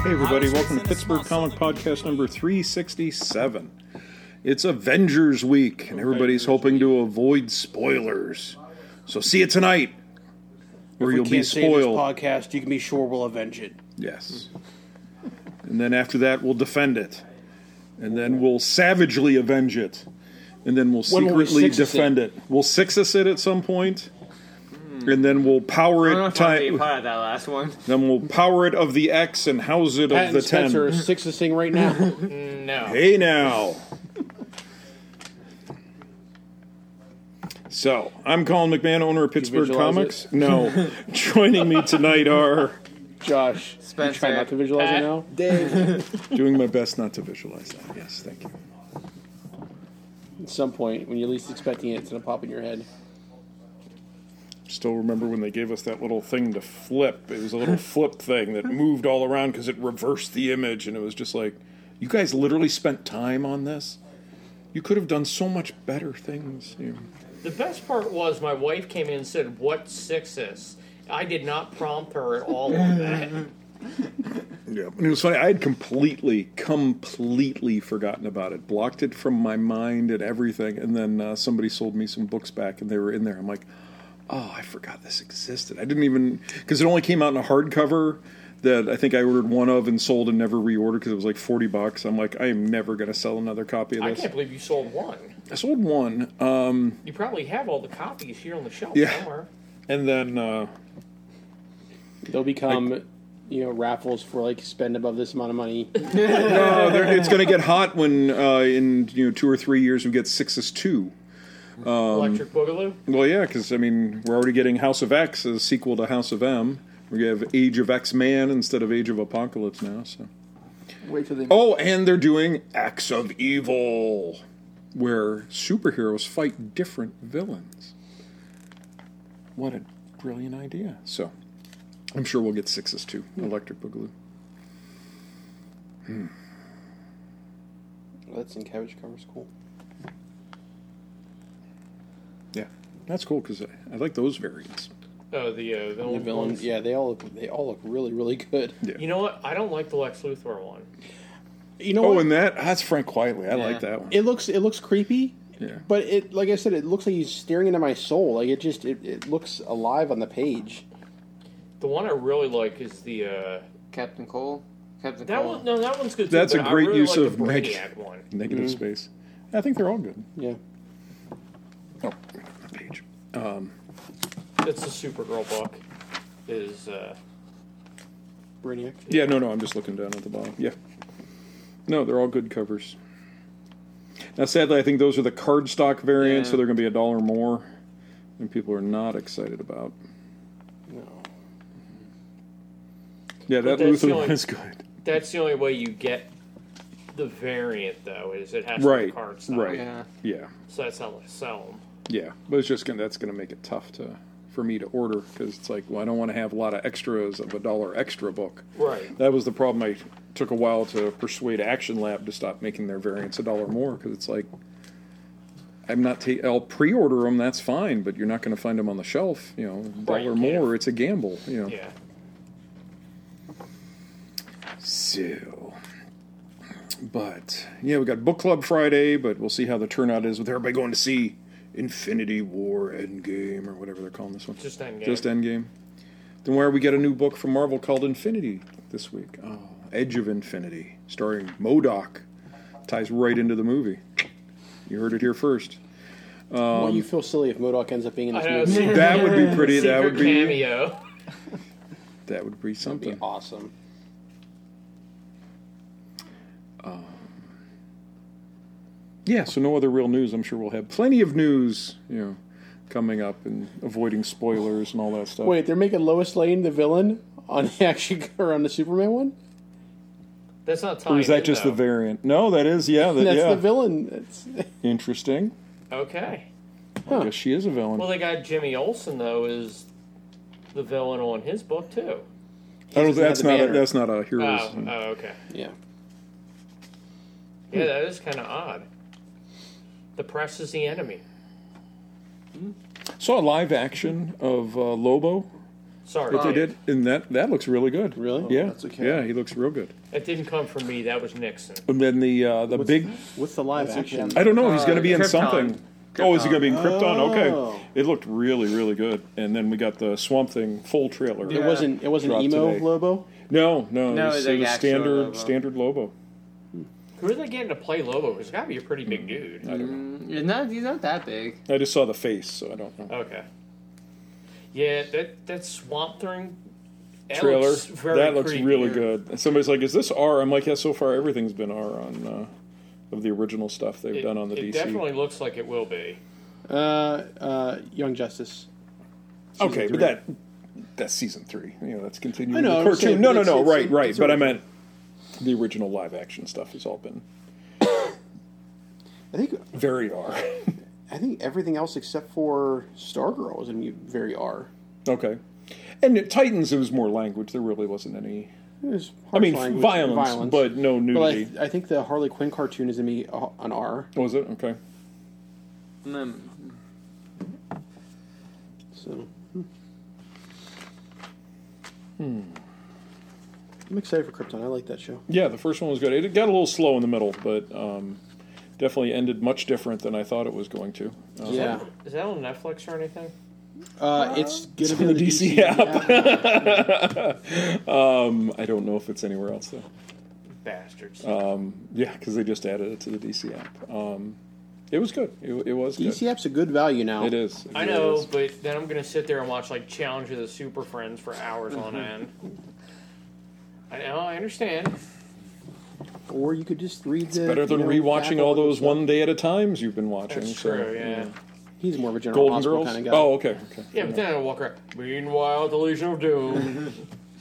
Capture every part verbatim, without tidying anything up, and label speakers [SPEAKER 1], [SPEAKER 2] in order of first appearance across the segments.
[SPEAKER 1] Hey everybody, welcome to Pittsburgh Comic Podcast number three sixty-seven. It's Avengers Week, and everybody's hoping to avoid spoilers. So see it tonight, or
[SPEAKER 2] if
[SPEAKER 1] you'll
[SPEAKER 2] we
[SPEAKER 1] be
[SPEAKER 2] can't say
[SPEAKER 1] spoiled.
[SPEAKER 2] this podcast, you can be sure we'll avenge it.
[SPEAKER 1] Yes. And then after that, we'll defend it. And then we'll savagely avenge it. And then we'll
[SPEAKER 2] When will we
[SPEAKER 1] secretly
[SPEAKER 2] six-us
[SPEAKER 1] defend it? We'll six-us it at some point. And then we'll power
[SPEAKER 3] I don't know
[SPEAKER 1] it.
[SPEAKER 3] if I'll be
[SPEAKER 1] Ti-
[SPEAKER 3] a part of that last one.
[SPEAKER 1] then we'll power it of the X and house it
[SPEAKER 2] Pat
[SPEAKER 1] of the
[SPEAKER 2] and Spencer
[SPEAKER 1] ten.
[SPEAKER 2] are six-ing right now.
[SPEAKER 3] No.
[SPEAKER 1] Hey now. So, I'm Colin McMahon, owner of Pittsburgh
[SPEAKER 2] visualize
[SPEAKER 1] Comics. No. Joining me tonight are
[SPEAKER 2] Josh,
[SPEAKER 3] Spencer,
[SPEAKER 2] you try not to visualize
[SPEAKER 3] Pat,
[SPEAKER 2] it now?
[SPEAKER 3] Dave.
[SPEAKER 1] doing my best not to visualize that. Yes, thank you.
[SPEAKER 2] At some point, when you're least expecting it, it's going to pop in your head.
[SPEAKER 1] Still remember when they gave us that little thing to flip. It was a little flip thing that moved all around because it reversed the image, and it was just like, you guys literally spent time on this? You could have done so much better things. You know.
[SPEAKER 4] The best part was my wife came in and said, "What six is?" I did not prompt her at all on that.
[SPEAKER 1] Yeah, and it was funny. I had completely, completely forgotten about it, blocked it from my mind and everything. And then uh, somebody sold me some books back, and they were in there. I'm like, oh, I forgot this existed. I didn't even, because it only came out in a hardcover that I think I ordered one of and sold and never reordered because it was like forty bucks. I'm like, I am never going to sell another copy of
[SPEAKER 4] I
[SPEAKER 1] this.
[SPEAKER 4] can't believe you sold one.
[SPEAKER 1] I sold one, um,
[SPEAKER 4] You probably have all the copies here on the shelf
[SPEAKER 1] Yeah.
[SPEAKER 4] somewhere.
[SPEAKER 1] and then uh,
[SPEAKER 2] They'll become, you know, raffles for, like, spend above this amount of money.
[SPEAKER 1] no, they're- it's going to get hot when uh, in you know two or three years we get Sixes two. Um,
[SPEAKER 4] Electric Boogaloo.
[SPEAKER 1] Well, yeah, because, I mean, we're already getting House of X as a sequel to House of M. We're going to have Age of X-Man instead of Age of Apocalypse now. So.
[SPEAKER 2] Wait till they...
[SPEAKER 1] Oh, and they're doing Acts of Evil, where superheroes fight different villains. What a brilliant idea. So, I'm sure we'll get Sixes too. Electric Boogaloo. Hmm.
[SPEAKER 2] Well, that Sienkiewicz cover's cool.
[SPEAKER 1] Yeah, that's cool because I, I like those variants.
[SPEAKER 4] Oh, the uh,
[SPEAKER 2] The
[SPEAKER 4] villain
[SPEAKER 2] villains,
[SPEAKER 4] ones.
[SPEAKER 2] yeah, they all look, they all look really, really good.
[SPEAKER 1] Yeah.
[SPEAKER 4] You know what? I don't like the Lex Luthor one.
[SPEAKER 2] You know
[SPEAKER 1] Oh,
[SPEAKER 2] what?
[SPEAKER 1] and that that's Frank Quietly. I
[SPEAKER 3] Yeah.
[SPEAKER 1] like that one.
[SPEAKER 2] It looks, it looks creepy.
[SPEAKER 1] Yeah.
[SPEAKER 2] But it, like I said, it looks like he's staring into my soul. Like it just, it, it looks alive on the page.
[SPEAKER 4] The one I really like is the. Uh,
[SPEAKER 3] Captain Cole? Captain
[SPEAKER 4] that
[SPEAKER 3] Cole.
[SPEAKER 4] one, no, that one's good too.
[SPEAKER 1] That's a
[SPEAKER 4] but I
[SPEAKER 1] great
[SPEAKER 4] really
[SPEAKER 1] use
[SPEAKER 4] like
[SPEAKER 1] of
[SPEAKER 4] the
[SPEAKER 1] neg-
[SPEAKER 4] Brainiac one.
[SPEAKER 1] Negative space. I think they're all good.
[SPEAKER 2] Yeah.
[SPEAKER 1] Oh, the page. Um,
[SPEAKER 4] It's a Supergirl book. Is uh,
[SPEAKER 2] Brainiac.
[SPEAKER 1] Yeah, no, no, I'm just looking down at the bottom. Yeah. No, they're all good covers. Now, sadly, I think those are the cardstock variants,
[SPEAKER 3] Yeah.
[SPEAKER 1] so they're going to be a dollar more, and people are not excited about.
[SPEAKER 2] No.
[SPEAKER 1] Yeah, that
[SPEAKER 4] But that's the
[SPEAKER 1] Luthor
[SPEAKER 4] only-
[SPEAKER 1] one is good.
[SPEAKER 4] that's the only way you get the variant though. Is it has
[SPEAKER 1] Right,
[SPEAKER 4] to be cardstock.
[SPEAKER 1] right.
[SPEAKER 3] Yeah.
[SPEAKER 1] Yeah,
[SPEAKER 4] So that's how they sell them.
[SPEAKER 1] yeah, but it's just gonna that's going to make it tough to for me to order because it's like, well, I don't want to have a lot of extras of a dollar extra book.
[SPEAKER 4] Right.
[SPEAKER 1] That was the problem. I took a while to persuade Action Lab to stop making their variants a dollar more because it's like, I'm not. Ta- I'll pre-order them. That's fine, but you're not going to find them on the shelf. You know,
[SPEAKER 4] Right,
[SPEAKER 1] dollar
[SPEAKER 4] yeah.
[SPEAKER 1] more. It's a gamble. You know.
[SPEAKER 4] Yeah.
[SPEAKER 1] So, but yeah, we got book club Friday, but we'll see how the turnout is with everybody going to see Infinity War Endgame or whatever they're calling this one.
[SPEAKER 4] Just Endgame.
[SPEAKER 1] Just Endgame. Then where we get a new book from Marvel called Infinity this week. Oh, Edge of Infinity, starring MODOK. Ties right into the movie. You heard it here first.
[SPEAKER 2] Well, you feel silly if MODOK ends up being in this
[SPEAKER 4] I know,
[SPEAKER 2] movie.
[SPEAKER 4] secret-
[SPEAKER 1] That would be pretty. That
[SPEAKER 4] Secret
[SPEAKER 1] would be.
[SPEAKER 4] cameo.
[SPEAKER 1] That would be
[SPEAKER 2] That'd be
[SPEAKER 1] something.
[SPEAKER 2] awesome.
[SPEAKER 1] Yeah, so no other real news. I'm sure we'll have plenty of news, you know, coming up and avoiding spoilers and all that stuff.
[SPEAKER 2] Wait, they're making Lois Lane the villain on the action or on the Superman one?
[SPEAKER 4] That's not tied
[SPEAKER 1] Or is that
[SPEAKER 4] in,
[SPEAKER 1] just
[SPEAKER 4] though.
[SPEAKER 1] the variant? No, that is, yeah. That,
[SPEAKER 2] That's
[SPEAKER 1] yeah.
[SPEAKER 2] the villain. It's,
[SPEAKER 1] Interesting.
[SPEAKER 4] Okay.
[SPEAKER 1] I guess she is a villain.
[SPEAKER 4] Well, they got Jimmy Olsen though is the villain on his book too.
[SPEAKER 1] oh,
[SPEAKER 2] doesn't
[SPEAKER 1] that's
[SPEAKER 2] have the
[SPEAKER 1] not a,
[SPEAKER 2] banner.
[SPEAKER 1] that's not a hero's.
[SPEAKER 4] Oh, oh, okay.
[SPEAKER 2] yeah.
[SPEAKER 4] Yeah, that is kind of odd. The press is the enemy.
[SPEAKER 1] Saw a live action of uh, Lobo
[SPEAKER 4] Sorry.
[SPEAKER 1] But they did, and that that looks really good.
[SPEAKER 2] Really?
[SPEAKER 1] Yeah.
[SPEAKER 5] that's okay.
[SPEAKER 1] Yeah, he looks real good.
[SPEAKER 4] That didn't come from me. That was Nixon.
[SPEAKER 1] And then the uh, the
[SPEAKER 2] What's,
[SPEAKER 1] big.
[SPEAKER 2] What's the live
[SPEAKER 5] That's
[SPEAKER 2] action?
[SPEAKER 5] okay.
[SPEAKER 1] I don't know. He's going to be in
[SPEAKER 3] Krypton.
[SPEAKER 1] something. Oh, is he going to be in Krypton?
[SPEAKER 2] Oh.
[SPEAKER 1] Okay. It looked really, really good. And then we got the Swamp Thing full trailer.
[SPEAKER 2] It wasn't. It wasn't
[SPEAKER 1] Dropped
[SPEAKER 2] emo
[SPEAKER 1] today.
[SPEAKER 2] Lobo.
[SPEAKER 1] No, no.
[SPEAKER 3] No,
[SPEAKER 1] it was,
[SPEAKER 3] it's
[SPEAKER 1] it
[SPEAKER 3] like
[SPEAKER 1] was
[SPEAKER 3] actual
[SPEAKER 1] standard,
[SPEAKER 3] Lobo.
[SPEAKER 1] standard Lobo.
[SPEAKER 4] Who are they getting to play Lobo? It's got to be a pretty big dude.
[SPEAKER 1] I don't know.
[SPEAKER 3] Mm, he's not. He's not that big.
[SPEAKER 1] I just saw the face, so I don't know.
[SPEAKER 4] Okay. Yeah, that that Swamp Thing that
[SPEAKER 1] Trailer.
[SPEAKER 4] looks very
[SPEAKER 1] That looks
[SPEAKER 4] creepy.
[SPEAKER 1] really good. And somebody's like, "Is this R?" I'm like, "Yeah." So far, everything's been R on uh, of the original stuff they've
[SPEAKER 4] It,
[SPEAKER 1] done on the
[SPEAKER 4] it
[SPEAKER 1] D C.
[SPEAKER 4] definitely looks like it will be.
[SPEAKER 2] Uh, uh, Young Justice. Season
[SPEAKER 1] Okay,
[SPEAKER 2] three.
[SPEAKER 1] but that that's season three. You know, that's continuing
[SPEAKER 2] I know,
[SPEAKER 1] the
[SPEAKER 2] I'm
[SPEAKER 1] cartoon.
[SPEAKER 2] saying,
[SPEAKER 1] no,
[SPEAKER 2] but
[SPEAKER 1] no,
[SPEAKER 2] it's-
[SPEAKER 1] no.
[SPEAKER 2] it's-
[SPEAKER 1] right, right.
[SPEAKER 2] it's
[SPEAKER 1] But I
[SPEAKER 2] original.
[SPEAKER 1] meant the original live action stuff has all been
[SPEAKER 2] I think.
[SPEAKER 1] very R.
[SPEAKER 2] I think everything else except for Stargirl is going to be very R.
[SPEAKER 1] Okay. And at Titans, it was more language. There really wasn't any.
[SPEAKER 2] It was
[SPEAKER 1] I
[SPEAKER 2] harsh
[SPEAKER 1] mean,
[SPEAKER 2] language,
[SPEAKER 1] violence, but no
[SPEAKER 2] But
[SPEAKER 1] nudity.
[SPEAKER 2] I, I think the Harley Quinn cartoon is going to be uh, an R.
[SPEAKER 1] Was it? Okay.
[SPEAKER 3] Mm,
[SPEAKER 2] So. Hmm. I'm excited for Krypton. I like that show.
[SPEAKER 1] Yeah, the first one was good. It got a little slow in the middle, but um, definitely ended much different than I thought it was going to. Uh,
[SPEAKER 2] Yeah.
[SPEAKER 4] Is that on Netflix or anything?
[SPEAKER 2] Uh, it's going to
[SPEAKER 1] It's
[SPEAKER 2] be
[SPEAKER 1] on
[SPEAKER 2] on
[SPEAKER 1] the D C app. um, I don't know if it's anywhere else, though.
[SPEAKER 4] Bastards.
[SPEAKER 1] Um, yeah, because they just added it to the D C app. Um, it was good. It, it was
[SPEAKER 2] D C
[SPEAKER 1] good.
[SPEAKER 2] app's a good value now.
[SPEAKER 1] It is. It
[SPEAKER 4] I
[SPEAKER 1] really
[SPEAKER 4] know,
[SPEAKER 1] is.
[SPEAKER 4] but then I'm going to sit there and watch like Challenge of the Super Friends for hours on end. I know, I understand.
[SPEAKER 2] Or you could just read the.
[SPEAKER 1] Better than
[SPEAKER 2] you know,
[SPEAKER 1] rewatching all
[SPEAKER 2] backlog of
[SPEAKER 1] those
[SPEAKER 2] stuff.
[SPEAKER 1] one day at a times you've been watching.
[SPEAKER 4] That's
[SPEAKER 1] so,
[SPEAKER 4] true, yeah.
[SPEAKER 2] He's more of a general
[SPEAKER 1] Golden
[SPEAKER 2] hospital
[SPEAKER 1] Girls.
[SPEAKER 2] kind of guy.
[SPEAKER 1] Oh, okay. okay.
[SPEAKER 4] Yeah, but then I walk around. Meanwhile, the Legion of Doom.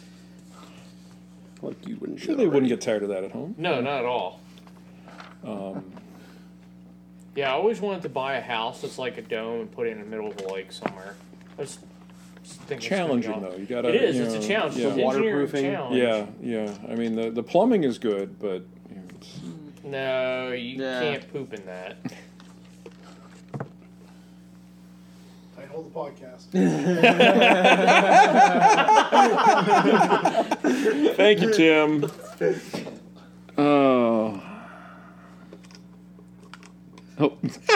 [SPEAKER 2] Like you wouldn't.
[SPEAKER 1] Sure, they wouldn't get tired of that at home.
[SPEAKER 4] No, not at all.
[SPEAKER 1] Um,
[SPEAKER 4] Yeah, I always wanted to buy a house that's like a dome and put it in the middle of a lake somewhere. I just, just think it's gonna be
[SPEAKER 1] challenging
[SPEAKER 4] all-
[SPEAKER 1] though. You gotta.
[SPEAKER 4] It is.
[SPEAKER 1] You
[SPEAKER 4] It's
[SPEAKER 1] know,
[SPEAKER 4] a challenge.
[SPEAKER 1] Yeah.
[SPEAKER 4] It's an engineering
[SPEAKER 2] Waterproofing.
[SPEAKER 4] challenge.
[SPEAKER 1] Yeah, yeah. I mean, the the plumbing is good, but you know, it's,
[SPEAKER 4] No, you
[SPEAKER 3] Yeah.
[SPEAKER 4] can't poop in that.
[SPEAKER 5] I hold the podcast.
[SPEAKER 1] thank you, Tim. Oh. Oh.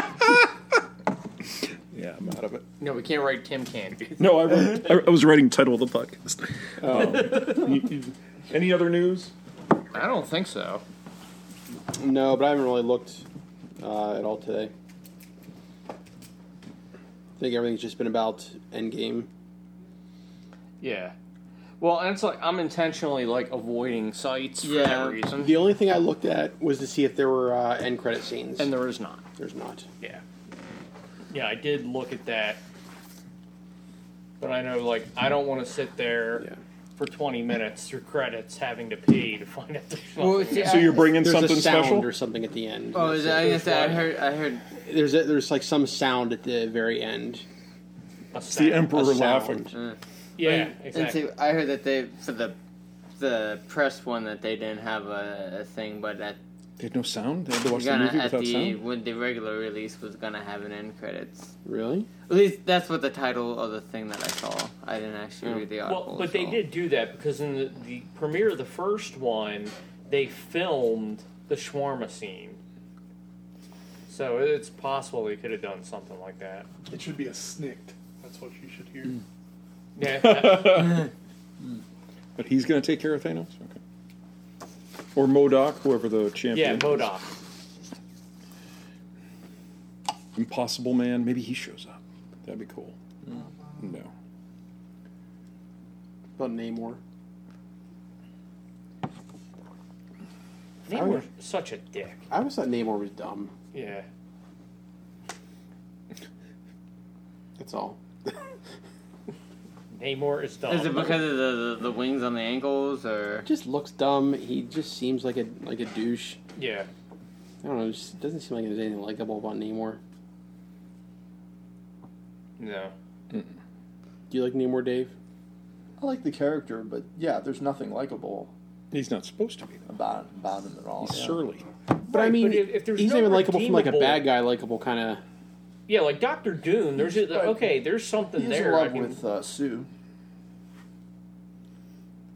[SPEAKER 1] Yeah, I'm out of it.
[SPEAKER 4] No, we can't write Tim Candy.
[SPEAKER 1] No, I, wrote, I, I was writing title of the podcast. Um, you- you- any other news?
[SPEAKER 4] I don't think so.
[SPEAKER 2] No, but I haven't really looked uh, at all today. I think everything's just been about Endgame.
[SPEAKER 4] Yeah. Well, and it's like I'm intentionally like avoiding sites for
[SPEAKER 3] Yeah.
[SPEAKER 4] that reason.
[SPEAKER 2] The only thing I looked at was to see if there were uh, end credit scenes.
[SPEAKER 4] And there is not.
[SPEAKER 2] There's not.
[SPEAKER 4] Yeah. Yeah, I did look at that. But I know, like, I don't want to sit there
[SPEAKER 2] Yeah.
[SPEAKER 4] for twenty minutes through credits having to pee to find out there's
[SPEAKER 3] Well,
[SPEAKER 4] nothing.
[SPEAKER 3] see,
[SPEAKER 1] So you're bringing
[SPEAKER 2] There's
[SPEAKER 1] something
[SPEAKER 2] a sound
[SPEAKER 1] special?
[SPEAKER 2] or something at the end.
[SPEAKER 3] Oh,
[SPEAKER 2] That's
[SPEAKER 3] is
[SPEAKER 2] it.
[SPEAKER 3] that, I, guess that I
[SPEAKER 4] There's
[SPEAKER 3] heard. I heard.
[SPEAKER 2] There's a, there's like some sound at the very end.
[SPEAKER 4] A
[SPEAKER 1] It's the
[SPEAKER 4] sound.
[SPEAKER 1] Emperor
[SPEAKER 2] A sound.
[SPEAKER 1] laughing.
[SPEAKER 3] Uh,
[SPEAKER 4] Yeah,
[SPEAKER 3] and
[SPEAKER 4] exactly.
[SPEAKER 3] see, I heard that they for the the press one that they didn't have a, a thing, but that
[SPEAKER 1] They had no sound? They had to watch the
[SPEAKER 3] gonna
[SPEAKER 1] movie
[SPEAKER 3] at
[SPEAKER 1] without
[SPEAKER 3] the
[SPEAKER 1] sound?
[SPEAKER 3] when the regular release was gonna have an end credits.
[SPEAKER 2] Really?
[SPEAKER 3] At least that's what the title of the thing that I saw. I didn't actually
[SPEAKER 2] Oh.
[SPEAKER 3] read the article.
[SPEAKER 4] Well, but they
[SPEAKER 3] so-
[SPEAKER 4] did do that because in the, the premiere of the first one, they filmed the shawarma scene. So it's possible they could have done something like that.
[SPEAKER 5] It should be a snicked. That's what you should hear.
[SPEAKER 1] Hmm.
[SPEAKER 4] Yeah, that-
[SPEAKER 1] But he's going to take care of Thanos? Okay. Or MODOK, whoever the champion
[SPEAKER 4] yeah,
[SPEAKER 1] is.
[SPEAKER 4] MODOK.
[SPEAKER 1] Impossible Man, maybe he shows up. That'd be cool. No.
[SPEAKER 2] About Namor.
[SPEAKER 4] Namor's such a dick.
[SPEAKER 2] I always thought Namor was dumb.
[SPEAKER 4] Yeah.
[SPEAKER 2] That's all.
[SPEAKER 4] Namor is dumb.
[SPEAKER 3] Is it because of the, the, the wings on the ankles, or
[SPEAKER 2] Just looks dumb. He just seems like a like a douche.
[SPEAKER 4] Yeah.
[SPEAKER 2] I don't know. It just doesn't seem like there's anything likable about Namor.
[SPEAKER 4] No.
[SPEAKER 2] Do you like Namor, Dave?
[SPEAKER 5] I like the character, but yeah, there's nothing likable
[SPEAKER 1] He's not supposed to be.
[SPEAKER 5] about about him at all.
[SPEAKER 1] He's
[SPEAKER 5] yeah.
[SPEAKER 1] surly.
[SPEAKER 2] But I
[SPEAKER 4] Right,
[SPEAKER 2] mean,
[SPEAKER 4] but if- if there's
[SPEAKER 2] he's
[SPEAKER 4] no
[SPEAKER 2] not even likable from like a
[SPEAKER 4] redeemable-
[SPEAKER 2] bad guy, likable kind of.
[SPEAKER 4] Yeah, like Doctor Doom. There's a,
[SPEAKER 5] Right.
[SPEAKER 4] okay. There's something
[SPEAKER 5] He's
[SPEAKER 4] there.
[SPEAKER 5] in
[SPEAKER 4] I
[SPEAKER 5] love
[SPEAKER 4] can-
[SPEAKER 5] with uh, Sue.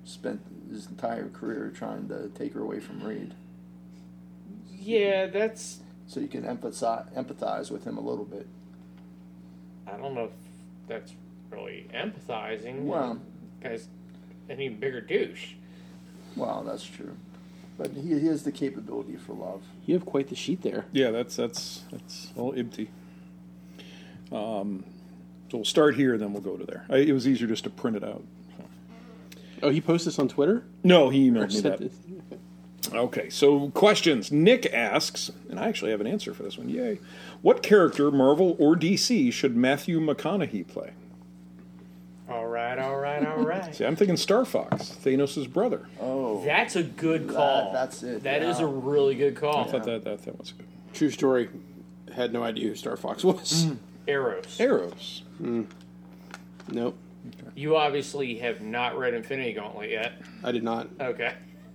[SPEAKER 5] spent his entire career trying to take her away from Reed.
[SPEAKER 4] Yeah, that's.
[SPEAKER 5] So you can empathize empathize with him a little bit.
[SPEAKER 4] I don't know if that's really empathizing.
[SPEAKER 5] Well,
[SPEAKER 4] guy's an even bigger douche.
[SPEAKER 5] Well, that's true. But he, he has the capability for love.
[SPEAKER 2] You have quite the sheet there.
[SPEAKER 1] Yeah, that's that's that's all empty. Um, so we'll start here, then we'll go to there. I, it was easier just to print it out.
[SPEAKER 2] Oh, he posted this on Twitter?
[SPEAKER 1] No, he emailed
[SPEAKER 2] Or
[SPEAKER 1] me
[SPEAKER 2] sent
[SPEAKER 1] that.
[SPEAKER 2] it?
[SPEAKER 1] Okay, so questions. Nick asks, and I actually have an answer for this one. Yay! What character, Marvel or D C, should Matthew McConaughey play?
[SPEAKER 4] All right, all right, all right.
[SPEAKER 1] See, I'm thinking Star Fox, Thanos' brother.
[SPEAKER 5] Oh.
[SPEAKER 4] That's a good call.
[SPEAKER 5] That, that's it.
[SPEAKER 4] That
[SPEAKER 5] yeah.
[SPEAKER 4] is a really good
[SPEAKER 1] I
[SPEAKER 4] call.
[SPEAKER 1] thought that, that that was good.
[SPEAKER 2] True story. Had no idea who Star Fox was.
[SPEAKER 4] Arrows.
[SPEAKER 1] Arrows.
[SPEAKER 2] Nope.
[SPEAKER 4] You obviously have not read Infinity Gauntlet yet.
[SPEAKER 2] I did not.
[SPEAKER 4] Okay.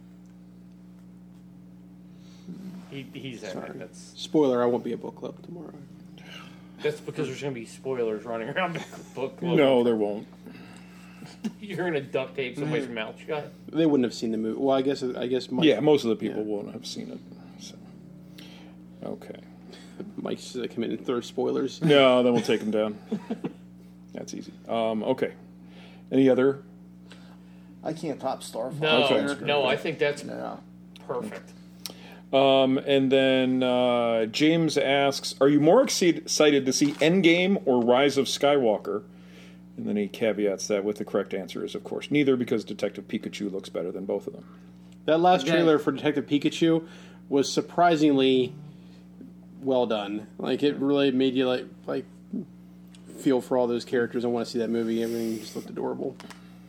[SPEAKER 4] He, he's in
[SPEAKER 2] Sorry.
[SPEAKER 4] it. That's
[SPEAKER 2] Spoiler, I won't be at book club tomorrow.
[SPEAKER 4] that's because there's going to be spoilers running around the book club.
[SPEAKER 1] No, there won't.
[SPEAKER 4] You're going to duct tape somebody's mouth shut.
[SPEAKER 2] They wouldn't have seen the movie. Well, I guess I guess Mike,
[SPEAKER 1] Yeah, most of the people
[SPEAKER 2] Yeah.
[SPEAKER 1] won't have seen it. So. Okay.
[SPEAKER 2] Mike's uh, come in and throw spoilers.
[SPEAKER 1] No, then we'll take them down. That's easy. Um, okay. Any other?
[SPEAKER 5] I can't top Star Fox.
[SPEAKER 4] No,
[SPEAKER 1] Okay.
[SPEAKER 4] no, I think that's
[SPEAKER 5] Yeah.
[SPEAKER 4] perfect.
[SPEAKER 1] Um, and then uh, James asks, are you more exci- excited to see Endgame or Rise of Skywalker? And then he caveats that with the correct answer is, of course, neither, because Detective Pikachu looks better than both of them.
[SPEAKER 2] That last
[SPEAKER 3] Okay.
[SPEAKER 2] trailer for Detective Pikachu was surprisingly well done. Like it really made you like like feel for all those characters. I want to see that movie. Everything just looked adorable.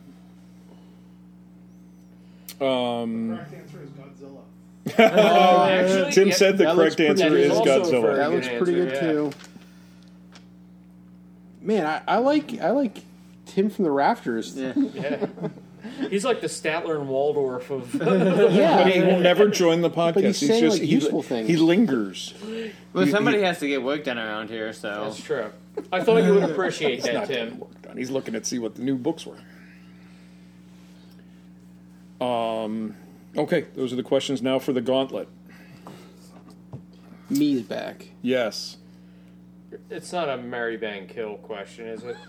[SPEAKER 1] Um,
[SPEAKER 6] Correct answer is Godzilla.
[SPEAKER 4] Oh, actually,
[SPEAKER 1] Tim
[SPEAKER 4] yeah,
[SPEAKER 1] said the
[SPEAKER 2] that looks
[SPEAKER 1] correct
[SPEAKER 2] pretty
[SPEAKER 1] answer
[SPEAKER 2] good.
[SPEAKER 1] is
[SPEAKER 4] That is also
[SPEAKER 1] Godzilla.
[SPEAKER 4] very
[SPEAKER 2] That
[SPEAKER 4] good
[SPEAKER 2] looks pretty
[SPEAKER 4] answer,
[SPEAKER 2] good
[SPEAKER 4] yeah.
[SPEAKER 2] too. Man, I, I like I like Tim from the Rafters.
[SPEAKER 3] Yeah.
[SPEAKER 4] Yeah. He's like the Statler and Waldorf of.
[SPEAKER 2] Yeah.
[SPEAKER 1] But he will never join the podcast.
[SPEAKER 2] he's saying,
[SPEAKER 1] just
[SPEAKER 2] like,
[SPEAKER 1] he,
[SPEAKER 2] useful things.
[SPEAKER 1] he lingers.
[SPEAKER 3] Well,
[SPEAKER 1] He-
[SPEAKER 3] somebody
[SPEAKER 1] he-
[SPEAKER 3] has to get work done around here, so.
[SPEAKER 4] That's true. I thought you would appreciate
[SPEAKER 1] He's
[SPEAKER 4] that,
[SPEAKER 1] not getting
[SPEAKER 4] Tim.
[SPEAKER 1] work done. He's looking to see what the new books were. Um. Okay, those are the questions now for the gauntlet.
[SPEAKER 2] Me's back.
[SPEAKER 1] Yes.
[SPEAKER 4] It's not a marry, bang, kill question, is it?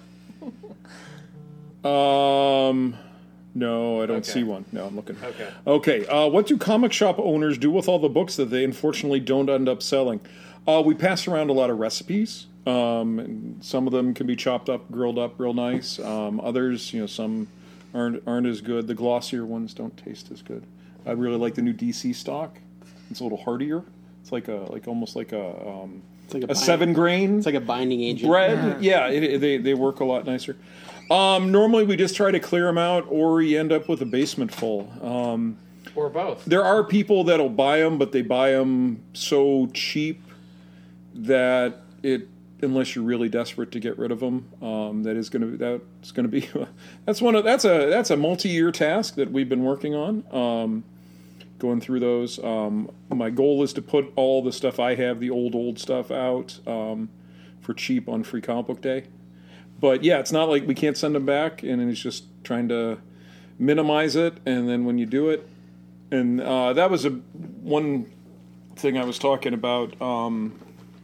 [SPEAKER 1] Um. No, I don't
[SPEAKER 4] Okay.
[SPEAKER 1] see one. No, I'm looking.
[SPEAKER 4] Okay.
[SPEAKER 1] Okay. Uh, what do comic shop owners do with all the books that they unfortunately don't end up selling? Uh, we pass around a lot of recipes. Um, and some of them can be chopped up, grilled up, real nice. Um, others, you know, some aren't aren't as good. The glossier ones don't taste as good. I really like the new D C stock. It's a little heartier. It's like a like almost like a um,
[SPEAKER 2] It's like a,
[SPEAKER 1] a
[SPEAKER 2] bind-
[SPEAKER 1] seven grain
[SPEAKER 2] It's like a binding agent.
[SPEAKER 1] bread. Yeah, it, it- they they work a lot nicer. Um, normally we just try to clear them out, or you end up with a basement full. Um,
[SPEAKER 4] Or both.
[SPEAKER 1] there are people that'll buy them, but they buy them so cheap that it, unless you're really desperate to get rid of them, um, that is going to that's going to be that's one of that's a that's a multi-year task that we've been working on. Um, going through those, um, my goal is to put all the stuff I have, the old old stuff, out um, for cheap on Free Comic Book Day. But yeah, it's not like we can't send them back, and it's just trying to minimize it. And then when you do it, and uh, that was a one thing I was talking about. Um,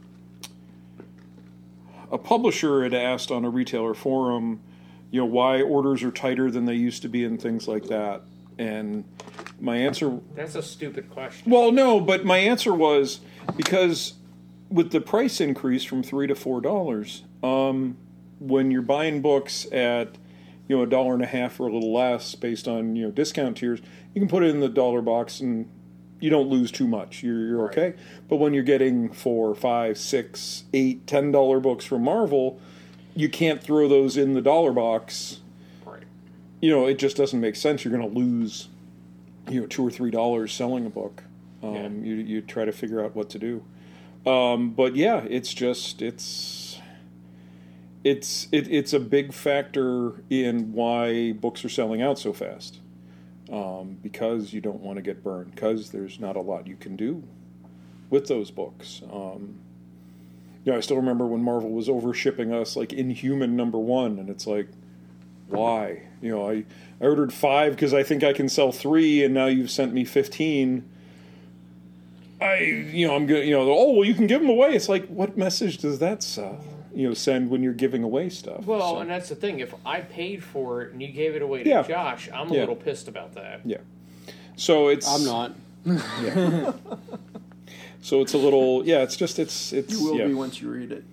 [SPEAKER 1] a publisher had asked on a retailer forum, you know, why orders are tighter than they used to be and things like that. And my answer,
[SPEAKER 4] That's a stupid question.
[SPEAKER 1] well, no, but my answer was because with the price increase from three to four dollars, um, when you're buying books at you know a dollar and a half or a little less based on you know discount tiers, you can put it in the dollar box and you don't lose too much. You're, you're
[SPEAKER 4] Right.
[SPEAKER 1] okay. But when you're getting four, five, six, eight, ten dollar books from Marvel, you can't throw those in the dollar box.
[SPEAKER 4] Right.
[SPEAKER 1] You know, it just doesn't make sense. You're going to lose, you know, two or three dollars selling a book. Um,
[SPEAKER 4] Yeah.
[SPEAKER 1] You you try to figure out what to do. Um, but yeah, it's just it's it's it, it's a big factor in why books are selling out so fast. Um, because you don't want to get burned. Because there's not a lot you can do with those books. Um, yeah, I still remember when Marvel was over shipping us like Inhuman number one, and it's like, why? You know, I, I ordered five because I think I can sell three, and now you've sent me fifteen. I, you know, I'm going. You know, oh well, you can give them away. It's like, what message does that sell? You know, send when you're giving away stuff.
[SPEAKER 4] Well,
[SPEAKER 1] so.
[SPEAKER 4] and that's the thing. If I paid for it and you gave it away to
[SPEAKER 1] Yeah.
[SPEAKER 4] Josh, I'm a
[SPEAKER 1] Yeah.
[SPEAKER 4] little pissed about that.
[SPEAKER 1] Yeah. So it's.
[SPEAKER 2] I'm not.
[SPEAKER 1] Yeah. So it's a little. Yeah. It's just. It's. It's.
[SPEAKER 5] You will
[SPEAKER 1] yeah.
[SPEAKER 5] be once you read it.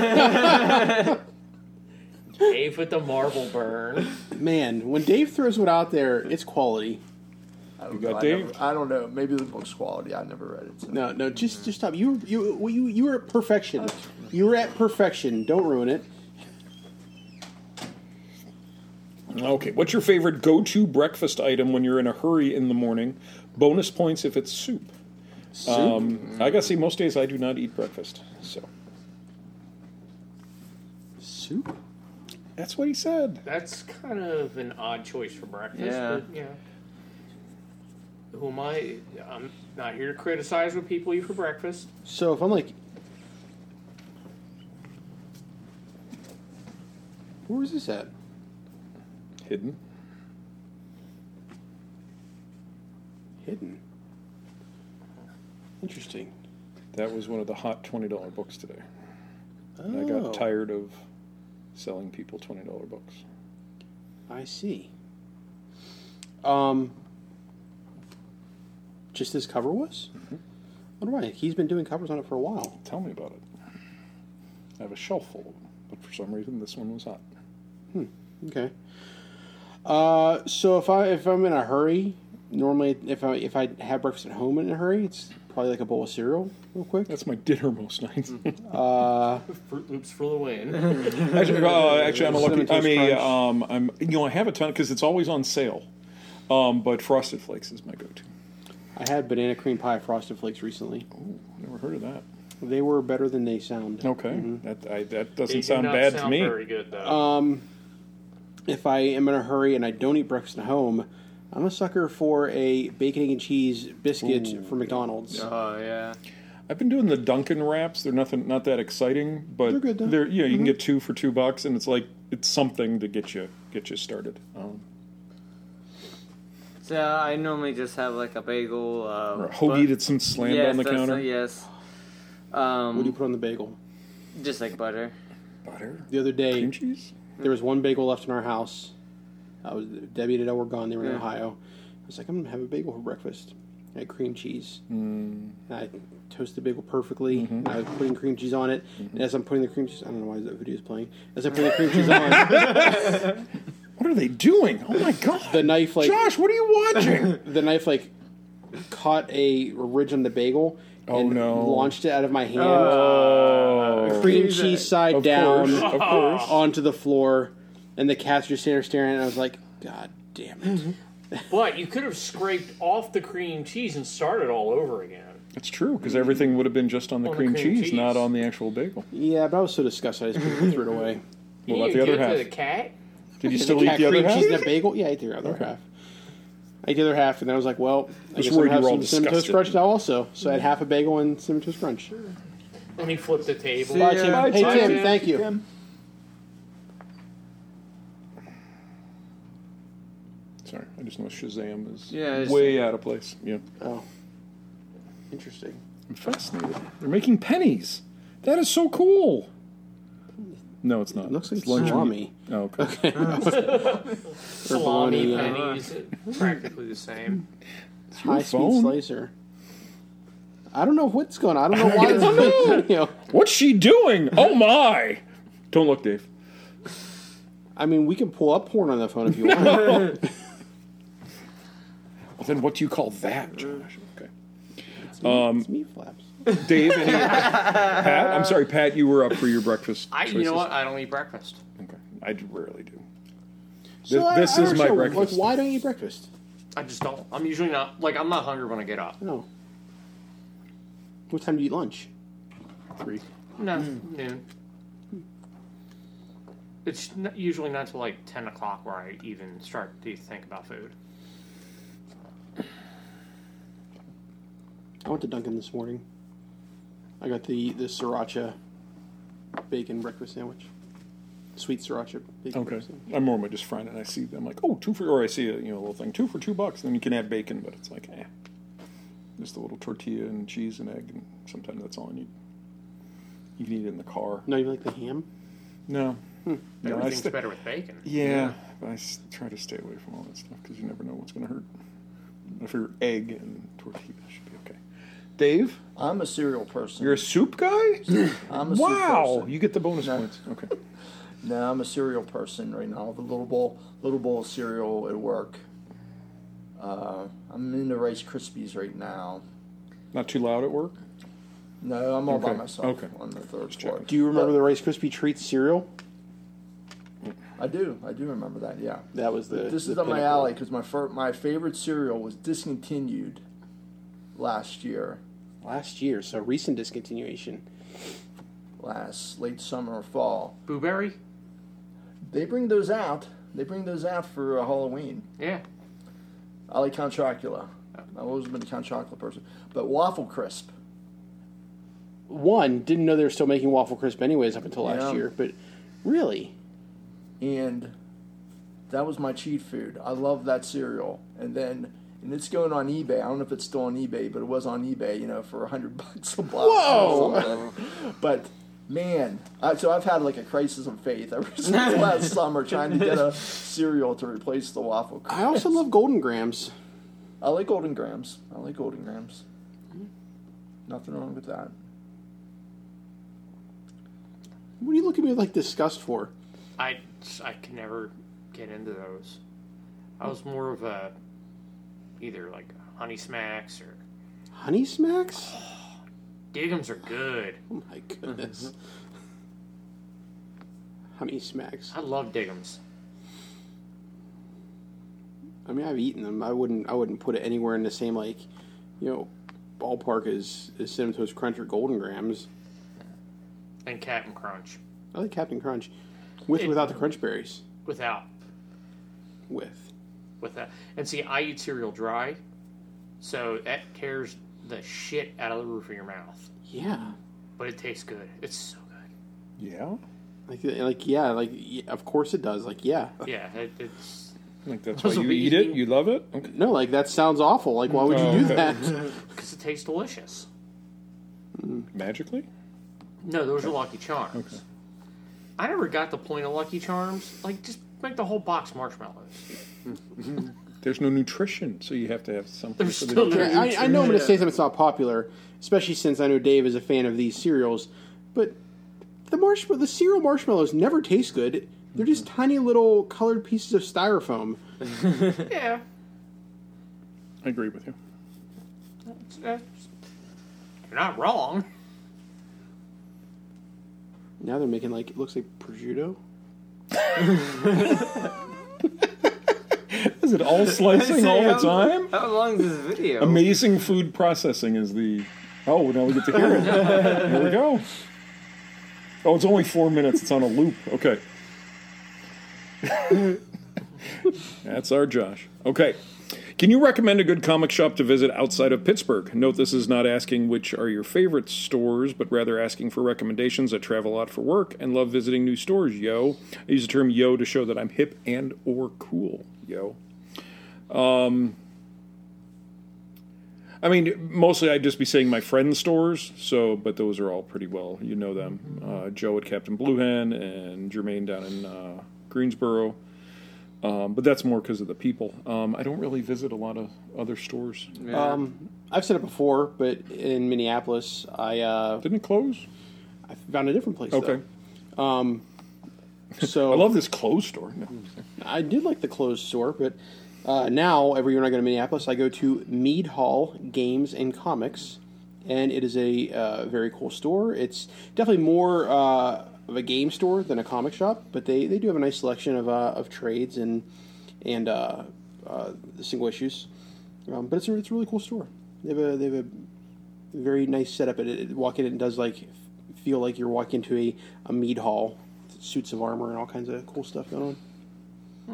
[SPEAKER 4] Dave with the marble burn.
[SPEAKER 2] Man, when Dave throws one out there, it's quality.
[SPEAKER 5] I don't
[SPEAKER 1] You got
[SPEAKER 5] know. I,
[SPEAKER 1] Dave?
[SPEAKER 5] never, I don't know. Maybe the book's quality. I never read it. So.
[SPEAKER 2] No, no, just just stop. You you you you were at perfection. You were at perfection. Don't ruin it.
[SPEAKER 1] Okay. What's your favorite go-to breakfast item when you're in a hurry in the morning? Bonus points if it's soup.
[SPEAKER 2] Soup?
[SPEAKER 1] Um, I gotta say, most days I do not eat breakfast. So
[SPEAKER 2] Soup?
[SPEAKER 1] that's what he said.
[SPEAKER 4] That's kind of an odd choice for breakfast.
[SPEAKER 3] Yeah.
[SPEAKER 4] But, yeah. Who am I? I'm not here to criticize what people eat for breakfast.
[SPEAKER 2] So if I'm like, where is this at?
[SPEAKER 1] Hidden.
[SPEAKER 2] Hidden. Interesting.
[SPEAKER 1] That was one of the hot twenty dollar books today.
[SPEAKER 2] Oh,
[SPEAKER 1] And I got tired of selling people twenty dollar books.
[SPEAKER 2] I see. Um, just this cover was?
[SPEAKER 1] Mm-hmm.
[SPEAKER 2] Wonder why? He's been doing covers on it for a while.
[SPEAKER 1] Tell me about it. I have a shelf full of them, but for some reason this one was hot.
[SPEAKER 2] Okay. Uh, so if I if I'm in a hurry, normally if I if I have breakfast at home in a hurry, it's probably like a bowl of cereal, real quick.
[SPEAKER 1] That's my dinner most nights.
[SPEAKER 2] Uh,
[SPEAKER 4] Fruit Loops for the win.
[SPEAKER 1] actually, uh, actually, I'm a lucky.
[SPEAKER 2] Cinnamon
[SPEAKER 1] I
[SPEAKER 2] Toast
[SPEAKER 1] mean,
[SPEAKER 2] Crunch.
[SPEAKER 1] um, I'm you know I have a ton because it's always on sale. Um, but Frosted Flakes is my go-to.
[SPEAKER 2] I had banana cream pie frosted flakes recently.
[SPEAKER 1] Oh, never heard of that.
[SPEAKER 2] They were better than they sound.
[SPEAKER 1] Okay, that I, that
[SPEAKER 4] They
[SPEAKER 1] doesn't
[SPEAKER 4] do
[SPEAKER 1] sound
[SPEAKER 4] not
[SPEAKER 1] bad
[SPEAKER 4] sound
[SPEAKER 1] to me.
[SPEAKER 4] Very good though.
[SPEAKER 2] Um, if I am in a hurry and I don't eat breakfast at home, I'm a sucker for a bacon, egg, and cheese biscuit
[SPEAKER 1] Ooh,
[SPEAKER 2] from McDonald's.
[SPEAKER 3] Oh yeah.
[SPEAKER 1] I've been doing the Dunkin' wraps. They're nothing, not that exciting, but
[SPEAKER 2] They're good, though.
[SPEAKER 1] They're yeah, you
[SPEAKER 2] Mm-hmm.
[SPEAKER 1] can get two for two bucks, and it's like it's something to get you get you started. Um,
[SPEAKER 3] So I normally just have like a bagel. Uh,
[SPEAKER 1] or a hoagie that's some slammed
[SPEAKER 3] yes,
[SPEAKER 1] on the
[SPEAKER 3] that's
[SPEAKER 1] counter.
[SPEAKER 3] A, yes. Um,
[SPEAKER 2] What do you put on the bagel?
[SPEAKER 3] just like butter.
[SPEAKER 1] Butter,
[SPEAKER 2] The other day,
[SPEAKER 1] cream cheese.
[SPEAKER 2] there was one bagel left in our house. I was Debbie and Adele were gone. They were in
[SPEAKER 3] Yeah.
[SPEAKER 2] Ohio. I was like, I'm gonna have a bagel for breakfast. I had cream cheese.
[SPEAKER 1] Mm.
[SPEAKER 2] And I toasted the bagel perfectly.
[SPEAKER 1] Mm-hmm.
[SPEAKER 2] And I was putting cream cheese on it. And as I'm putting the cream cheese, I don't know why that video is playing. As I'm putting the cream cheese on,
[SPEAKER 1] What are they doing? Oh my god!
[SPEAKER 2] the knife like
[SPEAKER 1] Josh, what are you watching?
[SPEAKER 2] the knife like caught a ridge on the bagel
[SPEAKER 1] Oh,
[SPEAKER 2] and
[SPEAKER 1] no.
[SPEAKER 2] launched it out of my hand.
[SPEAKER 1] Oh,
[SPEAKER 2] cream
[SPEAKER 3] Jesus.
[SPEAKER 2] cheese side
[SPEAKER 1] of
[SPEAKER 2] down
[SPEAKER 1] course, of course.
[SPEAKER 2] onto the floor, and the cats just sitting there staring. And I was like, God damn it!
[SPEAKER 4] But you could have scraped off the cream cheese and started all over again.
[SPEAKER 1] That's true because everything would have been just on the
[SPEAKER 4] On the
[SPEAKER 1] cream,
[SPEAKER 4] cream
[SPEAKER 1] cheese,
[SPEAKER 4] cheese.
[SPEAKER 1] not on the actual bagel.
[SPEAKER 2] Yeah, but I was so disgusted, I just threw it away.
[SPEAKER 1] What
[SPEAKER 4] You
[SPEAKER 1] about
[SPEAKER 4] didn't
[SPEAKER 1] the other
[SPEAKER 4] give it
[SPEAKER 1] half?
[SPEAKER 4] to the cat?
[SPEAKER 1] Did you
[SPEAKER 2] The
[SPEAKER 1] still eat
[SPEAKER 2] cat
[SPEAKER 1] the other
[SPEAKER 2] cream
[SPEAKER 1] half?
[SPEAKER 2] cheese and a bagel? Yeah, I ate the other half. I ate the other half, and then I was like, well, I
[SPEAKER 1] Just
[SPEAKER 2] guess I'm
[SPEAKER 1] worried
[SPEAKER 2] gonna have
[SPEAKER 1] you were all
[SPEAKER 2] some cinnamon toast
[SPEAKER 1] disgusted.
[SPEAKER 2] crunch now also. So I had half a bagel and cinnamon toast crunch.
[SPEAKER 4] And he flipped the table.
[SPEAKER 2] Bye,
[SPEAKER 3] Yeah.
[SPEAKER 2] Tim.
[SPEAKER 3] Bye,
[SPEAKER 2] Hey,
[SPEAKER 3] Tim.
[SPEAKER 2] Tim,
[SPEAKER 3] Tim.
[SPEAKER 2] thank you.
[SPEAKER 5] Tim.
[SPEAKER 1] Sorry, I just know Shazam is
[SPEAKER 3] Yeah, it's-
[SPEAKER 1] way out of place. Yeah,
[SPEAKER 2] Oh, interesting.
[SPEAKER 1] I'm fascinated. They're making pennies. That is so cool. No, it's not.
[SPEAKER 2] It looks like
[SPEAKER 1] It's lunch meat.
[SPEAKER 2] salami.
[SPEAKER 1] Oh, okay.
[SPEAKER 4] Salami,
[SPEAKER 2] bologna, yeah.
[SPEAKER 4] pennies, practically the same.
[SPEAKER 1] your
[SPEAKER 2] High speed
[SPEAKER 1] phone?
[SPEAKER 2] slicer. I don't know what's going on. I don't know why this is video.
[SPEAKER 1] What's she doing? Oh my! Don't look, Dave.
[SPEAKER 2] I mean, we can pull up porn on the phone if you want.
[SPEAKER 1] Well, then what do you call that, Josh? Okay. Um,
[SPEAKER 2] It's meat flaps.
[SPEAKER 1] Dave, any, Pat? I'm sorry, Pat. You were up for your breakfast.
[SPEAKER 3] I, you
[SPEAKER 1] choices.
[SPEAKER 3] know what? I don't eat breakfast.
[SPEAKER 1] Okay, I do- rarely do.
[SPEAKER 2] So
[SPEAKER 1] This-
[SPEAKER 2] I-
[SPEAKER 1] this
[SPEAKER 2] I
[SPEAKER 1] is my
[SPEAKER 2] understand,
[SPEAKER 1] breakfast.
[SPEAKER 2] Like, why don't you eat breakfast?
[SPEAKER 3] I just don't. I'm usually not like I'm not hungry when I get up.
[SPEAKER 2] No. What time do you eat lunch?
[SPEAKER 1] Three.
[SPEAKER 3] No,
[SPEAKER 1] Hmm.
[SPEAKER 3] noon.
[SPEAKER 4] It's n- usually not till like ten o'clock where I even start to think about food.
[SPEAKER 2] I went to Dunkin' this morning. I got the, the sriracha bacon breakfast sandwich. Sweet sriracha bacon.
[SPEAKER 1] Okay.
[SPEAKER 2] wraps.
[SPEAKER 1] I'm normally just frying it and I see them like, oh, two for, or I see a you know, little thing, two for two bucks. Then you can add bacon, but it's like, eh. Just a little tortilla and cheese and egg, and sometimes that's all I need. You can eat it in the car.
[SPEAKER 2] Not even like the ham?
[SPEAKER 1] No. No, I
[SPEAKER 4] Everything's
[SPEAKER 1] sta-
[SPEAKER 4] better with bacon.
[SPEAKER 1] Yeah, but I s- try to stay away from all that stuff because you never know what's going to hurt. I figure egg and tortilla should be okay. Dave,
[SPEAKER 5] I'm a cereal person.
[SPEAKER 1] you're a soup guy?
[SPEAKER 5] I'm a soup
[SPEAKER 1] Wow,
[SPEAKER 5] person.
[SPEAKER 1] you get the bonus
[SPEAKER 5] No.
[SPEAKER 1] points. Okay.
[SPEAKER 5] No, I'm a cereal person right now. The little bowl, little bowl of cereal at work. Uh, I'm into Rice Krispies right now.
[SPEAKER 1] Not too loud at work?
[SPEAKER 5] No, I'm all by
[SPEAKER 1] Okay,
[SPEAKER 5] myself
[SPEAKER 1] okay.
[SPEAKER 5] on the third
[SPEAKER 1] Just
[SPEAKER 5] floor.
[SPEAKER 1] checking.
[SPEAKER 2] Do you remember the Rice Krispie Treats cereal?
[SPEAKER 5] I do. I do remember that. Yeah.
[SPEAKER 2] That was the.
[SPEAKER 5] This
[SPEAKER 2] the
[SPEAKER 5] is up my
[SPEAKER 2] pinnacle.
[SPEAKER 5] alley because my fir- my favorite cereal was discontinued last year,
[SPEAKER 2] Last year, so recent discontinuation.
[SPEAKER 5] last late summer or fall.
[SPEAKER 4] Blueberry?
[SPEAKER 5] They bring those out. They bring those out for uh, Halloween.
[SPEAKER 4] Yeah.
[SPEAKER 5] I like Count Chocula. I've always been a Count Chocula person. But Waffle Crisp.
[SPEAKER 2] One, didn't know they were still making Waffle Crisp anyways up until last
[SPEAKER 5] Yeah.
[SPEAKER 2] year, but really?
[SPEAKER 5] And that was my cheat food. I love that cereal. And then, and it's going on eBay. I don't know if it's still on eBay, but it was on eBay, you know, for a hundred bucks a box.
[SPEAKER 2] Whoa!
[SPEAKER 5] or something. But man, I, so I've had like a crisis of faith ever since last summer, trying to get a cereal to replace the Waffle Crisp.
[SPEAKER 2] I also love Golden Grams.
[SPEAKER 5] I like Golden Grams. I like Golden Grams. Nothing wrong with that.
[SPEAKER 2] What are you looking at me like disgust for?
[SPEAKER 4] I, I can never get into those. I was more of a either like Honey Smacks or
[SPEAKER 2] Honey Smacks?
[SPEAKER 4] Diggums are good.
[SPEAKER 2] Oh my goodness. Honey Smacks.
[SPEAKER 4] I love Diggums.
[SPEAKER 2] I mean, I've eaten them. I wouldn't. I wouldn't put it anywhere in the same like, you know, ballpark as, as Cinnamon Toast Crunch or Golden Grams.
[SPEAKER 4] And Captain Crunch.
[SPEAKER 2] I like Captain Crunch, with or
[SPEAKER 4] It-
[SPEAKER 2] without the Crunch Berries.
[SPEAKER 4] Without.
[SPEAKER 2] With.
[SPEAKER 4] With that. And see, I eat cereal dry, so that tears the shit out of the roof of your mouth.
[SPEAKER 2] Yeah.
[SPEAKER 4] But it tastes good. It's so good.
[SPEAKER 1] Yeah?
[SPEAKER 2] Like, like yeah, like yeah, of course it does. Like yeah.
[SPEAKER 4] Yeah, it, it's
[SPEAKER 1] Like that's
[SPEAKER 4] Those
[SPEAKER 1] why
[SPEAKER 4] will
[SPEAKER 1] you
[SPEAKER 4] be
[SPEAKER 1] eat it?
[SPEAKER 4] eating-
[SPEAKER 1] You love it? Okay.
[SPEAKER 2] No, like that sounds awful. Like why would you
[SPEAKER 1] Oh,
[SPEAKER 2] do
[SPEAKER 1] okay.
[SPEAKER 2] that?
[SPEAKER 4] because it tastes delicious.
[SPEAKER 1] Magically?
[SPEAKER 4] No, those are Lucky Charms.
[SPEAKER 1] Okay.
[SPEAKER 4] I never got the point of Lucky Charms. Like, just make the whole box marshmallows.
[SPEAKER 1] There's no nutrition, so you have to have something.
[SPEAKER 4] There's
[SPEAKER 1] for the
[SPEAKER 4] still no
[SPEAKER 1] nutrition.
[SPEAKER 2] I, I know I'm going to say something that's not popular, especially since I know Dave is a fan of these cereals, but the marshmallow, the cereal marshmallows never taste good. They're just tiny little colored pieces of styrofoam.
[SPEAKER 4] Yeah.
[SPEAKER 1] I agree with you.
[SPEAKER 4] That's, that's, you're not wrong.
[SPEAKER 2] Now they're making like it looks like prosciutto.
[SPEAKER 1] Is it all slicing all the time?
[SPEAKER 3] How long is this video?
[SPEAKER 1] Amazing food processing is the. Oh, now we get to hear it. Here we go. Oh, it's only four minutes. It's on a loop. Okay. That's our Josh. Okay. Can you recommend a good comic shop to visit outside of Pittsburgh? Note this is not asking which are your favorite stores, but rather asking for recommendations. I travel a lot for work and love visiting new stores, yo. I use the term yo to show that I'm hip and or cool, yo. Um, I mean, mostly I'd just be saying my friends' stores, so, but those are all pretty well, you know them. Uh, Joe at Captain Blue Hen and Jermaine down in uh, Greensboro. Um, but that's more because of the people. Um, I don't really visit a lot of other stores.
[SPEAKER 3] Yeah.
[SPEAKER 2] Um, I've said it before, but in Minneapolis, I uh,
[SPEAKER 1] Didn't it close?
[SPEAKER 2] I found a different place.
[SPEAKER 1] Okay.
[SPEAKER 2] Though. Um, so
[SPEAKER 1] I love this clothes store. No.
[SPEAKER 2] I did like the closed store, but uh, now every year when I go to Minneapolis, I go to Mead Hall Games and Comics, and it is a uh, very cool store. It's definitely more uh, of a game store than a comic shop, but they, they do have a nice selection of uh, of trades and and uh, uh, single issues. Um, but it's a it's a really cool store. They have a they have a very nice setup. It, it walk in, it does like feel like you're walking into a, a Mead Hall, suits of armor and all kinds of cool stuff going on.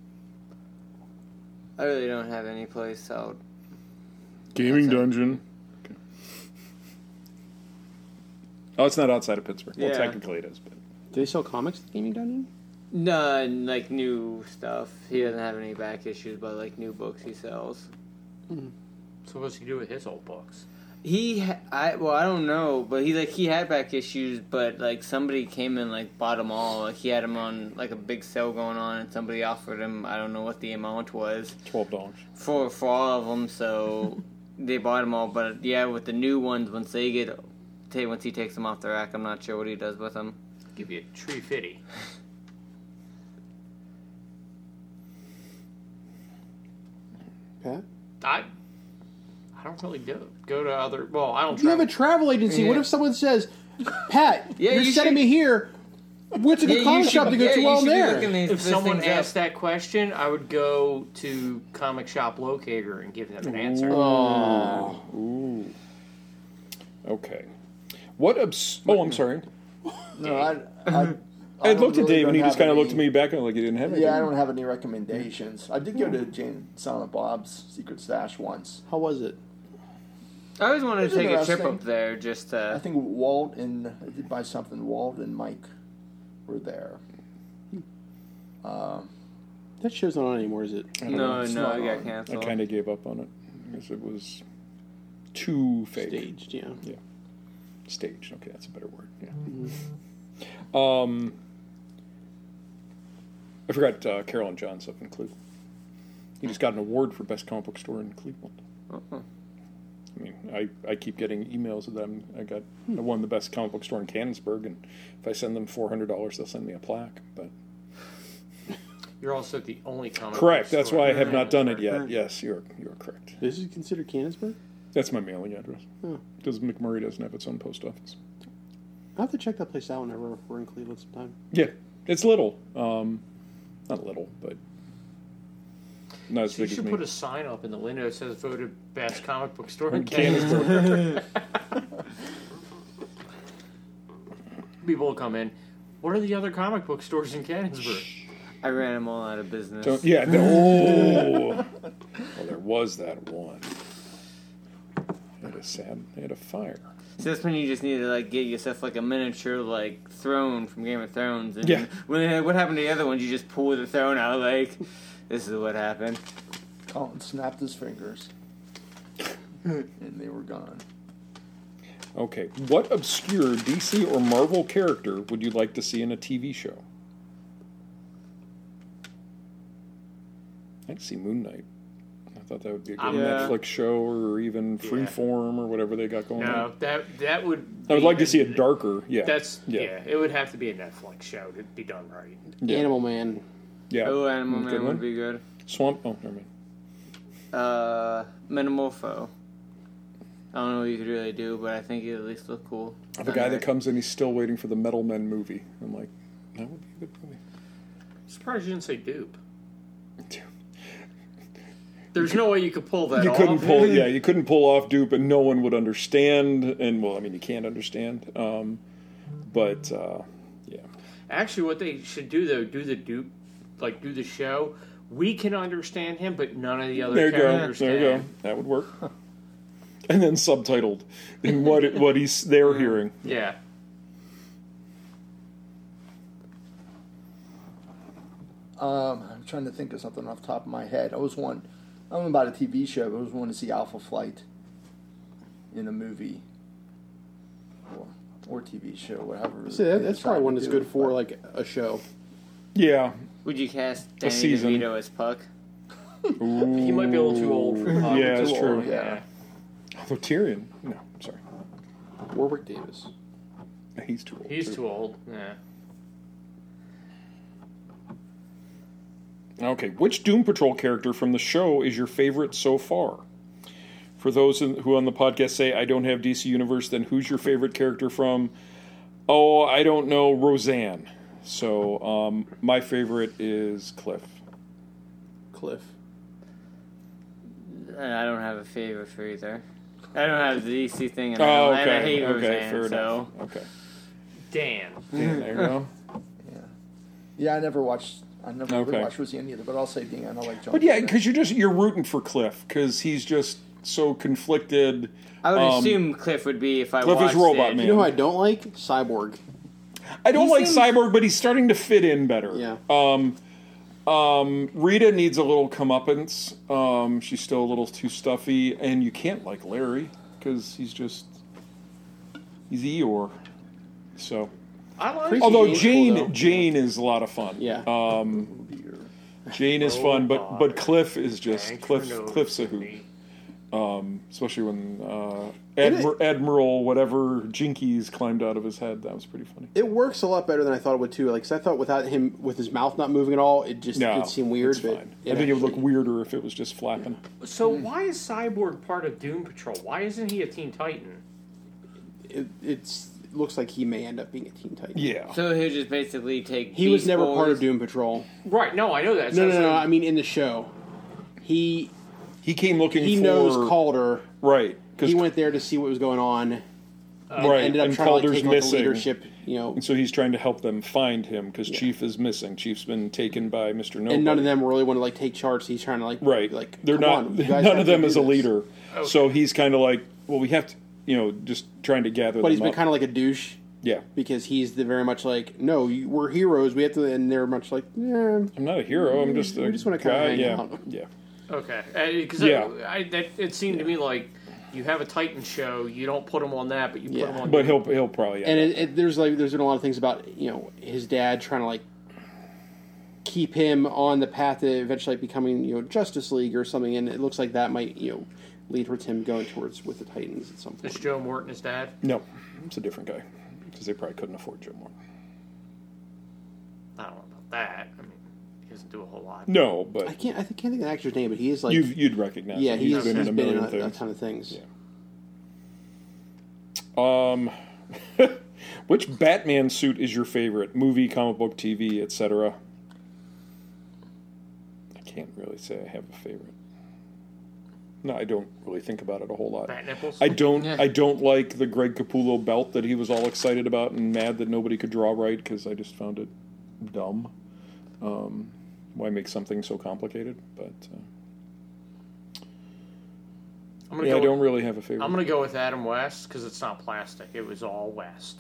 [SPEAKER 3] I really don't have any place out.
[SPEAKER 1] Gaming
[SPEAKER 3] That's it.
[SPEAKER 1] Dungeon. Okay. Oh, it's not outside of Pittsburgh. Well,
[SPEAKER 3] Yeah.
[SPEAKER 1] technically it is, but
[SPEAKER 2] Do they sell comics at Gaming Dungeon?
[SPEAKER 3] No, like new stuff. He doesn't have any back issues, but like new books he sells.
[SPEAKER 4] So what's he do with his old books?
[SPEAKER 3] He, ha- I well, I don't know, but he like he had back issues, but like somebody came and like bought them all. Like he had them on like a big sale going on, and somebody offered him, I don't know what the amount was
[SPEAKER 1] Twelve dollars.
[SPEAKER 3] for for all of them. So they bought them all. But yeah, with the new ones, once they get, ta- once he takes them off the rack, I'm not sure what he does with them.
[SPEAKER 4] Give you a tree fitty.
[SPEAKER 2] Pat?
[SPEAKER 4] I I don't really do go to other. Well, I don't.
[SPEAKER 2] You have a
[SPEAKER 4] travel.
[SPEAKER 2] travel agency. What
[SPEAKER 3] Yeah.
[SPEAKER 2] if someone says, Pat,
[SPEAKER 3] Yeah,
[SPEAKER 2] you're
[SPEAKER 3] you
[SPEAKER 2] sending
[SPEAKER 3] should-
[SPEAKER 2] me here. What's a good
[SPEAKER 3] Yeah, you
[SPEAKER 2] comic
[SPEAKER 3] should-
[SPEAKER 2] shop to go
[SPEAKER 3] yeah,
[SPEAKER 2] to
[SPEAKER 3] you
[SPEAKER 2] while I'm
[SPEAKER 3] should be
[SPEAKER 2] there?
[SPEAKER 3] looking these-
[SPEAKER 4] If
[SPEAKER 3] this
[SPEAKER 4] someone
[SPEAKER 3] things up.
[SPEAKER 4] asked that question, I would go to Comic Shop Locator and give them an answer.
[SPEAKER 2] Oh.
[SPEAKER 1] Ooh. Okay. What abs- Oh, I'm sorry.
[SPEAKER 5] No, I. I,
[SPEAKER 1] I
[SPEAKER 5] don't
[SPEAKER 1] looked at
[SPEAKER 5] really
[SPEAKER 1] Dave and he
[SPEAKER 5] don't
[SPEAKER 1] just
[SPEAKER 5] have
[SPEAKER 1] kind of
[SPEAKER 5] any-
[SPEAKER 1] looked at me back and like he didn't have anything.
[SPEAKER 5] Yeah, I don't have any recommendations. I did go to Jane Silent Bob's Secret Stash once.
[SPEAKER 2] How was it?
[SPEAKER 3] I always wanted
[SPEAKER 5] It's
[SPEAKER 3] to take a trip
[SPEAKER 5] interesting.
[SPEAKER 3] up there. Just
[SPEAKER 5] I
[SPEAKER 3] uh,
[SPEAKER 5] think Walt and I did buy something. Walt and Mike were there. Um,
[SPEAKER 2] That show's not on anymore, is it?
[SPEAKER 1] I don't
[SPEAKER 3] no,
[SPEAKER 1] know.
[SPEAKER 5] it's
[SPEAKER 3] no,
[SPEAKER 5] not
[SPEAKER 3] it got
[SPEAKER 5] on.
[SPEAKER 1] I
[SPEAKER 3] canceled.
[SPEAKER 1] kind of gave up on it because it was too fake.
[SPEAKER 2] Staged, yeah.
[SPEAKER 1] Staged. Okay, that's a better word. Yeah. Um, I forgot uh, Carolyn John's up in Cleveland. He just got an award for best comic book store in Cleveland.
[SPEAKER 3] Uh-huh.
[SPEAKER 1] I mean, I, I keep getting emails of them. I got I won the best comic book store in Canonsburg, and if I send them four hundred dollars, they'll send me a plaque. But
[SPEAKER 4] You're also the only comic.
[SPEAKER 1] correct.
[SPEAKER 4] book
[SPEAKER 1] That's
[SPEAKER 4] store
[SPEAKER 1] why I
[SPEAKER 4] in
[SPEAKER 1] have not done it
[SPEAKER 4] Canonsburg.
[SPEAKER 1] yet. Yes, you're you're correct.
[SPEAKER 2] This is considered Canonsburg?
[SPEAKER 1] That's my mailing address.
[SPEAKER 2] Oh.
[SPEAKER 1] Because McMurray doesn't have its own post office.
[SPEAKER 2] I'll have to check that place out whenever we're in Cleveland sometime.
[SPEAKER 1] Yeah, it's little. Um, not little, but not as
[SPEAKER 4] So you
[SPEAKER 1] big as
[SPEAKER 4] should
[SPEAKER 1] me.
[SPEAKER 4] put a sign up in the window that says voted best comic book store in
[SPEAKER 1] In
[SPEAKER 4] Canonsburg. People will come in. What are the other comic book stores in Canonsburg?
[SPEAKER 3] I ran them all out of business.
[SPEAKER 1] Don't, yeah. The, oh, well, there was that one. They had a sad. They had a fire.
[SPEAKER 3] So that's when you just need to like get yourself like a miniature like throne from Game of Thrones. And
[SPEAKER 1] Yeah.
[SPEAKER 3] when what happened to the other ones? You just pull the throne out like this is what happened.
[SPEAKER 5] Colin snapped his fingers, and they were gone.
[SPEAKER 1] Okay. What obscure D C or Marvel character would you like to see in a T V show? I'd see Moon Knight. I thought that would be a good
[SPEAKER 4] Um,
[SPEAKER 3] Yeah.
[SPEAKER 1] Netflix show, or even
[SPEAKER 4] Yeah.
[SPEAKER 1] Freeform, or whatever they got going
[SPEAKER 4] No,
[SPEAKER 1] on.
[SPEAKER 4] that that would.
[SPEAKER 1] I would
[SPEAKER 4] be
[SPEAKER 1] like to see a
[SPEAKER 4] a
[SPEAKER 1] darker. Yeah.
[SPEAKER 4] That's
[SPEAKER 1] Yeah.
[SPEAKER 4] yeah. It would have to be a Netflix show to be done right.
[SPEAKER 1] Yeah.
[SPEAKER 2] Animal Man.
[SPEAKER 1] Yeah.
[SPEAKER 3] Oh, Animal
[SPEAKER 1] Good
[SPEAKER 3] Man
[SPEAKER 1] one.
[SPEAKER 3] would be good.
[SPEAKER 1] Swamp. Oh, never mind.
[SPEAKER 3] Uh, Metamorpho. I don't know what you could really do, but I think it at least look cool.
[SPEAKER 1] I have a guy that comes in. He's still waiting for the Metal Men movie. I'm like, that would be a good movie.
[SPEAKER 4] Surprised you didn't say dupe. There's no way you could pull that
[SPEAKER 1] You
[SPEAKER 4] off.
[SPEAKER 1] couldn't pull, yeah, you couldn't pull off dupe, and no one would understand. And well, I mean, you can't understand. Um, but uh, yeah,
[SPEAKER 4] Actually, what they should do though, do the dupe, like do the show. We can understand him, but none of the other
[SPEAKER 1] there you go.
[SPEAKER 4] characters
[SPEAKER 1] There you
[SPEAKER 4] can.
[SPEAKER 1] go. That would work. And then subtitled in what it, what he's they're hearing.
[SPEAKER 4] Yeah.
[SPEAKER 5] Um, I'm trying to think of something off the top of my head. I was one. I don't know about a T V show, but I was wanting to see Alpha Flight in a movie or, or T V show, whatever.
[SPEAKER 2] See, that,
[SPEAKER 5] they
[SPEAKER 2] that's
[SPEAKER 5] decide
[SPEAKER 2] probably
[SPEAKER 5] to
[SPEAKER 2] one that's
[SPEAKER 5] do,
[SPEAKER 2] good for
[SPEAKER 5] but-
[SPEAKER 2] like a show.
[SPEAKER 1] Yeah.
[SPEAKER 3] Would you cast Danny
[SPEAKER 1] season.
[SPEAKER 3] DeVito as Puck?
[SPEAKER 4] He might be a little too old for Puck.
[SPEAKER 1] Yeah,
[SPEAKER 5] Too
[SPEAKER 1] that's true.
[SPEAKER 5] old, yeah.
[SPEAKER 1] Although Tyrion, no, sorry,
[SPEAKER 2] Warwick Davis.
[SPEAKER 1] he's too old.
[SPEAKER 4] He's
[SPEAKER 1] too.
[SPEAKER 4] too old. Yeah.
[SPEAKER 1] Okay, which Doom Patrol character from the show is your favorite so far? For those in- who on the podcast say, I don't have D C Universe, then who's your favorite character from? Oh, I don't know, Roseanne. So, um, my favorite is Cliff.
[SPEAKER 2] Cliff.
[SPEAKER 3] I don't have a favorite for either. I don't have the D C thing, and,
[SPEAKER 1] Oh,
[SPEAKER 3] I, don't,
[SPEAKER 1] okay.
[SPEAKER 3] and I hate
[SPEAKER 1] okay,
[SPEAKER 3] Roseanne,
[SPEAKER 1] fair
[SPEAKER 3] so...
[SPEAKER 1] enough. Okay.
[SPEAKER 4] Dan.
[SPEAKER 1] Dan, there you go.
[SPEAKER 5] Yeah, yeah. I never watched. I never
[SPEAKER 1] Okay.
[SPEAKER 5] really watched Roseanne either, but I'll say Dan. I like John.
[SPEAKER 1] But yeah,
[SPEAKER 5] Goodman.
[SPEAKER 1] because you're just, you're rooting for Cliff, because he's just so conflicted.
[SPEAKER 3] I would
[SPEAKER 1] Um,
[SPEAKER 3] assume Cliff would be if I
[SPEAKER 1] Cliff is
[SPEAKER 3] watched
[SPEAKER 1] Robot
[SPEAKER 3] it.
[SPEAKER 1] Man.
[SPEAKER 2] You know who I don't like? Cyborg.
[SPEAKER 1] I don't
[SPEAKER 3] He
[SPEAKER 1] like
[SPEAKER 3] seems-
[SPEAKER 1] Cyborg, but he's starting to fit in better.
[SPEAKER 2] Yeah.
[SPEAKER 1] Um, um, Rita needs a little comeuppance. Um, she's still a little too stuffy, and you can't like Larry because he's just he's Eeyore. So,
[SPEAKER 4] I like
[SPEAKER 2] Pretty-
[SPEAKER 1] although
[SPEAKER 2] Jane's
[SPEAKER 1] Jane
[SPEAKER 2] cool, though.
[SPEAKER 1] Jane is a lot of fun.
[SPEAKER 2] Yeah.
[SPEAKER 1] Um, Jane is fun, but but Cliff is just
[SPEAKER 4] Thanks
[SPEAKER 1] Cliff.
[SPEAKER 4] for
[SPEAKER 1] Cliff's a
[SPEAKER 4] noticing
[SPEAKER 1] hoot.
[SPEAKER 4] me.
[SPEAKER 1] Um, especially when uh,
[SPEAKER 2] And
[SPEAKER 1] Admir- Admiral whatever Jinkies climbed out of his head. That was pretty funny.
[SPEAKER 2] It works a lot better than I thought it would too. Like, 'cause I thought without him with his mouth not moving at all, it just
[SPEAKER 1] No,
[SPEAKER 2] it seemed weird.
[SPEAKER 1] it's
[SPEAKER 2] But
[SPEAKER 1] fine. I think it would look
[SPEAKER 2] actually-
[SPEAKER 1] weirder if it was just flapping.
[SPEAKER 4] So why is Cyborg part of Doom Patrol? Why isn't he a Teen Titan?
[SPEAKER 2] It, it's it looks like he may end up being a Teen Titan.
[SPEAKER 1] Yeah.
[SPEAKER 3] So he'll just basically take.
[SPEAKER 2] He was
[SPEAKER 3] Beast
[SPEAKER 2] never part
[SPEAKER 3] Boys.
[SPEAKER 2] of Doom Patrol.
[SPEAKER 4] Right. No, I know that.
[SPEAKER 2] No,
[SPEAKER 4] So-
[SPEAKER 2] no,
[SPEAKER 4] so-
[SPEAKER 2] no. I mean, in the show, he
[SPEAKER 1] He came looking
[SPEAKER 2] he
[SPEAKER 1] for
[SPEAKER 2] knows Calder.
[SPEAKER 1] right because
[SPEAKER 2] He went there to see what was going on. And
[SPEAKER 1] right
[SPEAKER 2] ended up
[SPEAKER 1] and
[SPEAKER 2] trying to like,
[SPEAKER 1] Calder's
[SPEAKER 2] take like, the
[SPEAKER 1] missing.
[SPEAKER 2] leadership. You know,
[SPEAKER 1] And so he's trying to help them find him because
[SPEAKER 2] Yeah.
[SPEAKER 1] Chief is missing. Chief's been taken by Mister Nobody.
[SPEAKER 2] and none of them really want to like take charge. So he's trying to like
[SPEAKER 1] right.
[SPEAKER 2] Like
[SPEAKER 1] They're
[SPEAKER 2] come
[SPEAKER 1] not.
[SPEAKER 2] on, you guys
[SPEAKER 1] none
[SPEAKER 2] have
[SPEAKER 1] of
[SPEAKER 2] to
[SPEAKER 1] them
[SPEAKER 2] do
[SPEAKER 1] is a
[SPEAKER 2] this.
[SPEAKER 1] leader. So he's kind of like, well, we have to, you know, just trying to gather.
[SPEAKER 2] But
[SPEAKER 1] them
[SPEAKER 2] he's been
[SPEAKER 1] up.
[SPEAKER 2] kind of like a douche
[SPEAKER 1] yeah.
[SPEAKER 2] because he's the very much like, no, you, we're heroes. We have to, and they're much like, yeah.
[SPEAKER 1] I'm not a hero. I'm just a
[SPEAKER 2] We just wanna kinda
[SPEAKER 1] guy.
[SPEAKER 2] hang
[SPEAKER 1] yeah.
[SPEAKER 2] out.
[SPEAKER 1] Yeah.
[SPEAKER 4] Okay. Because
[SPEAKER 1] Yeah.
[SPEAKER 4] I, I, that, it seemed to me like you have a Titan show, you don't put him on that, but you
[SPEAKER 2] Yeah.
[SPEAKER 4] put him on.
[SPEAKER 1] But he'll he'll probably
[SPEAKER 2] And it, it, there's like there's been a lot of things about you know his dad trying to like keep him on the path to eventually becoming you know Justice League or something, and it looks like that might you know lead towards him going towards with the Titans at some
[SPEAKER 4] Is
[SPEAKER 2] point.
[SPEAKER 4] Joe Morton his dad?
[SPEAKER 1] no, it's a different guy because they probably couldn't afford Joe Morton.
[SPEAKER 4] I don't know about that. I mean, he doesn't do a whole lot.
[SPEAKER 1] No, but
[SPEAKER 2] I can't I think, can't think of the actor's name, but he is like
[SPEAKER 1] you've, you'd recognize
[SPEAKER 2] yeah
[SPEAKER 1] him.
[SPEAKER 2] he's,
[SPEAKER 1] He's been in a
[SPEAKER 2] been
[SPEAKER 1] million
[SPEAKER 2] in a, a
[SPEAKER 1] things.
[SPEAKER 2] ton of things.
[SPEAKER 1] Yeah. Um, which Batman suit is your favorite? Movie, comic book, T V, et cetera. I can't really say I have a favorite. No, I don't really think about it a whole lot.
[SPEAKER 4] Bat nipples.
[SPEAKER 1] I don't.
[SPEAKER 3] Yeah.
[SPEAKER 1] I don't like the Greg Capullo belt that he was all excited about and mad that nobody could draw right because I just found it dumb. Um, why make something so complicated? But uh,
[SPEAKER 4] I'm gonna
[SPEAKER 1] yeah,
[SPEAKER 4] go
[SPEAKER 1] I
[SPEAKER 4] with-
[SPEAKER 1] don't really have a favorite.
[SPEAKER 4] I'm gonna go with Adam West because it's not plastic. It was all West.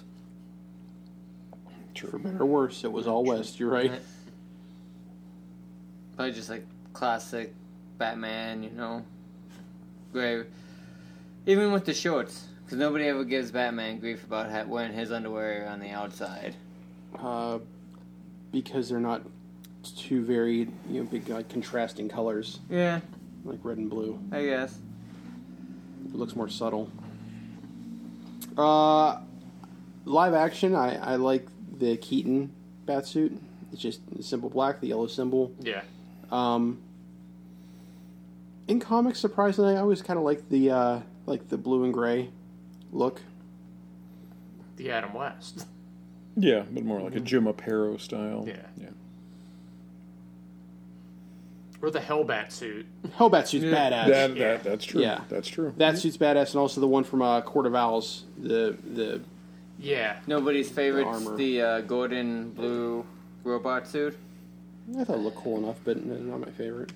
[SPEAKER 2] For better or worse, it was all West. You're right.
[SPEAKER 3] Probably just like classic Batman, you know. Great. Even with the shorts, because nobody ever gives Batman grief about ha- wearing his underwear on the outside.
[SPEAKER 2] Uh, because they're not two very you know big like contrasting colors
[SPEAKER 3] Yeah,
[SPEAKER 2] like red and blue.
[SPEAKER 3] I guess.
[SPEAKER 2] It looks more subtle. Uh, live action, I, I like the Keaton batsuit. It's just simple black, the yellow symbol.
[SPEAKER 4] Yeah.
[SPEAKER 2] Um, in comics, surprisingly, I always kind of like the uh, like the blue and gray look.
[SPEAKER 4] The Adam West.
[SPEAKER 1] Yeah, but more like a Jim Aparo style.
[SPEAKER 4] Yeah.
[SPEAKER 1] Yeah.
[SPEAKER 4] Or the Hellbat suit.
[SPEAKER 2] Hellbat suit's
[SPEAKER 3] Yeah.
[SPEAKER 2] badass.
[SPEAKER 1] That,
[SPEAKER 4] Yeah.
[SPEAKER 1] that that's true.
[SPEAKER 2] Yeah.
[SPEAKER 1] That's true.
[SPEAKER 2] that suit's badass, and also the one from uh, Court of Owls. The the
[SPEAKER 4] Yeah.
[SPEAKER 3] Nobody's favorite,
[SPEAKER 2] armor.
[SPEAKER 3] the uh, Gordon blue robot suit.
[SPEAKER 2] I thought it looked cool enough, but not my favorite.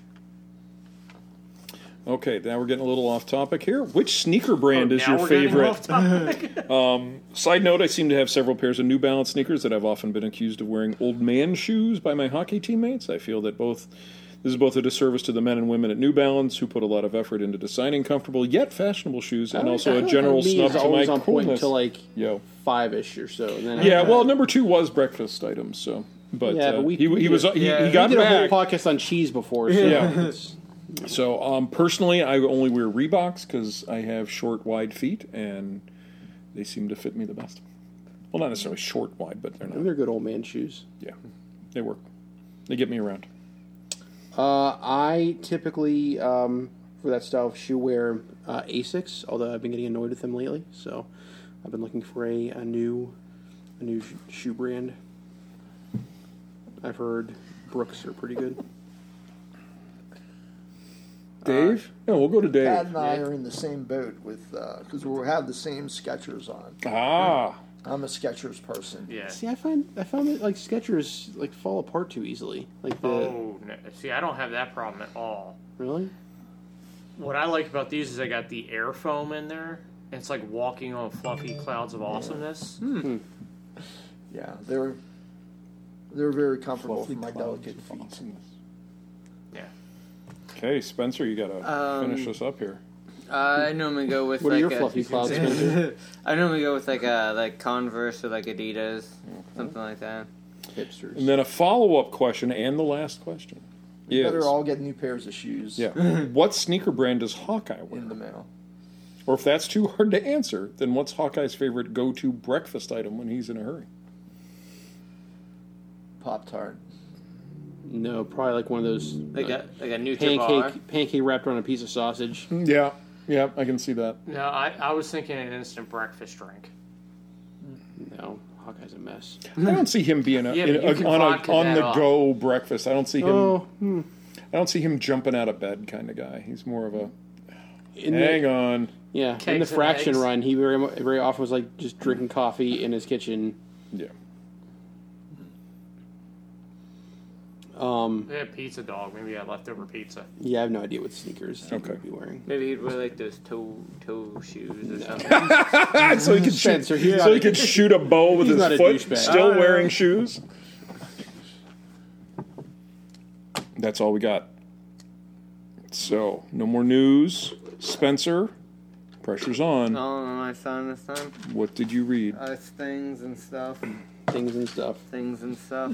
[SPEAKER 1] Okay, now we're getting a little off topic here. Which sneaker brand
[SPEAKER 4] Oh,
[SPEAKER 1] is
[SPEAKER 4] now
[SPEAKER 1] your
[SPEAKER 4] we're getting
[SPEAKER 1] favorite?
[SPEAKER 4] off topic.
[SPEAKER 1] Side note, I seem to have several pairs of New Balance sneakers that I've often been accused of wearing old man shoes by my hockey teammates. I feel that both this is both a disservice to the men and women at New Balance who put a lot of effort into designing comfortable yet fashionable shoes, and
[SPEAKER 2] I-
[SPEAKER 1] also
[SPEAKER 2] I
[SPEAKER 1] a
[SPEAKER 2] don't
[SPEAKER 1] general
[SPEAKER 2] know, me
[SPEAKER 1] snub
[SPEAKER 2] is
[SPEAKER 1] to my
[SPEAKER 2] always on point
[SPEAKER 1] coolness.
[SPEAKER 2] until like
[SPEAKER 1] Yo.
[SPEAKER 2] five-ish or so. And then
[SPEAKER 1] Yeah, well, number two was breakfast items, so but,
[SPEAKER 2] Yeah,
[SPEAKER 1] uh,
[SPEAKER 2] but we-
[SPEAKER 1] he,
[SPEAKER 2] we
[SPEAKER 1] he was
[SPEAKER 2] did-
[SPEAKER 1] he,
[SPEAKER 3] yeah,
[SPEAKER 1] he
[SPEAKER 3] we
[SPEAKER 1] got
[SPEAKER 2] we did a
[SPEAKER 1] back.
[SPEAKER 2] whole podcast on cheese before. So
[SPEAKER 1] Yeah.
[SPEAKER 2] it's-
[SPEAKER 1] So, um, personally, I only wear Reeboks because I have short, wide feet, and they seem to fit me the best. Well, not necessarily short, wide, but they're not.
[SPEAKER 2] they're good old man shoes.
[SPEAKER 1] Yeah, they work. They get me around.
[SPEAKER 2] Uh, I typically, um, for that style of shoe, wear uh, Asics. Although I've been getting annoyed with them lately, so I've been looking for a, a new, a new sh- shoe brand. I've heard Brooks are pretty good.
[SPEAKER 1] Dave? No, we'll go to Dave.
[SPEAKER 5] Pat and I are in the same boat with because we have the same Skechers on.
[SPEAKER 1] Ah,
[SPEAKER 5] I'm a Skechers person.
[SPEAKER 4] Yeah.
[SPEAKER 2] See, I find I found that like Skechers like fall apart too easily. Like the
[SPEAKER 4] Oh, no. See, I don't have that problem at all.
[SPEAKER 2] really.
[SPEAKER 4] What I like about these is I got the air foam in there. And it's like walking on fluffy clouds of awesomeness.
[SPEAKER 5] Yeah, they're they're very comfortable
[SPEAKER 1] Fluffy
[SPEAKER 5] for my
[SPEAKER 1] clouds
[SPEAKER 5] delicate
[SPEAKER 1] of
[SPEAKER 5] feet.
[SPEAKER 1] awesomeness.
[SPEAKER 4] Yeah.
[SPEAKER 1] Okay, Spencer, you got to
[SPEAKER 3] Um,
[SPEAKER 1] finish this up here.
[SPEAKER 3] I normally go with
[SPEAKER 2] What are
[SPEAKER 3] like
[SPEAKER 2] your
[SPEAKER 3] a,
[SPEAKER 2] fluffy clouds, Spencer?
[SPEAKER 3] I normally go with like a like Converse or like Adidas, something like that.
[SPEAKER 2] Hipsters.
[SPEAKER 1] And then a follow-up question, and the last question
[SPEAKER 5] You
[SPEAKER 1] is,
[SPEAKER 5] better all get new pairs of shoes
[SPEAKER 1] yeah, what sneaker brand does Hawkeye wear?
[SPEAKER 5] in the mail.
[SPEAKER 1] Or if that's too hard to answer, then what's Hawkeye's favorite go-to breakfast item when he's in a hurry?
[SPEAKER 5] Pop Tart.
[SPEAKER 2] No, probably like one of those
[SPEAKER 3] Like
[SPEAKER 2] uh,
[SPEAKER 3] a like a Nutribar.
[SPEAKER 2] pancake pancake wrapped around a piece of sausage.
[SPEAKER 1] Yeah, yeah, I can see that.
[SPEAKER 4] No, I, I was thinking an instant breakfast drink.
[SPEAKER 2] No, Hawkeye's a mess.
[SPEAKER 1] I don't see him being a,
[SPEAKER 4] Yeah,
[SPEAKER 1] in
[SPEAKER 4] but you
[SPEAKER 1] a
[SPEAKER 4] can
[SPEAKER 1] on a
[SPEAKER 4] vodka
[SPEAKER 1] on
[SPEAKER 4] that
[SPEAKER 1] the
[SPEAKER 4] up.
[SPEAKER 1] go breakfast. I don't see him.
[SPEAKER 2] Oh, hmm.
[SPEAKER 1] I don't see him jumping out of bed kind of guy. He's more of a
[SPEAKER 2] In
[SPEAKER 1] hang
[SPEAKER 2] the,
[SPEAKER 1] on.
[SPEAKER 2] yeah, in the
[SPEAKER 4] Kegs and
[SPEAKER 2] fraction
[SPEAKER 4] eggs.
[SPEAKER 2] run, he very mu- very often was like just drinking coffee in his kitchen.
[SPEAKER 1] Yeah.
[SPEAKER 2] Um,
[SPEAKER 4] They had pizza dog. Maybe I had leftover pizza.
[SPEAKER 2] yeah, I have no idea what sneakers he
[SPEAKER 1] Okay.
[SPEAKER 2] would be wearing.
[SPEAKER 3] Maybe he'd wear like those toe toe shoes or something.
[SPEAKER 1] so he could shoot.
[SPEAKER 2] Spencer, he's
[SPEAKER 1] So
[SPEAKER 2] not
[SPEAKER 1] he
[SPEAKER 2] a-
[SPEAKER 1] could shoot a bow with
[SPEAKER 2] he's
[SPEAKER 1] his
[SPEAKER 2] not a
[SPEAKER 1] foot,
[SPEAKER 2] douchebag.
[SPEAKER 1] still
[SPEAKER 3] Oh, no.
[SPEAKER 1] wearing shoes. That's all we got. So no more news. Spencer, pressure's on.
[SPEAKER 3] Oh, my son this time.
[SPEAKER 1] What did you read?
[SPEAKER 3] Uh, it's things and stuff.
[SPEAKER 2] Things and stuff.
[SPEAKER 3] Things and stuff.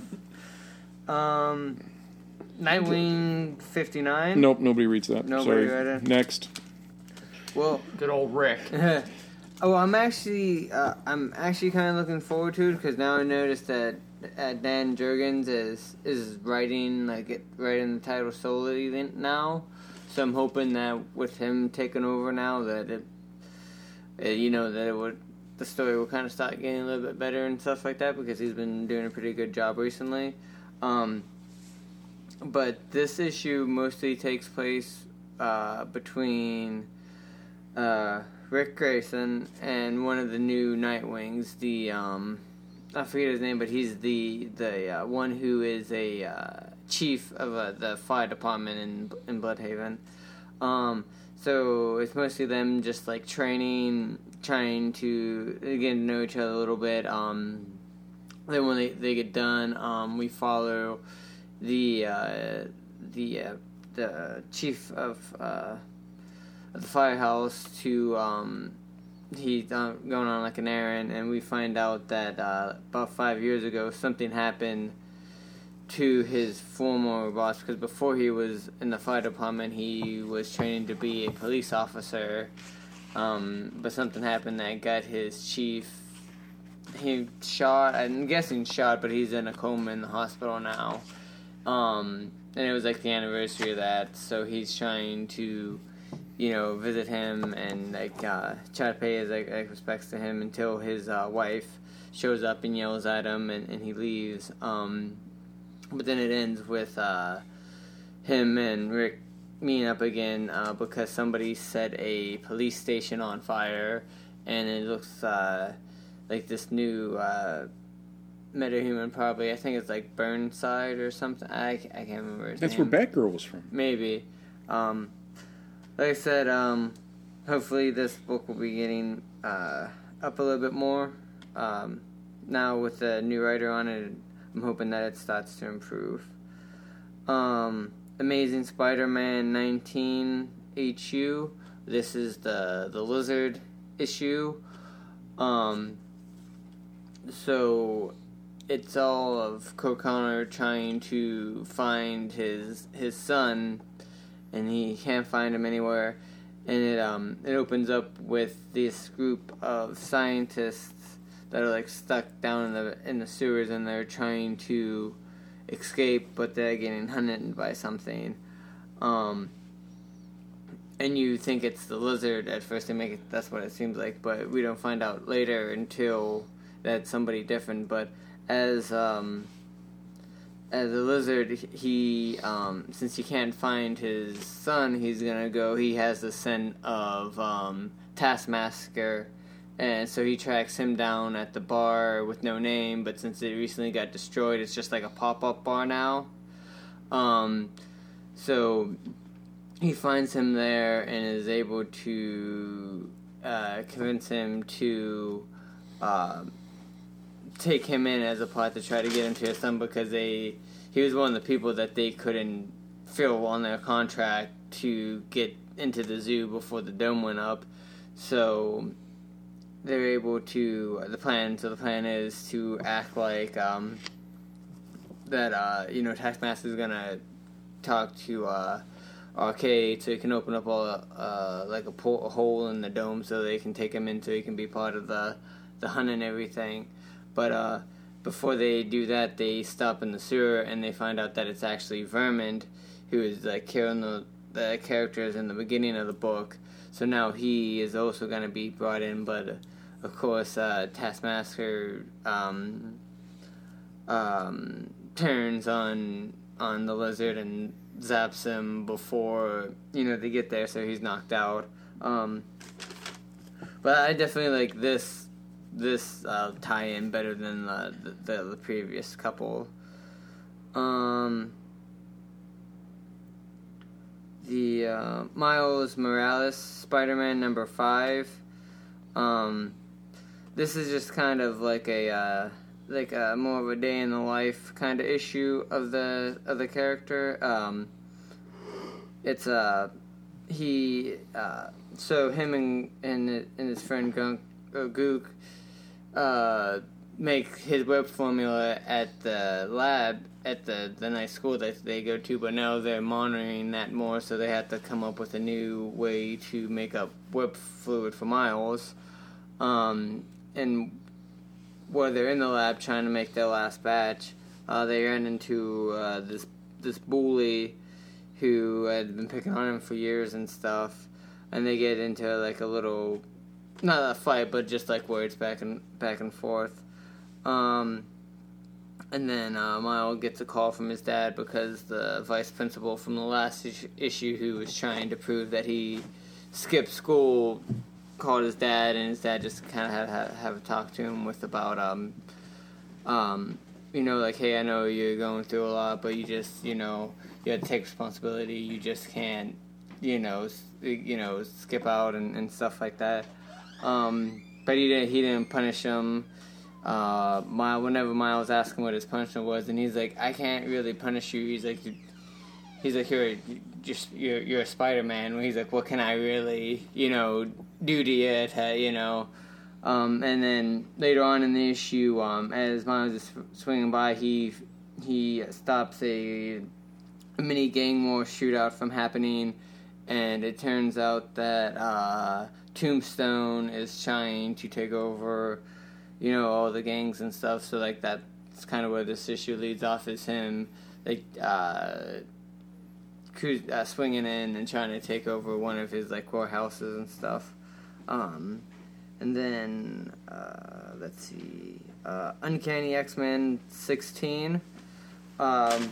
[SPEAKER 3] Um, Nightwing fifty-nine.
[SPEAKER 1] Nope, nobody reads that.
[SPEAKER 3] Nobody
[SPEAKER 1] Sorry.
[SPEAKER 3] read it.
[SPEAKER 1] Next.
[SPEAKER 3] Well,
[SPEAKER 4] Good old Rick.
[SPEAKER 3] oh, I'm actually, uh, I'm actually kind of looking forward to it because now I noticed that uh, Dan Jurgens is is writing like it, writing the title solely then- now. So I'm hoping that with him taking over now, that it, uh, you know, that it would the story will kind of start getting a little bit better and stuff like that because he's been doing a pretty good job recently. Um, but this issue mostly takes place uh, between uh, Rick Grayson and one of the new Nightwings. The um, I forget his name, but he's the the uh, one who is a uh, chief of uh, the fire department in in Bloodhaven. Um, so it's mostly them just like training, trying to get to know each other a little bit. Um, then when they, they get done, um, we follow the uh, the uh, the chief of, uh, of the firehouse to um, he's uh, going on like an errand, and we find out that uh, about five years ago something happened to his former boss, because before he was in the fire department he was training to be a police officer, um, but something happened that got his chief he shot, I'm guessing shot, but he's in a coma in the hospital now, um, and it was like the anniversary of that, so he's trying to, you know, visit him and like uh, try to pay his like, like respects to him until his uh, wife shows up and yells at him and, and he leaves. Um, but then it ends with uh, him and Rick meeting up again uh, because somebody set a police station on fire, and it looks uh, like this new uh, metahuman, probably. I think it's like Burnside or something. I, I can't remember his
[SPEAKER 1] That's
[SPEAKER 3] name.
[SPEAKER 1] where Batgirl was from.
[SPEAKER 3] Maybe. Um, like I said, um, hopefully this book will be getting uh, up a little bit more. Um, now with the new writer on it, I'm hoping that it starts to improve. Um, Amazing Spider-Man nineteen H U. This is the the Lizard issue. Um, so it's all of O'Connor trying to find his his son, and he can't find him anywhere. And it um it opens up with this group of scientists that are like stuck down in the in the sewers, and they're trying to escape, but they're getting hunted by something. Um, and you think it's the Lizard at first. They make it that's what it seems like, but we don't find out later until that's somebody different. But as um as a Lizard, he um since he can't find his son, he's gonna go. He has the scent of um Taskmaster. And so he tracks him down at the bar with no name, but since it recently got destroyed, it's just like a pop-up bar now. Um, so he finds him there and is able to uh, convince him to uh, take him in as a plot to try to get him to his son because they he was one of the people that they couldn't fill on their contract to get into the zoo before the dome went up. So they're able to the plan. So the plan is to act like um, that. Uh, you know, Taskmaster's gonna talk to uh, Arcade so he can open up all uh, like a, po- a hole in the dome so they can take him in so he can be part of the the hunt and everything. But uh, before they do that, they stop in the sewer and they find out that it's actually Vermin, who is like killing the, the characters in the beginning of the book. So now he is also going to be brought in, but uh, of course uh, Taskmaster um, um, turns on on the lizard and zaps him before you know they get there, so he's knocked out. Um, but I definitely like this. This uh, tie-in better than the, the the previous couple. Um, the uh, Miles Morales Spider-Man number five. Um, this is just kind of like a uh, like a more of a day in the life kind of issue of the of the character. Um, it's uh he uh, so him and and, and his friend Gunk, uh, Gook. Uh, make his web formula at the lab at the, the nice school that they go to, but now they're monitoring that more, so they have to come up with a new way to make up web fluid for Miles. Um, and while they're in the lab trying to make their last batch, uh, they run into uh, this this bully who had been picking on him for years and stuff, and they get into like a little. Not a fight, but just like words back and back and forth. Um, and then uh, Miles gets a call from his dad because the vice principal from the last is- issue, who was trying to prove that he skipped school, called his dad, and his dad just kind of had have, have a talk to him with about, um, um, you know, like, hey, I know you're going through a lot, but you just, you know, you have to take responsibility. You just can't, you know, you know, skip out and, and stuff like that. Um, but he didn't. He didn't punish him. Uh, Miles, whenever Miles asked him what his punishment was, and he's like, "I can't really punish you." He's like, "He's like, you're just you're you're a Spider-Man." He's like, "What can I really, you know, do to you?" To, you know. Um, and then later on in the issue, um, as Miles is swinging by, he he stops a, a mini gang war shootout from happening, and it turns out that. Uh, Tombstone is trying to take over, you know, all the gangs and stuff. So, like, that's kind of where this issue leads off, is him, like, uh, cru- uh, swinging in and trying to take over one of his, like, core houses and stuff. Um, and then, uh, let's see, uh, Uncanny X-Men sixteen. Um,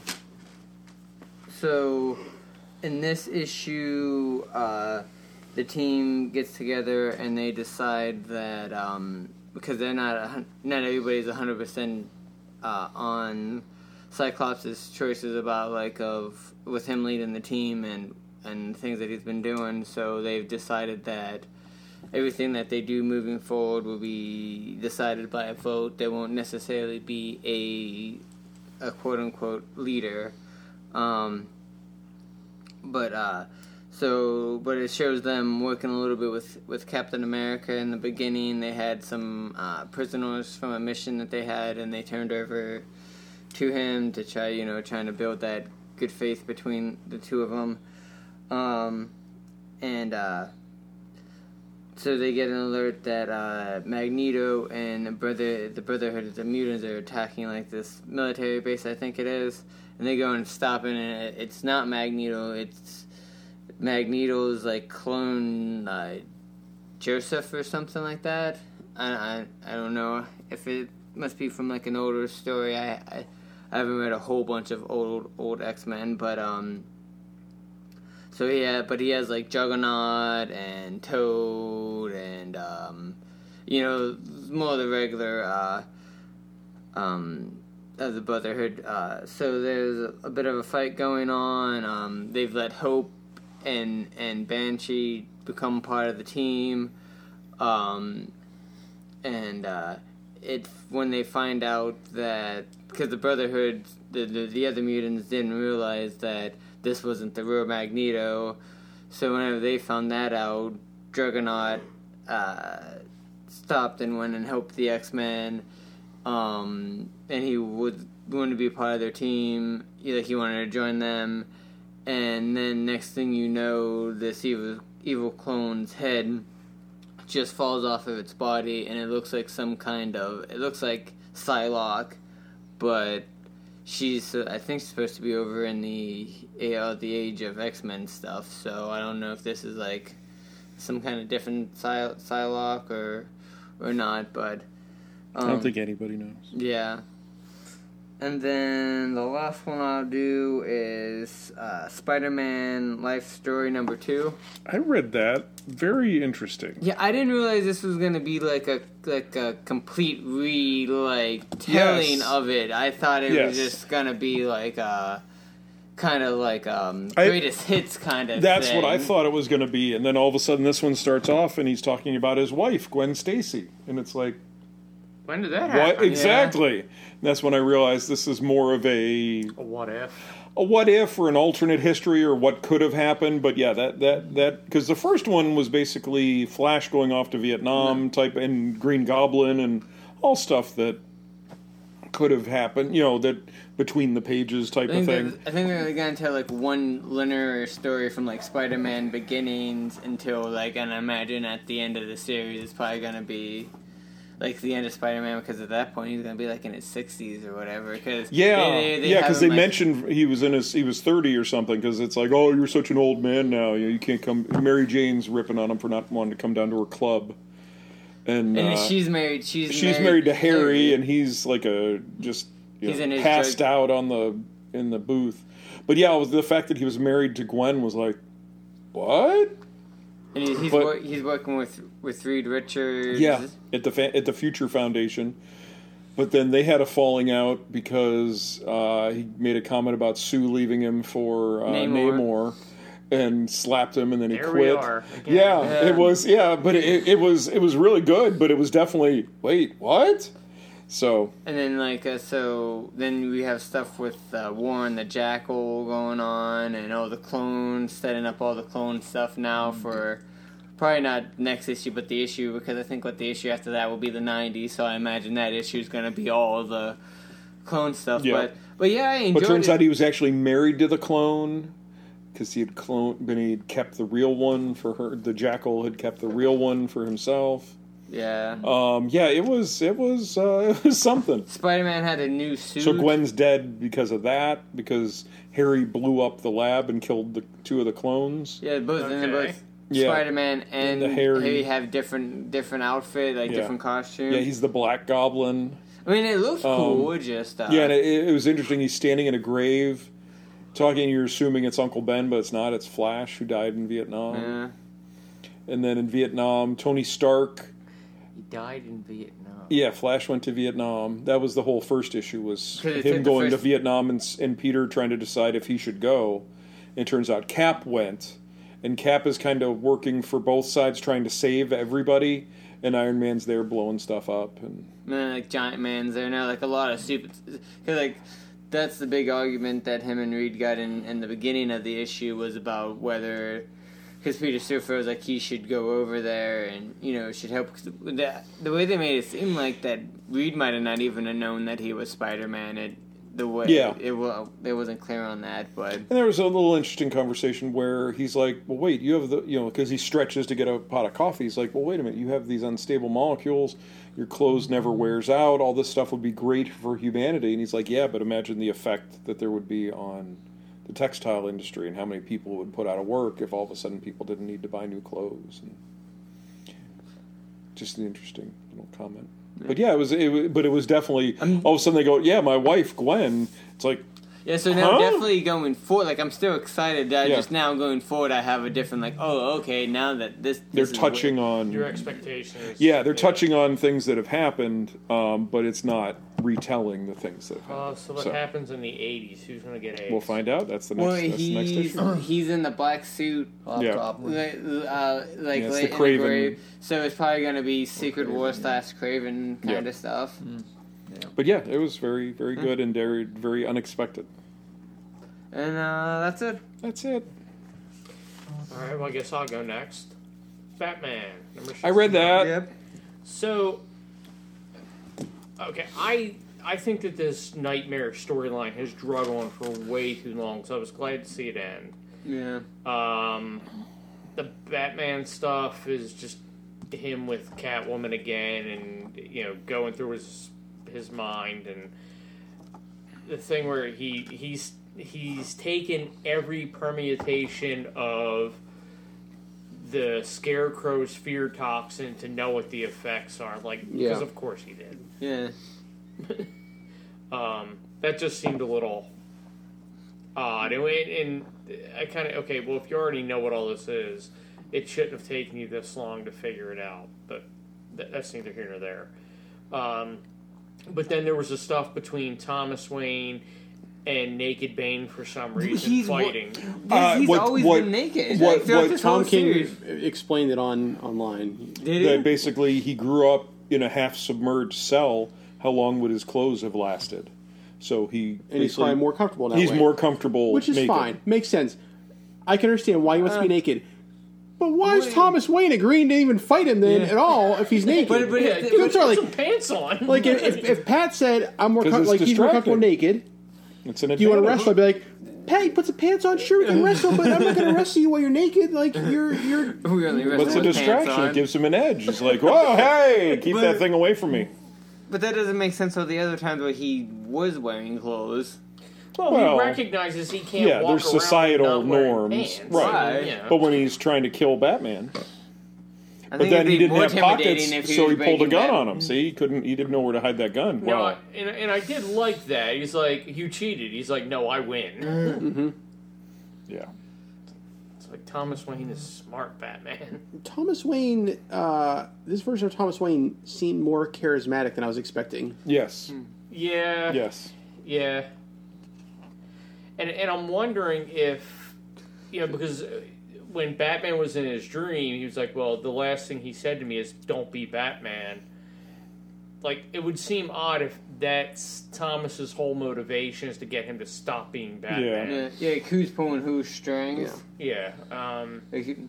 [SPEAKER 3] so, in this issue, uh, the team gets together and they decide that um, because they're not a, not everybody's one hundred percent uh, on Cyclops' choices about like of with him leading the team and and things that he's been doing. So they've decided that everything that they do moving forward will be decided by a vote. There won't necessarily be a a quote unquote leader, um, but. Uh, So, but it shows them working a little bit with, with Captain America. In the beginning, they had some uh, prisoners from a mission that they had, and they turned over to him to try, you know, trying to build that good faith between the two of them. Um, and uh, so they get an alert that uh, Magneto and the brother, the Brotherhood of the Mutants are attacking like this military base, I think it is, and they go and stop it. And it's not Magneto; it's Magneto's like clone uh, Joseph or something like that. I, I I don't know if it must be from like an older story. I I, I haven't read a whole bunch of old old X-Men, but um. So yeah, but he has like Juggernaut and Toad and um, you know, more of the regular uh, um, of the Brotherhood. Uh, so there's a, a bit of a fight going on. Um, they've let Hope and and Banshee become part of the team, um, and uh, it when they find out that because the Brotherhood, the, the the other mutants didn't realize that this wasn't the real Magneto, so whenever they found that out, Juggernaut uh, stopped and went and helped the X-Men, um, and he would wanted to be a part of their team. He, like he wanted to join them, and then next thing you know, this evil evil clone's head just falls off of its body, and it looks like some kind of it looks like Psylocke, but she's uh, I think she's supposed to be over in the uh, the age of X-Men stuff. So I don't know if this is like some kind of different Psy- Psylocke or or not, but um,
[SPEAKER 1] I don't think anybody knows.
[SPEAKER 3] Yeah. And then the last one I'll do is uh, Spider-Man Life Story number two.
[SPEAKER 1] I read that. Very interesting.
[SPEAKER 3] Yeah, I didn't realize this was gonna be like a like a complete re like telling
[SPEAKER 1] Yes.
[SPEAKER 3] of it. I thought it
[SPEAKER 1] Yes.
[SPEAKER 3] was just gonna be like a kind of like um
[SPEAKER 1] I-
[SPEAKER 3] greatest hits kind of.
[SPEAKER 1] That's
[SPEAKER 3] thing.
[SPEAKER 1] what I thought it was going to be. And then all of a sudden this one starts off and he's talking about his wife, Gwen Stacy. And it's like,
[SPEAKER 4] When did that
[SPEAKER 1] what?
[SPEAKER 4] happen?
[SPEAKER 1] Exactly. And that's when I realized this is more of a
[SPEAKER 4] A what if?
[SPEAKER 1] a what if or an alternate history or what could have happened. But yeah, that that that because the first one was basically Flash going off to Vietnam type and Green Goblin and all stuff that could have happened. You know, that between the pages type
[SPEAKER 3] I
[SPEAKER 1] of
[SPEAKER 3] think,
[SPEAKER 1] thing.
[SPEAKER 3] they're- I think they're gonna tell like one linear story from like Spider-Man beginnings until like, and I imagine at the end of the series it's probably gonna be like the end of Spider-Man, because at that point he's gonna be like in his sixties or whatever. Cause
[SPEAKER 1] Yeah,
[SPEAKER 3] they, they, they
[SPEAKER 1] yeah,
[SPEAKER 3] have
[SPEAKER 1] because
[SPEAKER 3] him,
[SPEAKER 1] they
[SPEAKER 3] like-
[SPEAKER 1] mentioned he was in his he was thirty or something. Because it's like, oh, you're such an old man now. You, know, you can't come. Mary Jane's ripping on him for not wanting to come down to her club, and,
[SPEAKER 3] and
[SPEAKER 1] uh,
[SPEAKER 3] she's married. She's
[SPEAKER 1] she's married to Harry, and he's like a just you
[SPEAKER 3] He's
[SPEAKER 1] know,
[SPEAKER 3] in his
[SPEAKER 1] passed
[SPEAKER 3] drug-
[SPEAKER 1] out on the in the booth. But yeah, it was the fact that he was married to Gwen was like, what?
[SPEAKER 3] and he's he's,
[SPEAKER 1] but-
[SPEAKER 3] wor- he's working with with Reed Richards.
[SPEAKER 1] Yeah, at the fa- at the Future Foundation. But then they had a falling out because uh, he made a comment about Sue leaving him for uh,
[SPEAKER 3] Namor.
[SPEAKER 1] Namor. And slapped him, and then he
[SPEAKER 4] There
[SPEAKER 1] quit.
[SPEAKER 4] we are. Again.
[SPEAKER 1] Yeah,
[SPEAKER 3] Yeah.
[SPEAKER 1] it was. Yeah, but it, it was it was really good. But it was definitely wait, what? So
[SPEAKER 3] And then like uh, so then we have stuff with uh, Warren the Jackal going on, and all the clones, setting up all the clone stuff now for probably not next issue but the issue, because I think what the issue after that will be the nineties, so I imagine that issue is going to be all the clone stuff.
[SPEAKER 1] Yeah.
[SPEAKER 3] But but yeah, I enjoyed
[SPEAKER 1] but turns
[SPEAKER 3] it.
[SPEAKER 1] out he was actually married to the clone because he had clone, but he had kept the real one for her. The Jackal had kept the real one for himself.
[SPEAKER 3] Yeah.
[SPEAKER 1] Um, yeah, it was it was uh, it was something.
[SPEAKER 3] Spider-Man had a new suit.
[SPEAKER 1] So Gwen's dead because of that, because Harry blew up the lab and killed the two of the clones.
[SPEAKER 3] Yeah, both and then
[SPEAKER 4] Okay.
[SPEAKER 3] both
[SPEAKER 1] Yeah.
[SPEAKER 3] Spider-Man and,
[SPEAKER 1] And the Harry-
[SPEAKER 3] Harry have different different outfit, like
[SPEAKER 1] Yeah.
[SPEAKER 3] different costumes.
[SPEAKER 1] Yeah, he's the Black Goblin.
[SPEAKER 3] I mean, it looks
[SPEAKER 1] Um,
[SPEAKER 3] cool. It just uh,
[SPEAKER 1] Yeah, and it, it was interesting. He's standing in a grave, talking. You're assuming it's Uncle Ben, but it's not. It's Flash, who died in Vietnam.
[SPEAKER 3] yeah.
[SPEAKER 1] And then in Vietnam, Tony Stark.
[SPEAKER 3] He died in Vietnam.
[SPEAKER 1] Yeah, Flash went to Vietnam. That was the whole first issue, was
[SPEAKER 3] 'Cause it
[SPEAKER 1] him
[SPEAKER 3] took the
[SPEAKER 1] going
[SPEAKER 3] first-
[SPEAKER 1] to Vietnam and, s- and Peter trying to decide if he should go. And it turns out Cap went. And Cap is kind of working for both sides, trying to save everybody. And Iron Man's there blowing stuff up. And
[SPEAKER 3] And then, like Giant Man's there now, like a lot of super. Because like that's the big argument that him and Reed got in in the beginning of the issue, was about whether, because Peter Safran was like he should go over there and you know should help. Cause the, the way they made it seem like that Reed might have not even have known that he was Spider-Man. It the way
[SPEAKER 1] Yeah.
[SPEAKER 3] it well it wasn't clear on that, but
[SPEAKER 1] And there was a little interesting conversation where he's like, well, wait, you have the, you know, because he stretches to get a pot of coffee. He's like, well, wait a minute, you have these unstable molecules. Your clothes never wears out. All this stuff would be great for humanity. And he's like, yeah, but imagine the effect that there would be on the textile industry and how many people would put out of work if all of a sudden people didn't need to buy new clothes. And just an interesting little comment. But yeah, it was, it was, but it was definitely, all of a sudden they go, yeah, my wife, Gwen. It's like,
[SPEAKER 3] yeah. So now
[SPEAKER 1] Huh?
[SPEAKER 3] definitely going forward, like I'm still excited. That
[SPEAKER 1] Yeah.
[SPEAKER 3] just now going forward, I have a different like oh okay now that this,
[SPEAKER 1] they're
[SPEAKER 3] this is
[SPEAKER 1] touching
[SPEAKER 3] what-
[SPEAKER 1] on
[SPEAKER 4] Your expectations.
[SPEAKER 1] Yeah, they're touching on things that have happened, um, but it's not retelling the things that have
[SPEAKER 4] Uh,
[SPEAKER 1] happened.
[SPEAKER 4] so what happens in the eighties? Who's going to get AIDS?
[SPEAKER 1] We'll find out. That's the next,
[SPEAKER 3] Well,
[SPEAKER 1] that's the next
[SPEAKER 3] he's
[SPEAKER 1] issue.
[SPEAKER 3] he's in the black suit,
[SPEAKER 5] Off
[SPEAKER 1] Yeah.
[SPEAKER 5] top.
[SPEAKER 3] like, uh, like
[SPEAKER 1] Yeah, it's
[SPEAKER 3] late
[SPEAKER 1] the
[SPEAKER 3] in the
[SPEAKER 1] Kraven-
[SPEAKER 3] grave. So it's probably gonna be Secret
[SPEAKER 5] Kraven,
[SPEAKER 3] War
[SPEAKER 5] yeah.
[SPEAKER 3] slash Craven kind
[SPEAKER 1] Yeah.
[SPEAKER 3] of stuff.
[SPEAKER 1] But yeah, it was very, very good and very, very unexpected.
[SPEAKER 3] And uh, that's it.
[SPEAKER 1] That's it.
[SPEAKER 4] All right, well, I guess I'll go next. Batman, number
[SPEAKER 1] I read that.
[SPEAKER 3] Yep.
[SPEAKER 4] So, okay, I I think that this Nightmare storyline has drug on for way too long, so I was glad to see it end.
[SPEAKER 3] Yeah.
[SPEAKER 4] Um, the Batman stuff is just him with Catwoman again, and you know, going through his his mind, and the thing where he he's he's taken every permutation of the Scarecrow's fear toxin to know what the effects are. Like, because
[SPEAKER 2] Yeah.
[SPEAKER 4] of course he did.
[SPEAKER 3] Yeah.
[SPEAKER 4] Um, that just seemed a little odd. And, and I kind of, okay, well, if you already know what all this is, it shouldn't have taken you this long to figure it out. But that, that's neither here nor there. Um, but then there was the stuff between Thomas Wayne and Naked Bane for some reason
[SPEAKER 3] He's wa-
[SPEAKER 4] fighting.
[SPEAKER 1] Uh,
[SPEAKER 3] he's
[SPEAKER 1] what-
[SPEAKER 3] always
[SPEAKER 1] what-
[SPEAKER 3] been naked.
[SPEAKER 1] what-
[SPEAKER 3] like, throughout
[SPEAKER 1] what
[SPEAKER 3] this
[SPEAKER 2] Tom
[SPEAKER 3] whole
[SPEAKER 2] King
[SPEAKER 3] series.
[SPEAKER 2] explained it on online.
[SPEAKER 3] Did he?
[SPEAKER 1] That basically he grew up in a half submerged cell. How long would his clothes have lasted? So he
[SPEAKER 2] And he's
[SPEAKER 1] basically-
[SPEAKER 2] probably more comfortable that
[SPEAKER 1] He's
[SPEAKER 2] way.
[SPEAKER 1] more comfortable,
[SPEAKER 2] Which is
[SPEAKER 1] naked.
[SPEAKER 2] fine. Makes sense. I can understand why he wants to be
[SPEAKER 3] Uh,
[SPEAKER 2] naked. But why is
[SPEAKER 3] Wait.
[SPEAKER 2] Thomas Wayne agreeing to even fight him then
[SPEAKER 3] Yeah.
[SPEAKER 2] at all if he's naked?
[SPEAKER 3] But- but
[SPEAKER 4] Yeah,
[SPEAKER 3] if-
[SPEAKER 4] put
[SPEAKER 2] I'm sorry,
[SPEAKER 4] some
[SPEAKER 2] like,
[SPEAKER 4] pants on.
[SPEAKER 2] like if, if, if Pat said I'm more
[SPEAKER 1] 'Cause
[SPEAKER 2] com-
[SPEAKER 1] it's
[SPEAKER 2] like he's more comfortable
[SPEAKER 1] distracting.
[SPEAKER 2] naked,
[SPEAKER 1] It's an
[SPEAKER 2] do you want to
[SPEAKER 1] advantage.
[SPEAKER 2] wrestle? I'd be like, Pat, you put some pants on. Sure, we can wrestle, but I'm not going to wrestle you while you're naked. Like you're you're.
[SPEAKER 3] We only
[SPEAKER 1] But it's a
[SPEAKER 3] wrestle with pants
[SPEAKER 1] distraction.
[SPEAKER 3] on.
[SPEAKER 1] It gives him an edge. It's like, whoa, hey, keep
[SPEAKER 3] But-
[SPEAKER 1] that thing away from me.
[SPEAKER 3] But that doesn't make sense of the other times where he was wearing clothes.
[SPEAKER 4] Well,
[SPEAKER 1] Well,
[SPEAKER 4] he recognizes he can't
[SPEAKER 1] yeah,
[SPEAKER 4] walk
[SPEAKER 1] there's
[SPEAKER 4] around
[SPEAKER 1] societal
[SPEAKER 4] not wearing
[SPEAKER 1] norms,
[SPEAKER 4] pants.
[SPEAKER 1] right.
[SPEAKER 4] Yeah.
[SPEAKER 1] But when he's trying to kill Batman,
[SPEAKER 3] I
[SPEAKER 1] but
[SPEAKER 3] think
[SPEAKER 1] then
[SPEAKER 3] it'd
[SPEAKER 1] he
[SPEAKER 3] be
[SPEAKER 1] didn't
[SPEAKER 3] more
[SPEAKER 1] have pockets,
[SPEAKER 3] intimidating if he
[SPEAKER 1] so
[SPEAKER 3] was
[SPEAKER 1] he pulled a
[SPEAKER 3] breaking
[SPEAKER 1] gun
[SPEAKER 3] that-
[SPEAKER 1] on him. See, he couldn't. He didn't know where to hide that gun.
[SPEAKER 4] No,
[SPEAKER 1] Wow.
[SPEAKER 4] I- and, and I did like that. He's like, you cheated. He's like, no, I win.
[SPEAKER 1] Mm-hmm. Yeah.
[SPEAKER 4] It's like Thomas Wayne is smart, Batman.
[SPEAKER 2] Thomas Wayne, uh, this version of Thomas Wayne seemed more charismatic than I was expecting.
[SPEAKER 1] Yes.
[SPEAKER 4] Yeah.
[SPEAKER 1] Yes.
[SPEAKER 4] Yeah. And and I'm wondering if, you know, because uh, when Batman was in his dream, he was like, well, the last thing he said to me is, don't be Batman. Like, it would seem odd if that's Thomas's whole motivation is to get him to stop being Batman.
[SPEAKER 3] Yeah, yeah, like who's pulling whose strings?
[SPEAKER 4] Yeah. Um,
[SPEAKER 3] Like, he-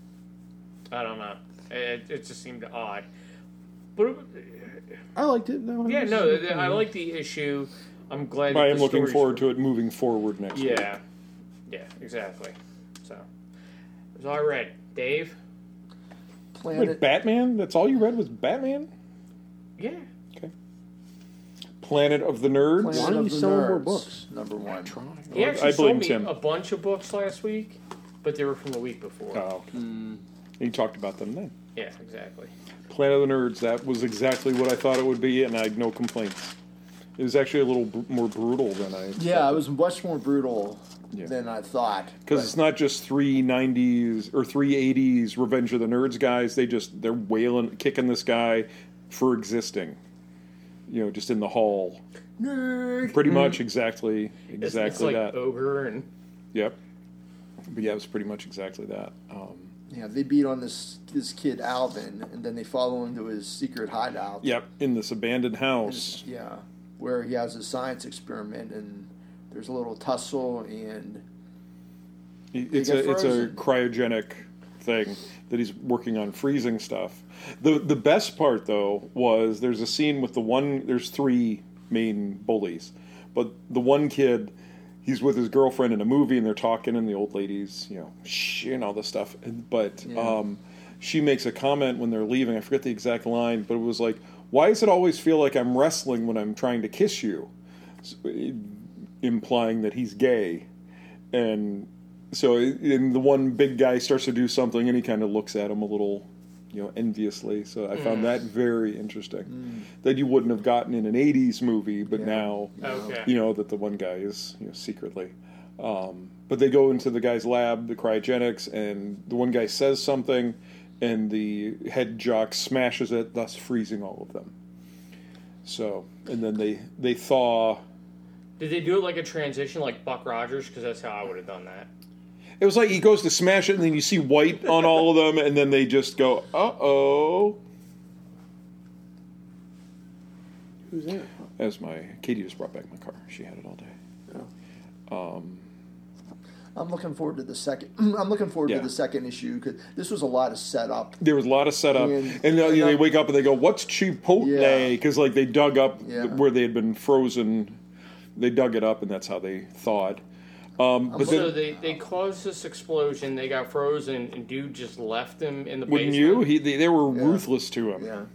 [SPEAKER 4] I don't know. It, it just seemed odd. But, it,
[SPEAKER 2] I liked it. No,
[SPEAKER 4] yeah, no, I like the issue. I'm glad that
[SPEAKER 1] I
[SPEAKER 4] the
[SPEAKER 1] am looking
[SPEAKER 4] story's-
[SPEAKER 1] forward to it moving forward next week.
[SPEAKER 4] Yeah. Yeah, exactly. So, that's all I read. Dave?
[SPEAKER 1] Wait,
[SPEAKER 5] Planet.
[SPEAKER 1] Batman? That's all you read was Batman?
[SPEAKER 4] Yeah.
[SPEAKER 1] Okay. Planet of the Nerds?
[SPEAKER 2] Why
[SPEAKER 5] Planet
[SPEAKER 2] don't
[SPEAKER 5] of
[SPEAKER 2] you
[SPEAKER 5] the
[SPEAKER 2] sell more
[SPEAKER 5] Nerds,
[SPEAKER 2] books?
[SPEAKER 5] Number one.
[SPEAKER 4] He
[SPEAKER 1] I
[SPEAKER 4] actually
[SPEAKER 1] blame
[SPEAKER 4] sold me
[SPEAKER 1] Tim.
[SPEAKER 4] a bunch of books last week, but they were from the week before.
[SPEAKER 1] Oh, okay. He talked about them then.
[SPEAKER 4] Yeah, exactly.
[SPEAKER 1] Planet of the Nerds, that was exactly what I thought it would be, and I had no complaints. It was actually a little br- more brutal than I
[SPEAKER 5] Yeah, it was much more brutal
[SPEAKER 1] Yeah.
[SPEAKER 5] than I thought.
[SPEAKER 1] Because
[SPEAKER 5] but-
[SPEAKER 1] it's not just three nineties or three eighties Revenge of the Nerds guys. They just, they're wailing, kicking this guy for existing. You know, just in the hall.
[SPEAKER 3] nerd.
[SPEAKER 1] Pretty much exactly,
[SPEAKER 4] It's, it's
[SPEAKER 1] exactly
[SPEAKER 4] like
[SPEAKER 1] that.
[SPEAKER 4] Ogre and
[SPEAKER 1] Yep. But yeah, it was pretty much exactly that. Um,
[SPEAKER 5] Yeah, they beat on this this kid Alvin, and then they follow him to his secret hideout.
[SPEAKER 1] yep, in this abandoned house.
[SPEAKER 5] Yeah, where he has a science experiment, and there's a little tussle, and
[SPEAKER 1] It's
[SPEAKER 5] get
[SPEAKER 1] a it's a
[SPEAKER 5] frozen.
[SPEAKER 1] cryogenic thing that he's working on freezing stuff. The the best part though was there's a scene with the one there's three main bullies. But the one kid, he's with his girlfriend in a movie and they're talking and the old lady's, you know, shh and all this stuff. And- But
[SPEAKER 5] Yeah.
[SPEAKER 1] um, she makes a comment when they're leaving. I forget the exact line, but it was like, "Why does it always feel like I'm wrestling when I'm trying to kiss you?" So, it- implying that he's gay. And so and the one big guy starts to do something and he kind of looks at him a little, you know, enviously. So I found that very interesting. That you wouldn't have gotten in an eighties movie, but
[SPEAKER 5] Yeah.
[SPEAKER 1] now,
[SPEAKER 4] Okay.
[SPEAKER 1] you know, that the one guy is, you know, secretly. Um, but they go into the guy's lab, the cryogenics, and the one guy says something and the head jock smashes it, thus freezing all of them. So, and then they they thaw.
[SPEAKER 4] Did they do it like a transition, like Buck Rogers? Because that's how I would have done that.
[SPEAKER 1] It was like he goes to smash it, and then you see white on all of them, and then they just go, "Uh-oh."
[SPEAKER 2] Who's that?
[SPEAKER 1] As my Katie just brought back my car. She had it all day.
[SPEAKER 2] Oh.
[SPEAKER 1] Um,
[SPEAKER 5] I'm looking forward to the second. I'm looking forward
[SPEAKER 1] Yeah.
[SPEAKER 5] to the second issue because this was a lot of setup.
[SPEAKER 1] there was a lot of setup,
[SPEAKER 5] And-
[SPEAKER 1] and, uh, you know, they wake up and they go, "What's Chipotle?"
[SPEAKER 5] Yeah.
[SPEAKER 1] Because like they dug up
[SPEAKER 5] Yeah.
[SPEAKER 1] where they had been frozen. They dug it up, and that's how they thawed. Um, but
[SPEAKER 4] So
[SPEAKER 1] then,
[SPEAKER 4] they, they caused this explosion, they got frozen, and dude just left him in the
[SPEAKER 1] wouldn't
[SPEAKER 4] basement.
[SPEAKER 1] you? He, they, they were
[SPEAKER 5] Yeah.
[SPEAKER 1] ruthless to him.
[SPEAKER 5] Yeah.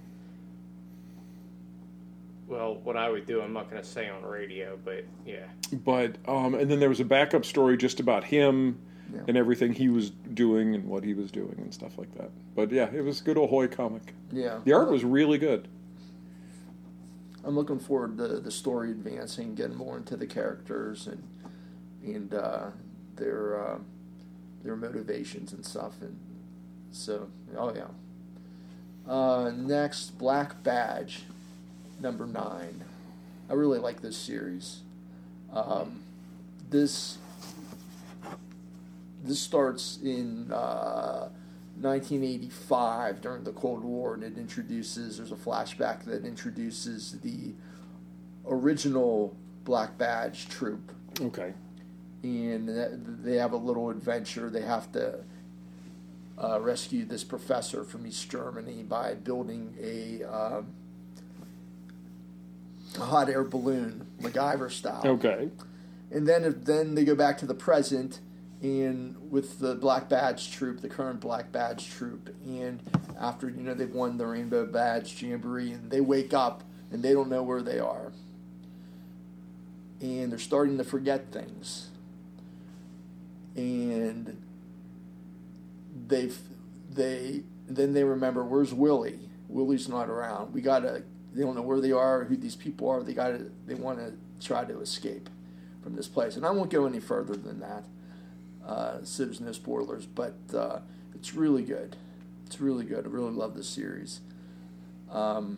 [SPEAKER 4] Well, what I would do, I'm not going to say on radio, but yeah.
[SPEAKER 1] But um, and then there was a backup story just about him
[SPEAKER 5] Yeah.
[SPEAKER 1] and everything he was doing and what he was doing and stuff like that. But yeah, it was a good Ahoy comic.
[SPEAKER 5] Yeah.
[SPEAKER 1] The art was really good.
[SPEAKER 5] I'm looking forward to the story advancing, getting more into the characters and and uh, their uh, their motivations and stuff. And so, oh yeah. Uh, next, Black Badge, number nine. I really like this series. Um, this this starts in uh, nineteen eighty-five during the Cold War, and it introduces. There's a flashback that introduces the original Black Badge troop,
[SPEAKER 1] Okay.
[SPEAKER 5] and that- they have a little adventure. They have to uh, rescue this professor from East Germany by building a, um, a hot air balloon, MacGyver style.
[SPEAKER 1] Okay.
[SPEAKER 5] And then then they go back to the present, and with the Black Badge troop, the current Black Badge troop, and after you know they've won the Rainbow Badge Jamboree, and they wake up and they don't know where they are, and they're starting to forget things, and they've they then they remember, where's Willie? Willie's not around. We gotta. They don't know where they are, who these people are. They gotta. They want to try to escape from this place, and I won't go any further than that, uh, so there's no spoilers. But uh, it's really good. It's really good. I really love this series. Um,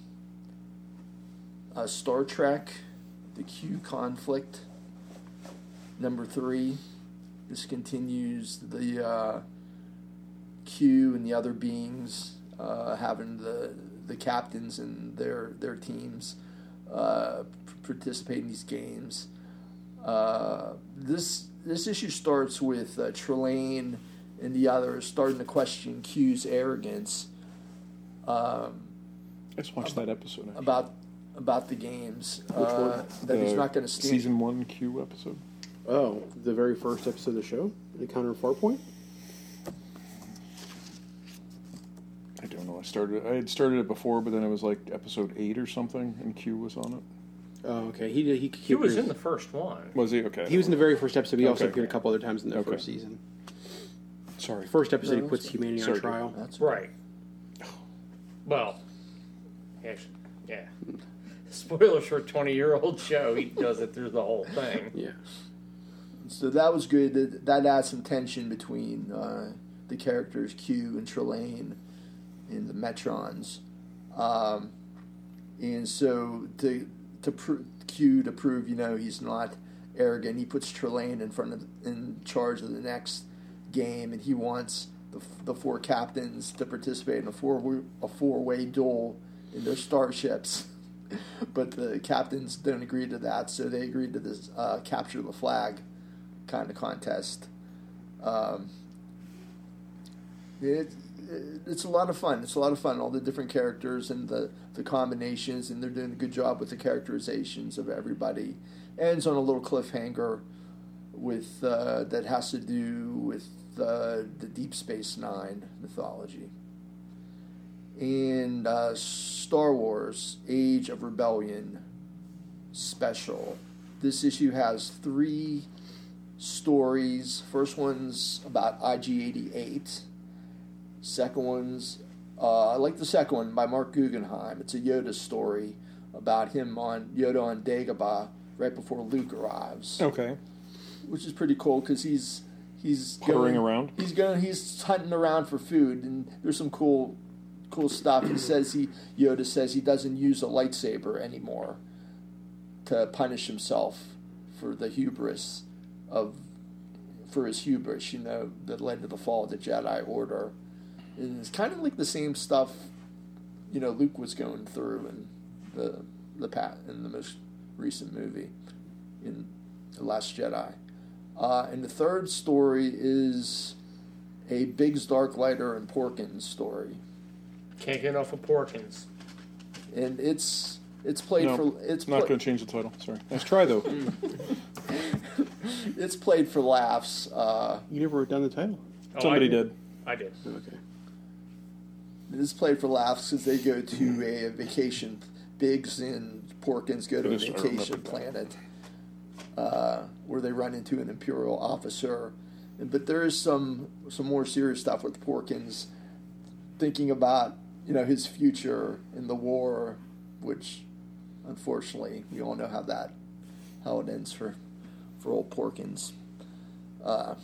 [SPEAKER 5] uh, Star Trek, the Q conflict, number three. This continues the uh, Q and the other beings uh, having the the captains and their their teams uh, participate in these games. Uh, this this issue starts with uh, Trelane and the others starting to question Q's arrogance um,
[SPEAKER 1] I just watched that episode. Actually.
[SPEAKER 5] about about the games.
[SPEAKER 2] Which
[SPEAKER 5] Uh,
[SPEAKER 2] one?
[SPEAKER 5] that he's
[SPEAKER 1] The
[SPEAKER 5] not going to stand.
[SPEAKER 1] Season one Q episode.
[SPEAKER 2] Oh, the very first episode of the show? Encounter in Farpoint?
[SPEAKER 1] I don't know. I started. I had started it before, but then it was like episode eight or something, and Q was on it.
[SPEAKER 2] Oh, okay. He did. He,
[SPEAKER 4] He was in the first one.
[SPEAKER 1] Was he? Okay.
[SPEAKER 2] He was in the very first episode. He also
[SPEAKER 1] Okay.
[SPEAKER 2] appeared a couple other times in the
[SPEAKER 1] Okay.
[SPEAKER 2] first season.
[SPEAKER 1] Sorry.
[SPEAKER 2] First episode,
[SPEAKER 5] No,
[SPEAKER 2] he puts
[SPEAKER 5] that's
[SPEAKER 2] humanity
[SPEAKER 1] Sorry.
[SPEAKER 2] on trial.
[SPEAKER 5] That's
[SPEAKER 4] Right. Well, actually, yeah. Spoilers for a twenty-year-old show. He does it through the whole thing.
[SPEAKER 2] Yeah.
[SPEAKER 5] So that was good. That, that adds some tension between uh, the characters Q and Trelane and the Metrons. Um, and so to to pr- Q to prove you know he's not arrogant, he puts Trelane in front of in charge of the next game, and he wants the the four captains to participate in a four a four way duel in their starships. But the captains don't agree to that, so they agreed to this uh, capture the flag kind of contest. Um, it, it, it's a lot of fun. It's a lot of fun. All the different characters and the, the combinations, and they're doing a good job with the characterizations of everybody. Ends on a little cliffhanger with uh, that has to do with uh, the Deep Space Nine mythology. And uh, Star Wars: Age of Rebellion special. This issue has three stories. First one's about I G eighty-eight. Second one's, uh, I like the second one by Mark Guggenheim. It's a Yoda story about him on Yoda on Dagobah right before Luke arrives,
[SPEAKER 1] Okay.
[SPEAKER 5] which is pretty cool because he's he's
[SPEAKER 1] Hovering
[SPEAKER 5] going,
[SPEAKER 1] around?
[SPEAKER 5] He's going. He's hunting around for food, and there's some cool cool stuff. He says he Yoda says he doesn't use a lightsaber anymore to punish himself for the hubris of for his hubris, you know, that led to the fall of the Jedi Order. And it's kind of like the same stuff, you know, Luke was going through in the the pat in the most recent movie in The Last Jedi. Uh, and the third story is a Biggs Darklighter and Porkins story.
[SPEAKER 4] Can't get enough of Porkins.
[SPEAKER 5] And it's it's played
[SPEAKER 1] No,
[SPEAKER 5] for it's
[SPEAKER 1] not
[SPEAKER 5] pla-
[SPEAKER 1] going to change the title. Sorry. Nice try, though.
[SPEAKER 5] it's played for laughs. Uh,
[SPEAKER 2] You never wrote down the title.
[SPEAKER 4] Oh,
[SPEAKER 1] Somebody
[SPEAKER 4] I
[SPEAKER 1] did.
[SPEAKER 4] I did.
[SPEAKER 2] Okay.
[SPEAKER 5] it's played for laughs because they go to a, vacation. Biggs and Porkins go to a
[SPEAKER 1] Yes, I remember
[SPEAKER 5] vacation
[SPEAKER 1] that.
[SPEAKER 5] planet uh, where they run into an Imperial officer. But there is some some more serious stuff with Porkins thinking about, you know, his future in the war, which unfortunately we all know how that how it ends for for old Porkins. Uh,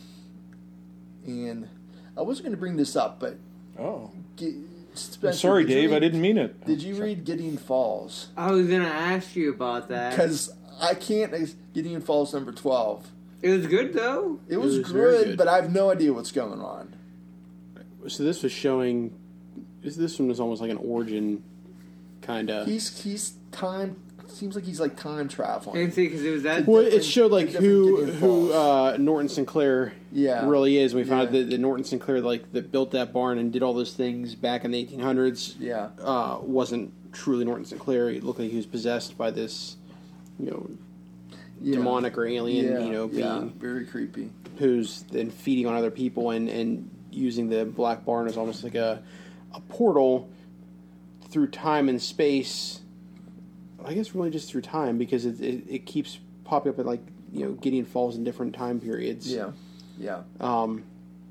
[SPEAKER 5] and I wasn't going to bring this up, but
[SPEAKER 1] Oh.
[SPEAKER 5] Ge-
[SPEAKER 1] I'm
[SPEAKER 5] Spencer,
[SPEAKER 1] sorry,
[SPEAKER 5] did you
[SPEAKER 1] Dave.
[SPEAKER 5] read-
[SPEAKER 1] I didn't mean it.
[SPEAKER 5] Did you read Gideon Falls?
[SPEAKER 3] I was gonna ask you about that.
[SPEAKER 5] Because I can't. Gideon Falls number twelve.
[SPEAKER 3] It was good though.
[SPEAKER 5] It was,
[SPEAKER 2] was very
[SPEAKER 5] good,
[SPEAKER 2] good.
[SPEAKER 5] but I have no idea what's going on.
[SPEAKER 2] So this was showing. This, this one was almost like an origin, kind of.
[SPEAKER 5] He's he's time. Seems like he's like time
[SPEAKER 3] I
[SPEAKER 5] traveling.
[SPEAKER 3] didn't see because it was that.
[SPEAKER 2] Well, it
[SPEAKER 5] different-
[SPEAKER 2] showed like
[SPEAKER 5] different
[SPEAKER 2] who
[SPEAKER 5] Gideon
[SPEAKER 2] who
[SPEAKER 5] Falls.
[SPEAKER 2] uh, Norton Sinclair
[SPEAKER 5] Yeah.
[SPEAKER 2] really is. And we found out
[SPEAKER 5] Yeah.
[SPEAKER 2] that, that Norton Sinclair, like that built that barn and did all those things back in the eighteen hundreds,
[SPEAKER 5] Yeah.
[SPEAKER 2] uh, wasn't truly Norton Sinclair. It looked like he was possessed by this, you know,
[SPEAKER 5] Yeah.
[SPEAKER 2] demonic or alien,
[SPEAKER 5] Yeah,
[SPEAKER 2] you know,
[SPEAKER 5] yeah,
[SPEAKER 2] being
[SPEAKER 5] very creepy.
[SPEAKER 2] who's then feeding on other people and, and using the black barn as almost like a a portal through time and space. I guess really just through time because it it, it keeps popping up at like, you know, Gideon Falls in different time periods.
[SPEAKER 5] Yeah, yeah,
[SPEAKER 2] Um,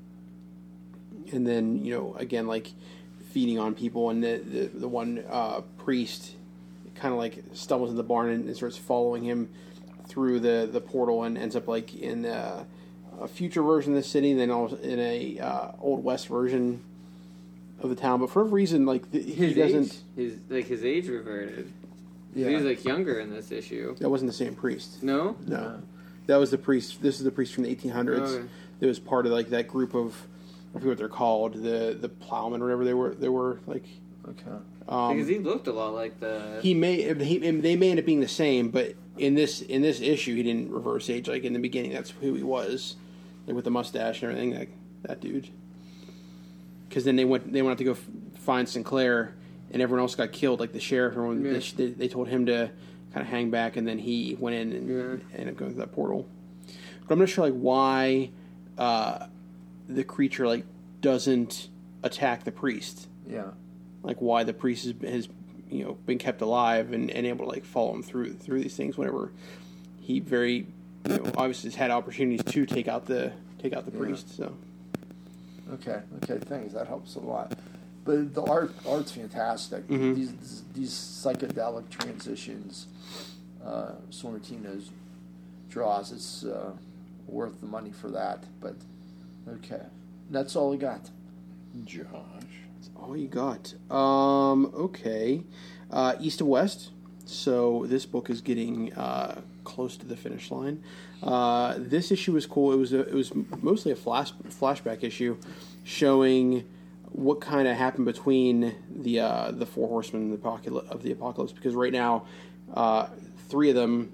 [SPEAKER 2] and then, you know, again, like feeding on people, and the the, the one uh, priest kind of like stumbles in the barn and, and starts following him through the, the portal and ends up like in uh, a future version of the city, and then also in a uh, old west version of the town. But for whatever reason, like the, he
[SPEAKER 3] his
[SPEAKER 2] doesn't.
[SPEAKER 3] age, his like his age reverted.
[SPEAKER 5] yeah.
[SPEAKER 3] He was like younger in this issue.
[SPEAKER 2] That wasn't the same priest.
[SPEAKER 3] No.
[SPEAKER 2] No, that was the priest. This is the priest from the eighteen hundreds.
[SPEAKER 3] Okay.
[SPEAKER 2] That was part of like that group of, I forget what they're called, the the plowmen or whatever they were. They were like.
[SPEAKER 5] Okay.
[SPEAKER 2] Um,
[SPEAKER 3] Because he looked a lot like the.
[SPEAKER 2] he may he, they may end up being the same, but in this in this issue he didn't reverse age. Like in the beginning, that's who he was, like with the mustache and everything. Like that dude. Because then they went they went out to go f- find Sinclair, and everyone else got killed. Like the sheriff, everyone
[SPEAKER 3] Yeah.
[SPEAKER 2] they, they told him to kind of hang back, and then he went in and
[SPEAKER 3] Yeah.
[SPEAKER 2] ended up going through that portal. But I'm not sure like why uh, the creature like doesn't attack the priest.
[SPEAKER 5] Yeah.
[SPEAKER 2] Like why the priest has, has you know been kept alive and, and able to like follow him through through these things whenever he very you know obviously has had opportunities to take out the take out the
[SPEAKER 5] Yeah.
[SPEAKER 2] priest. So
[SPEAKER 5] Okay. Okay. Thanks. That helps a lot. But the art art's fantastic.
[SPEAKER 2] Mhm.
[SPEAKER 5] These these psychedelic transitions, uh, Sorrentino's draws. It's uh, worth the money for that. But okay, that's all I got.
[SPEAKER 1] Josh.
[SPEAKER 2] that's all you got. Um, okay, uh, East to West. So this book is getting uh, close to the finish line. Uh, this issue was cool. It was a, it was mostly a flash flashback issue, showing what kind of happened between the uh, the four horsemen of the apocalypse, of the apocalypse. Because right now, uh, three of them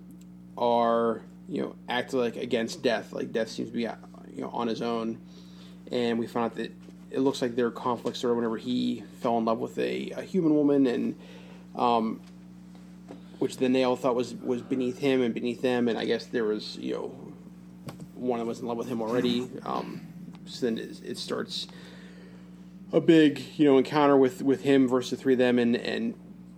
[SPEAKER 2] are you know acting like against death. Like death seems to be you know on his own, and we found out that it looks like their conflict started whenever he fell in love with a, a human woman, and um, which then they all thought was, was beneath him and beneath them, and I guess there was, you know, one that was in love with him already. Um, so then it, it starts a big, you know, encounter with, with him versus the three of them, and, and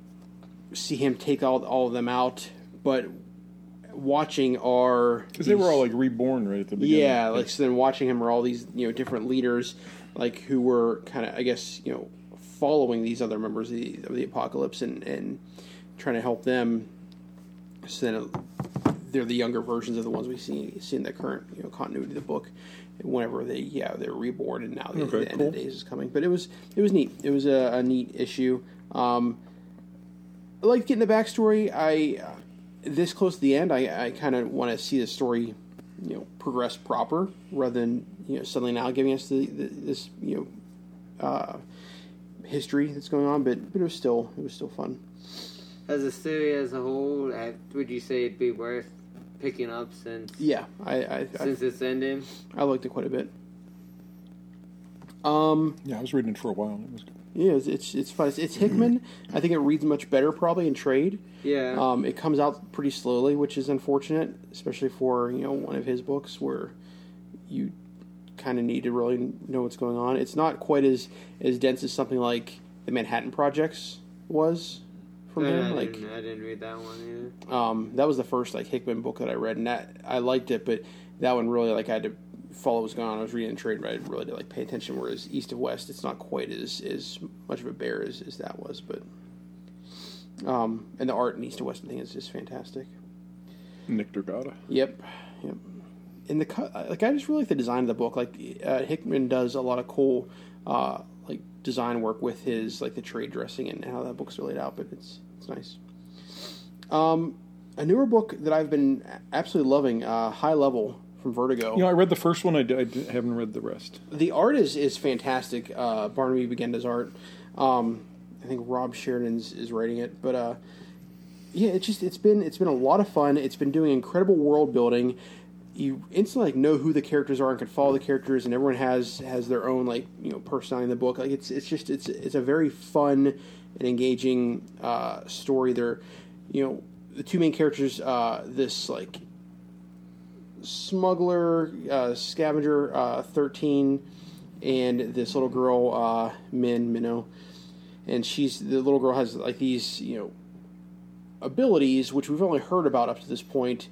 [SPEAKER 2] see him take all all of them out. But watching are
[SPEAKER 1] Because they were all like reborn right at the beginning.
[SPEAKER 2] yeah, like so then watching him are all these you know different leaders, like who were kind of I guess you know following these other members of the, of the apocalypse and, and trying to help them. So then they're the younger versions of the ones we see see in the current you know continuity of the book. Whenever they yeah they're reborn and now the,
[SPEAKER 1] Okay,
[SPEAKER 2] the end
[SPEAKER 1] cool.
[SPEAKER 2] of the days is coming. But it was it was neat. It was a, a neat issue. Um, I liked getting the backstory. I uh, this close to the end, I, I kind of want to see the story, you know, progress proper rather than you know suddenly now giving us the, the this you know uh, history that's going on. But but it was still it was still fun.
[SPEAKER 3] As a story as a whole, uh, would you say it'd be worth picking up since
[SPEAKER 2] Yeah, I I,
[SPEAKER 3] since
[SPEAKER 2] I,
[SPEAKER 3] it's ending?
[SPEAKER 2] I liked it quite a bit. Um.
[SPEAKER 1] Yeah, I was reading it for a while. It was good.
[SPEAKER 2] Yeah, it's it's, it's fun. It's, it's Hickman. I think it reads much better probably in trade.
[SPEAKER 3] Yeah.
[SPEAKER 2] Um, it comes out pretty slowly, which is unfortunate, especially for you know one of his books where you kind of need to really know what's going on. It's not quite as as dense as something like the Manhattan Projects was from
[SPEAKER 3] I,
[SPEAKER 2] him.
[SPEAKER 3] I
[SPEAKER 2] Like
[SPEAKER 3] didn't, I didn't read that one either.
[SPEAKER 2] um, that was the first like Hickman book that I read, and that I liked it, but that one really like I had to follow what was going on. I was reading in trade, but I really did like pay attention. Whereas East of West, it's not quite as as much of a bear as, as that was, but um, and the art in East of West, I think, is just fantastic.
[SPEAKER 1] Nick Dragata.
[SPEAKER 2] Yep, yep. And the co- like, I just really like the design of the book. Like uh, Hickman does a lot of cool uh, like design work with his like the trade dressing and how that book's laid out. But it's it's nice. Um, a newer book that I've been absolutely loving, uh, High Level from Vertigo.
[SPEAKER 1] You know, I read the first one. I, d- I d- haven't read the rest.
[SPEAKER 2] The art is is fantastic. Uh, Barnaby Bagenda's art. Um, I think Rob Sheridan's is writing it, but uh, yeah, it's just it's been it's been a lot of fun. It's been doing incredible world building. You instantly like know who the characters are and can follow the characters, and everyone has has their own like you know personality in the book. Like it's it's just it's it's a very fun and engaging uh, story. They're you know the two main characters. Uh, this like smuggler uh, scavenger uh, thirteen, and this little girl uh, Min Minnow, and she's the little girl has like these you know abilities which we've only heard about up to this point.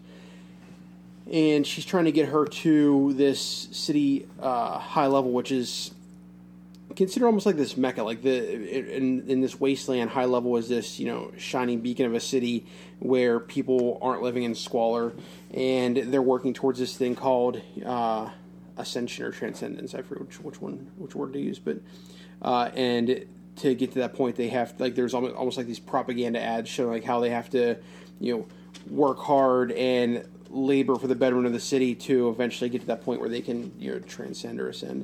[SPEAKER 2] And she's trying to get her to this city uh, high level, which is considered almost like this mecca. Like the in, in this wasteland, high level is this you know shining beacon of a city where people aren't living in squalor, and they're working towards this thing called uh, ascension or transcendence. I forget which, which one, which word to use, but uh, and to get to that point, they have like there's almost, almost like these propaganda ads showing like how they have to you know work hard and labor for the betterment of the city to eventually get to that point where they can you know transcend or ascend.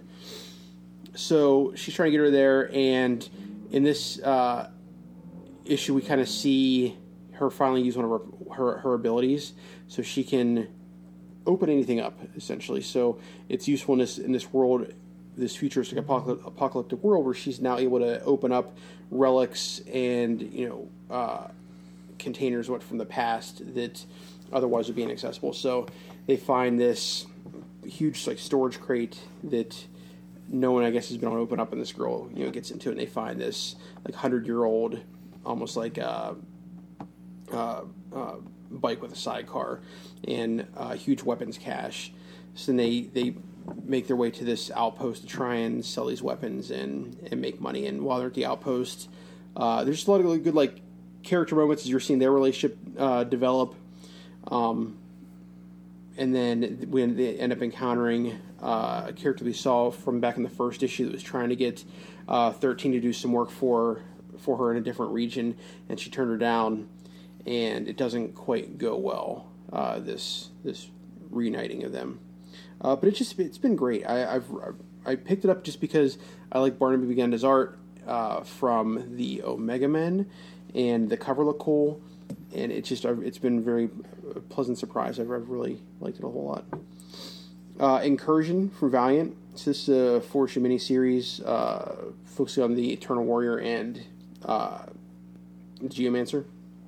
[SPEAKER 2] So she's trying to get her there, and in this uh, issue we kind of see her finally use one of her, her her abilities so she can open anything up essentially. So its usefulness in this world, this futuristic apocalyptic, apocalyptic world, where she's now able to open up relics and you know uh, containers what from the past that otherwise would be inaccessible. So they find this huge like storage crate that no one I guess has been able to open up, and this girl you know gets into it, and they find this like hundred year old almost like a, uh uh bike with a sidecar and uh, huge weapons cache. So then they they make their way to this outpost to try and sell these weapons and and make money. And while they're at the outpost, uh, there's just a lot of really good like character moments as you're seeing their relationship uh, develop. Um, and then when they end up encountering uh, a character we saw from back in the first issue that was trying to get uh, thirteen to do some work for for her in a different region, and she turned her down, and it doesn't quite go well. Uh, this this reuniting of them, uh, but it's just it's been great. I, I've I picked it up just because I like Barnaby Bagenda's art uh, from the Omega Men, and the cover looked cool. And it's just it's been a very pleasant surprise. I've, I've really liked it a whole lot. Uh, Incursion from Valiant. So this is a four-issue miniseries uh, focusing on the Eternal Warrior and uh, Geomancer.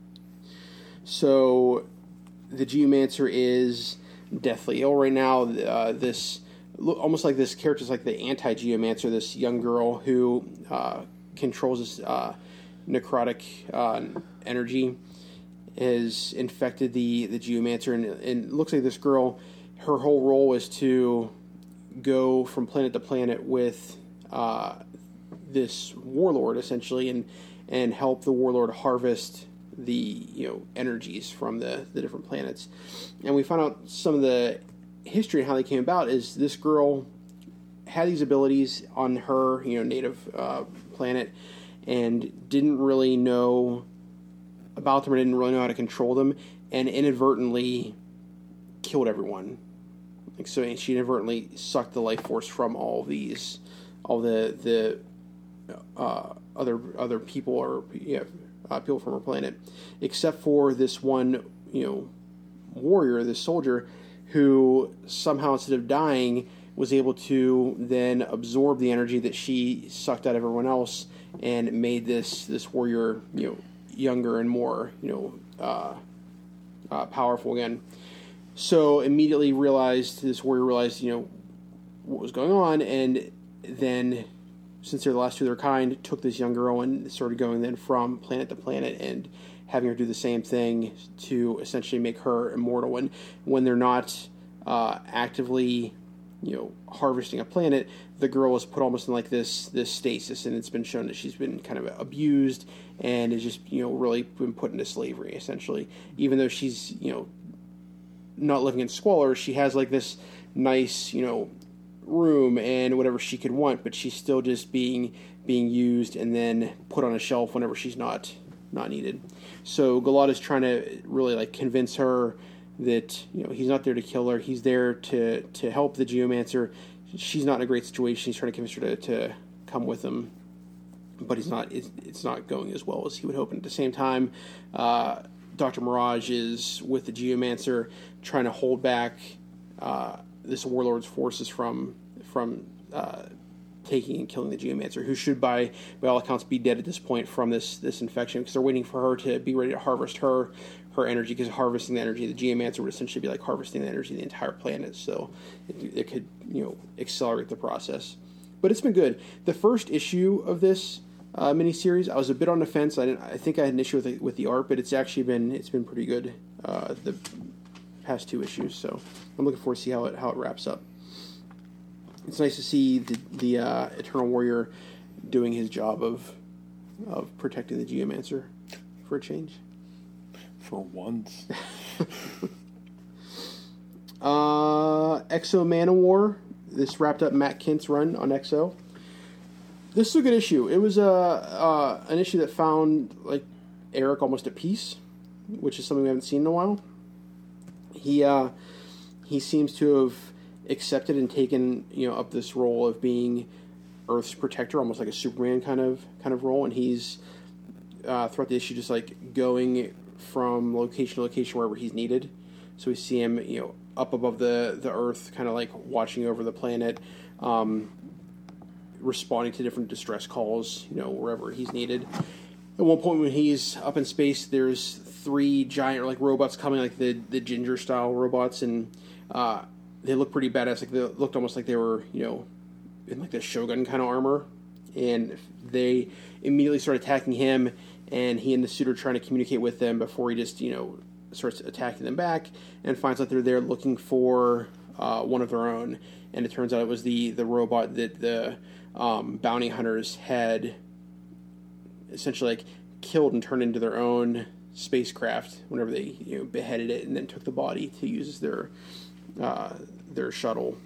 [SPEAKER 2] So the Geomancer is deathly ill right now. Uh, this almost like this character is like the anti-Geomancer. This young girl who uh, controls this uh, necrotic uh, energy has infected the, the Geomancer, and, and it looks like this girl, her whole role is to go from planet to planet with uh, this warlord, essentially, and and help the warlord harvest the you know energies from the, the different planets. And we found out some of the history and how they came about is this girl had these abilities on her you know native uh, planet and didn't really know about them or didn't really know how to control them, and inadvertently killed everyone. Like, so she inadvertently sucked the life force from all these, all the the uh, other other people or yeah, uh, people from her planet, except for this one you know warrior, this soldier, who somehow instead of dying was able to then absorb the energy that she sucked out of everyone else and made this this warrior you know younger and more you know uh, uh, powerful again. So immediately realized, this warrior realized, you know, what was going on, and then, since they're the last two of their kind, took this young girl and started going then from planet to planet and having her do the same thing to essentially make her immortal. And when they're not uh, actively, you know, harvesting a planet, the girl is put almost in like this this stasis, and it's been shown that she's been kind of abused and is just, you know, really been put into slavery, essentially. Even though she's, you know, not living in squalor, she has like this nice, you know, room and whatever she could want, but she's still just being being used and then put on a shelf whenever she's not not needed. So Galad is trying to really like convince her that, you know, he's not there to kill her, he's there to to help the Geomancer. She's not in a great situation. He's trying to convince her to, to come with him, but he's not. It's, it's not going as well as he would hope. And at the same time, uh, Doctor Mirage is with the Geomancer, trying to hold back uh, this warlord's forces from from uh, taking and killing the Geomancer, who should, by by all accounts, be dead at this point from this this infection, because they're waiting for her to be ready to harvest her her energy. Because harvesting the energy of the Geomancer would essentially be like harvesting the energy of the entire planet. So it, it could you know accelerate the process. But it's been good. The first issue of this Uh, miniseries, I was a bit on the fence. I didn't. I think I had an issue with the, with the art, but it's actually been it's been pretty good uh, the past two issues. So I'm looking forward to see how it how it wraps up. It's nice to see the the uh, Eternal Warrior doing his job of of protecting the Geomancer for a change.
[SPEAKER 1] For once.
[SPEAKER 2] uh, Exo Manowar. This wrapped up Matt Kent's run on Exo. This is a good issue. It was a uh, an issue that found like Eric almost at peace, which is something we haven't seen in a while. He uh, he seems to have accepted and taken you know up this role of being Earth's protector, almost like a Superman kind of kind of role. And he's uh, throughout the issue just like going from location to location wherever he's needed. So we see him you know up above the the Earth, kind of like watching over the planet. Um, responding to different distress calls, you know, wherever he's needed. At one point when he's up in space, there's three giant, like, robots coming, like the, the Ginger-style robots, and uh, they look pretty badass. Like, they looked almost like they were, you know, in, like, the Shogun kind of armor. And they immediately start attacking him, and he and the suit are trying to communicate with them before he just, you know, starts attacking them back, and finds out they're there looking for uh, one of their own. And it turns out it was the, the robot that the Um, bounty hunters had essentially like killed and turned into their own spacecraft whenever they you know beheaded it and then took the body to use as their uh, their shuttle.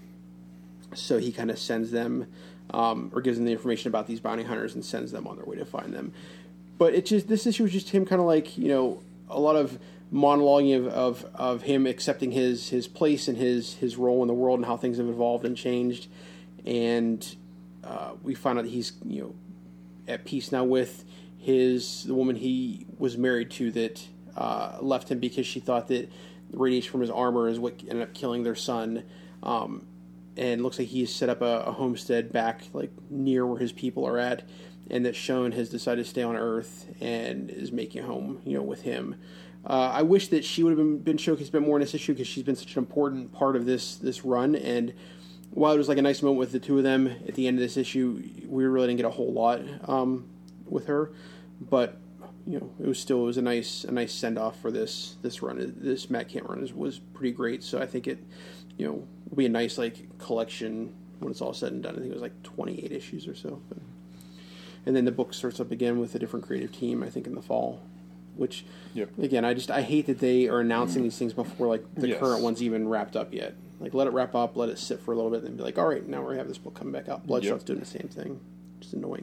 [SPEAKER 2] So he kind of sends them um, or gives them the information about these bounty hunters and sends them on their way to find them. But it just this issue was just him kind of like you know a lot of monologuing of, of, of him accepting his his place and his his role in the world and how things have evolved and changed. And Uh, we find out that he's, you know, at peace now with his the woman he was married to that uh, left him because she thought that the radiation from his armor is what ended up killing their son. Um, and looks like he's set up a, a homestead back like near where his people are at, and that Shone has decided to stay on Earth and is making a home, you know, with him. Uh, I wish that she would have been, been showcased a bit more in this issue because she's been such an important part of this this run. And while it was like a nice moment with the two of them at the end of this issue, we really didn't get a whole lot um, with her. But you know, it was still it was a nice a nice send off for this this run. This Matt Kent run was, was pretty great. So I think it you know will be a nice like collection when it's all said and done. I think it was like twenty-eight issues or so. But, and then the book starts up again with a different creative team. I think in the fall which,
[SPEAKER 1] Yep.
[SPEAKER 2] again, I just I hate that they are announcing these things before like the
[SPEAKER 1] Yes.
[SPEAKER 2] current one's even wrapped up yet. Like, let it wrap up, let it sit for a little bit, and then be like, all right, now we have this book coming back out. Bloodshot's
[SPEAKER 1] Yep.
[SPEAKER 2] doing the same thing. Just annoying.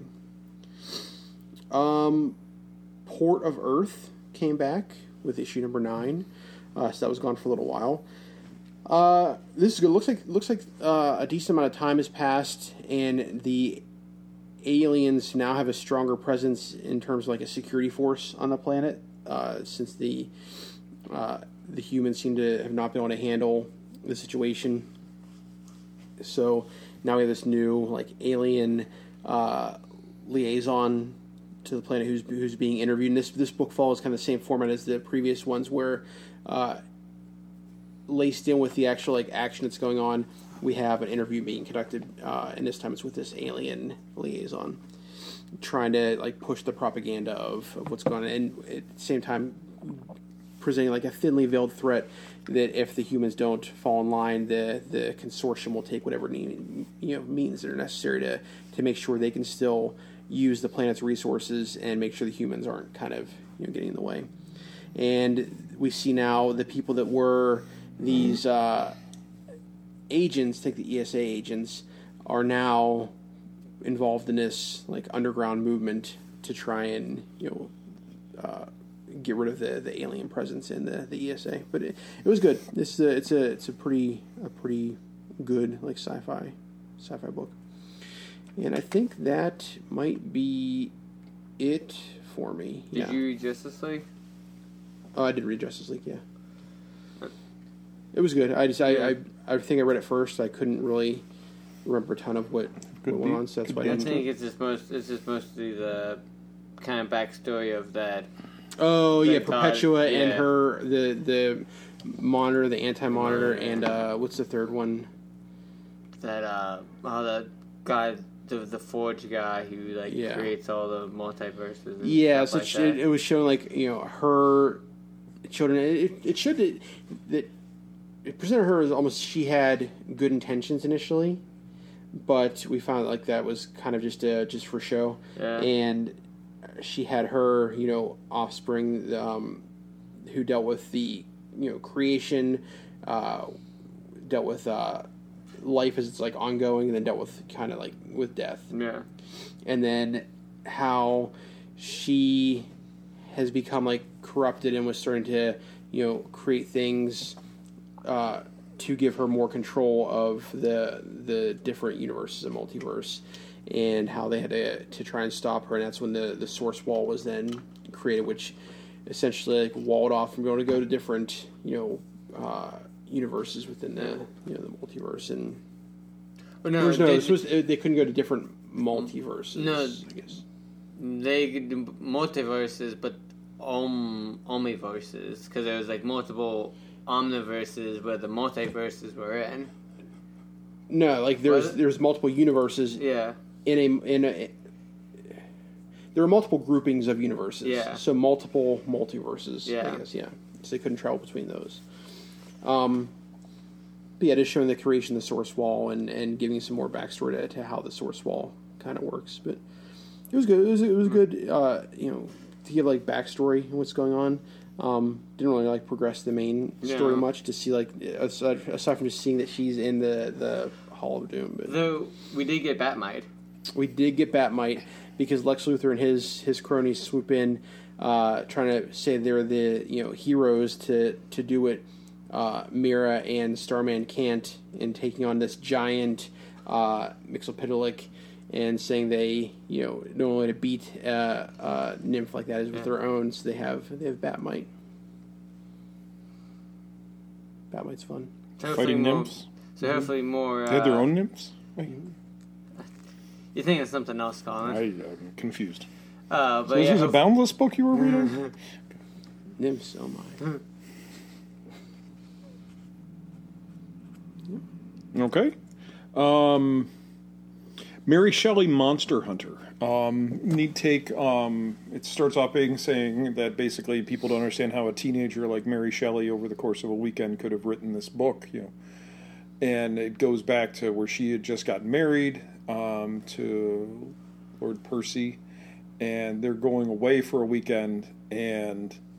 [SPEAKER 2] Um, Port of Earth came back with issue number nine, uh, so that was gone for a little while. Uh, this is good. Looks like looks like uh, a decent amount of time has passed, and the aliens now have a stronger presence in terms of like a security force on the planet, uh, since the uh, the humans seem to have not been able to handle the situation. So now we have this new like alien uh, liaison to the planet who's who's being interviewed. And this this book follows kind of the same format as the previous ones, where uh, laced in with the actual like action that's going on, we have an interview being conducted, uh, and this time it's with this alien liaison, trying to like push the propaganda of, of what's going on, and at the same time presenting like a thinly veiled threat that if the humans don't fall in line, the the consortium will take whatever need, you know means that are necessary to to make sure they can still use the planet's resources and make sure the humans aren't kind of you know getting in the way. And we see now the people that were these uh, agents, take the E S A agents, are now involved in this like underground movement to try and you know uh, get rid of the, the alien presence in the, the E S A. But it, it was good. This uh, it's a it's a pretty a pretty good like sci-fi sci-fi book. And I think that might be it for me.
[SPEAKER 3] Did
[SPEAKER 2] yeah.
[SPEAKER 3] you read Justice League?
[SPEAKER 2] Oh, I did read Justice League. Yeah. It was good. I just I,
[SPEAKER 3] Yeah.
[SPEAKER 2] I I think I read it first. I couldn't really remember a ton of what,
[SPEAKER 1] Good
[SPEAKER 2] what went
[SPEAKER 1] beat.
[SPEAKER 2] on, so that's
[SPEAKER 1] Good
[SPEAKER 2] why I
[SPEAKER 3] I
[SPEAKER 2] didn't.
[SPEAKER 3] think it's just most it's just mostly the kind of backstory of that.
[SPEAKER 2] Oh yeah,
[SPEAKER 3] That Todd,
[SPEAKER 2] Perpetua and
[SPEAKER 3] yeah.
[SPEAKER 2] her the the monitor, the anti-monitor, and uh, what's the third one?
[SPEAKER 3] That uh, how the guy, the the Forge guy who like
[SPEAKER 2] Yeah.
[SPEAKER 3] creates all the multiverses. And
[SPEAKER 2] Yeah, so
[SPEAKER 3] stuff
[SPEAKER 2] it,
[SPEAKER 3] like
[SPEAKER 2] it,
[SPEAKER 3] that.
[SPEAKER 2] it was showing like you know her children. It, it showed that, that it presented her as almost she had good intentions initially, but we found like that was kind of just uh, just for show.
[SPEAKER 3] Yeah.
[SPEAKER 2] And she had her you know offspring um, who dealt with the you know creation, uh, dealt with uh, life as it's like ongoing, and then dealt with kind of like with death.
[SPEAKER 3] Yeah.
[SPEAKER 2] And then how she has become like corrupted and was starting to you know create things uh, to give her more control of the the different universes and multiverse, and how they had to to try and stop her. And that's when the the source wall was then created, which essentially like walled off from being able to go to different you know uh, universes within the you know the multiverse. And
[SPEAKER 3] Well, no,
[SPEAKER 2] there was no
[SPEAKER 3] they,
[SPEAKER 2] this was, they couldn't go to different multiverses.
[SPEAKER 3] No.
[SPEAKER 2] I guess.
[SPEAKER 3] they could do multiverses, but om omniverses, because there was like multiple omniverses where the multiverses were in.
[SPEAKER 2] No, like there's
[SPEAKER 3] Was it?
[SPEAKER 2] there's multiple universes
[SPEAKER 3] Yeah.
[SPEAKER 2] in a in a. There are multiple groupings of universes.
[SPEAKER 3] Yeah.
[SPEAKER 2] So multiple multiverses.
[SPEAKER 3] Yeah.
[SPEAKER 2] I guess yeah. So they couldn't travel between those. Um. But yeah, just showing the creation of the source wall and, and giving some more backstory to, to how the source wall kind of works. But it was good. It was it was good. Uh, you know, to give like backstory and what's going on. Um, didn't really like progress the main story
[SPEAKER 3] No.
[SPEAKER 2] much to see like aside, aside from just seeing that she's in the the Hall of Doom. But
[SPEAKER 3] Though we did get Batmite.
[SPEAKER 2] we did get Batmite because Lex Luthor and his his cronies swoop in, uh, trying to say they're the you know heroes to to do what uh, Mira and Starman can't, in taking on this giant uh, Mixoplitic, and saying they you know know only to beat uh, uh, nymph like that is with
[SPEAKER 3] Yeah.
[SPEAKER 2] their own, so they have they have Batmite. Batmite's fun.
[SPEAKER 3] So hopefully
[SPEAKER 1] Fighting
[SPEAKER 3] more,
[SPEAKER 1] nymphs.
[SPEAKER 3] So hopefully more. Uh,
[SPEAKER 1] They had their own nymphs? Wait,
[SPEAKER 3] You think it's something else,
[SPEAKER 1] I,
[SPEAKER 3] Colin?
[SPEAKER 1] I'm confused.
[SPEAKER 3] Uh, but
[SPEAKER 1] So this
[SPEAKER 3] yeah,
[SPEAKER 1] was a
[SPEAKER 3] hope-
[SPEAKER 1] Boundless book you were reading?
[SPEAKER 2] Nymphs, oh my.
[SPEAKER 1] Okay. Um, Mary Shelley Monster Hunter. Um, neat take. Um, it starts off being saying that basically people don't understand how a teenager like Mary Shelley over the course of a weekend could have written this book, you know. And it goes back to where she had just gotten married um, to Lord Percy, and they're going away for a weekend, and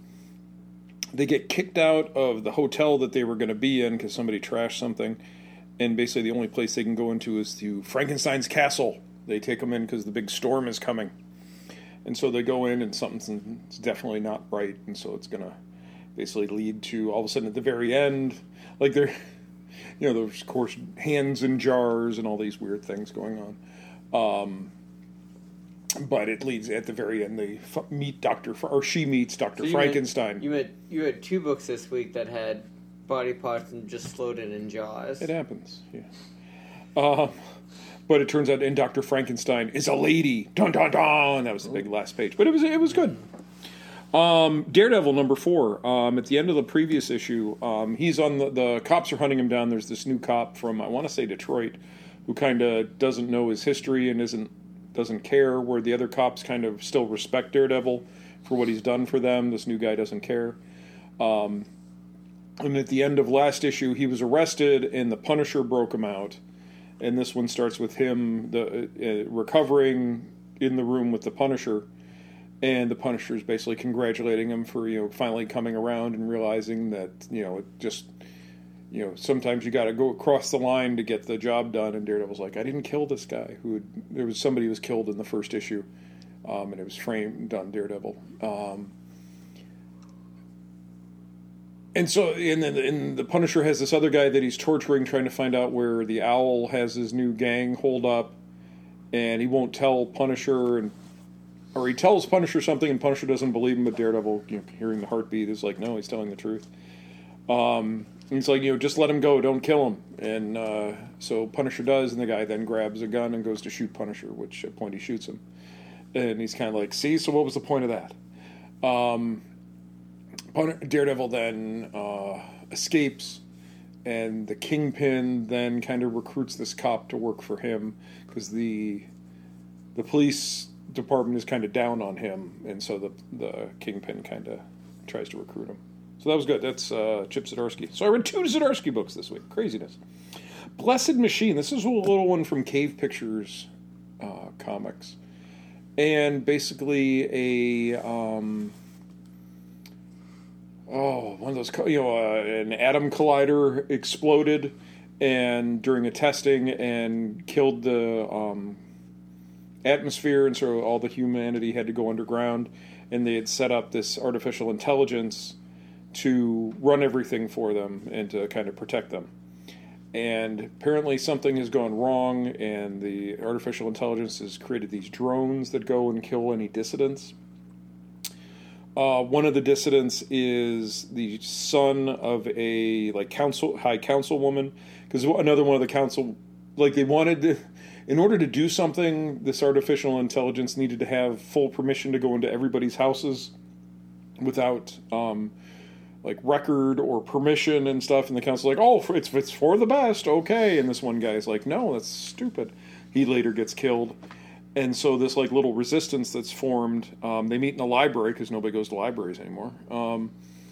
[SPEAKER 1] they get kicked out of the hotel that they were going to be in because somebody trashed something. And basically the only place they can go into is to Frankenstein's castle. They take them in because the big storm is coming. And so they go in and something's definitely not right. And so it's going to basically lead to all of a sudden at the very end, like they're, you know, there's of course hands in jars and all these weird things going on. Um, but it leads at the very end, they f- meet Doctor F- or she meets Doctor
[SPEAKER 3] So you
[SPEAKER 1] Frankenstein.
[SPEAKER 3] Had, you had you had two books this week that had body parts and just floated in jaws.
[SPEAKER 1] It happens, yeah. Um, but it turns out, and Doctor Frankenstein is a lady. Dun dun dun. That was the big last page, but it was it was good. Um, Daredevil number four. Um, at the end of the previous issue, um, he's on the the cops are hunting him down. There's this new cop from I want to say Detroit, who kind of doesn't know his history and isn't doesn't care. Where the other cops kind of still respect Daredevil for what he's done for them. This new guy doesn't care. Um, And at the end of last issue, he was arrested, and the Punisher broke him out. And this one starts with him the uh, recovering in the room with the Punisher, and the Punisher is basically congratulating him for you know finally coming around and realizing that you know it just you know sometimes you got to go across the line to get the job done. And Daredevil's like, I didn't kill this guy. Who had, there was somebody who was killed in the first issue, um, and it was framed on Daredevil. Um, And so, and then and the Punisher has this other guy that he's torturing, trying to find out where the Owl has his new gang holed up, and he won't tell Punisher, and or he tells Punisher something, and Punisher doesn't believe him. But Daredevil, you know, hearing the heartbeat, is like, no, he's telling the truth. Um, and he's like, you know, just let him go, don't kill him. And uh, so Punisher does, and the guy then grabs a gun and goes to shoot Punisher, which at point he shoots him, and he's kind of like, see, so what was the point of that? Um. Daredevil then uh, escapes, and the Kingpin then kind of recruits this cop to work for him because the the police department is kind of down on him, and so the the Kingpin kind of tries to recruit him. So that was good. That's uh, Chip Zdarsky. So I read two Zdarsky books this week. Craziness. Blessed Machine. This is a little one from Cave Pictures uh, Comics, and basically a. Um, Oh, one of those, you know, uh, an atom collider exploded and during a testing and killed the um, atmosphere, and so all the humanity had to go underground, and they had set up this artificial intelligence to run everything for them and to kind of protect them. And apparently something has gone wrong, and the artificial intelligence has created these drones that go and kill any dissidents. Uh, one of the dissidents is the son of a like council high councilwoman, because another one of the council like they wanted to, in order to do something, this artificial intelligence needed to have full permission to go into everybody's houses without um, like record or permission and stuff. And the council's like, oh, it's it's for the best, okay. And this one guy's like, no, that's stupid. He later gets killed. And so this like little resistance that's formed, um, they meet in a library because nobody goes to libraries anymore. Um,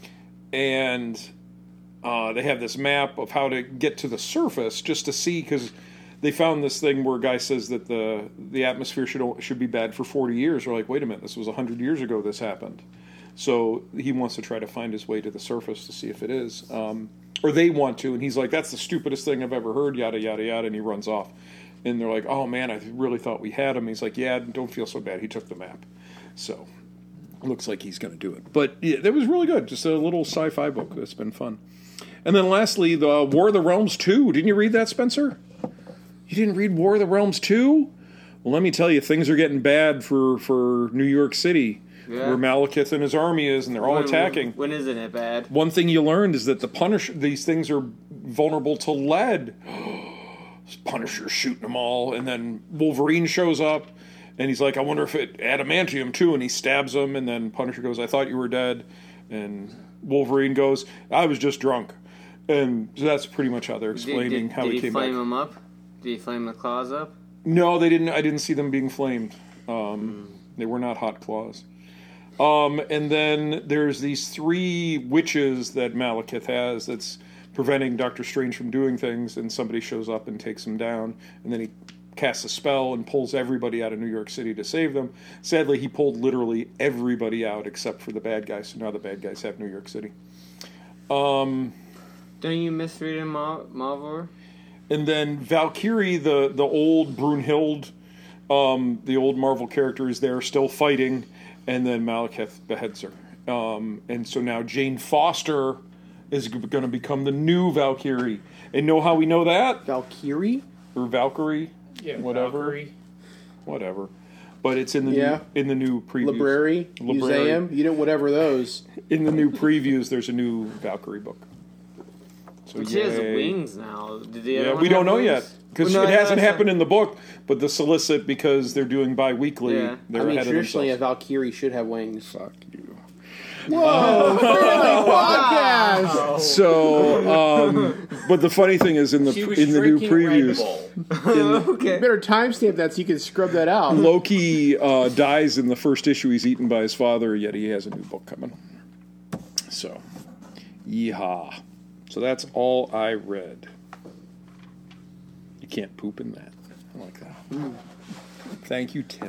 [SPEAKER 1] and uh, they have this map of how to get to the surface just to see, because they found this thing where a guy says that the the atmosphere should should be bad for forty years. They're like, wait a minute, this was one hundred years ago this happened. So he wants to try to find his way to the surface to see if it is. Um, or they want to, and he's like, that's the stupidest thing I've ever heard, yada, yada, yada, and he runs off. And they're like, oh, man, I really thought we had him. He's like, yeah, don't feel so bad. He took the map. So looks like he's going to do it. But yeah, that was really good. Just a little sci-fi book that's been fun. And then lastly, the War of the Realms two. Didn't you read that, Spencer? You didn't read War of the Realms two? Well, let me tell you, things are getting bad for, for New York City, yeah. Where Malekith and his army is, and they're all
[SPEAKER 3] when,
[SPEAKER 1] attacking.
[SPEAKER 3] When isn't it bad?
[SPEAKER 1] One thing you learned is that the Punisher, these things are vulnerable to lead. Punisher's shooting them all, and then Wolverine shows up, and he's like, I wonder if it adamantium too, and he stabs him, and then Punisher goes, I thought you were dead, and Wolverine goes, I was just drunk. And so that's pretty much how they're explaining
[SPEAKER 3] did, did,
[SPEAKER 1] how
[SPEAKER 3] did
[SPEAKER 1] he came back.
[SPEAKER 3] Did he flame him up? Did he flame the claws up?
[SPEAKER 1] No, they didn't. I didn't see them being flamed. Um, mm. They were not hot claws. Um, and then there's these three witches that Malekith has that's preventing Doctor Strange from doing things, and somebody shows up and takes him down, and then he casts a spell and pulls everybody out of New York City to save them. Sadly, he pulled literally everybody out except for the bad guys, so now the bad guys have New York City. Um,
[SPEAKER 3] Don't you miss reading Mar- Marvel?
[SPEAKER 1] and then Valkyrie, the, the old Brunhild, um, the old Marvel character, is there still fighting, and then Malekith beheads her. Um, and so now Jane Foster is going to become the new Valkyrie. And know how we know that?
[SPEAKER 2] Valkyrie?
[SPEAKER 1] Or Valkyrie?
[SPEAKER 4] Yeah,
[SPEAKER 1] whatever.
[SPEAKER 4] Valkyrie.
[SPEAKER 1] Whatever. But it's in the
[SPEAKER 2] Yeah.
[SPEAKER 1] new, in the new previews.
[SPEAKER 2] Library?
[SPEAKER 1] Library.
[SPEAKER 2] Museum? You know, whatever those.
[SPEAKER 1] In the new previews, there's a new Valkyrie book. So
[SPEAKER 3] She has
[SPEAKER 1] yay.
[SPEAKER 3] wings now. Did the
[SPEAKER 1] Yeah,
[SPEAKER 3] other one
[SPEAKER 1] we don't
[SPEAKER 3] have
[SPEAKER 1] know yet
[SPEAKER 3] wings?
[SPEAKER 1] because
[SPEAKER 3] Well, no,
[SPEAKER 1] it
[SPEAKER 3] I
[SPEAKER 1] hasn't
[SPEAKER 3] know,
[SPEAKER 1] happened in the book. But the solicit, because they're doing bi-weekly,
[SPEAKER 3] Yeah.
[SPEAKER 1] they're
[SPEAKER 2] I mean,
[SPEAKER 1] ahead of
[SPEAKER 2] traditionally, a
[SPEAKER 1] themselves.
[SPEAKER 2] Valkyrie should have wings.
[SPEAKER 1] Fuck you.
[SPEAKER 2] Whoa! podcast!
[SPEAKER 1] So, um, but the funny thing is, in the
[SPEAKER 4] She was
[SPEAKER 1] in the new
[SPEAKER 4] drinking Red
[SPEAKER 1] previews,
[SPEAKER 4] Bull.
[SPEAKER 3] Okay.
[SPEAKER 2] You better timestamp that so you can scrub that out.
[SPEAKER 1] Loki uh, dies in the first issue. He's eaten by his father, yet he has a new book coming. So, yeehaw. So that's all I read. You can't poop in that. I like that. Thank you, Tim.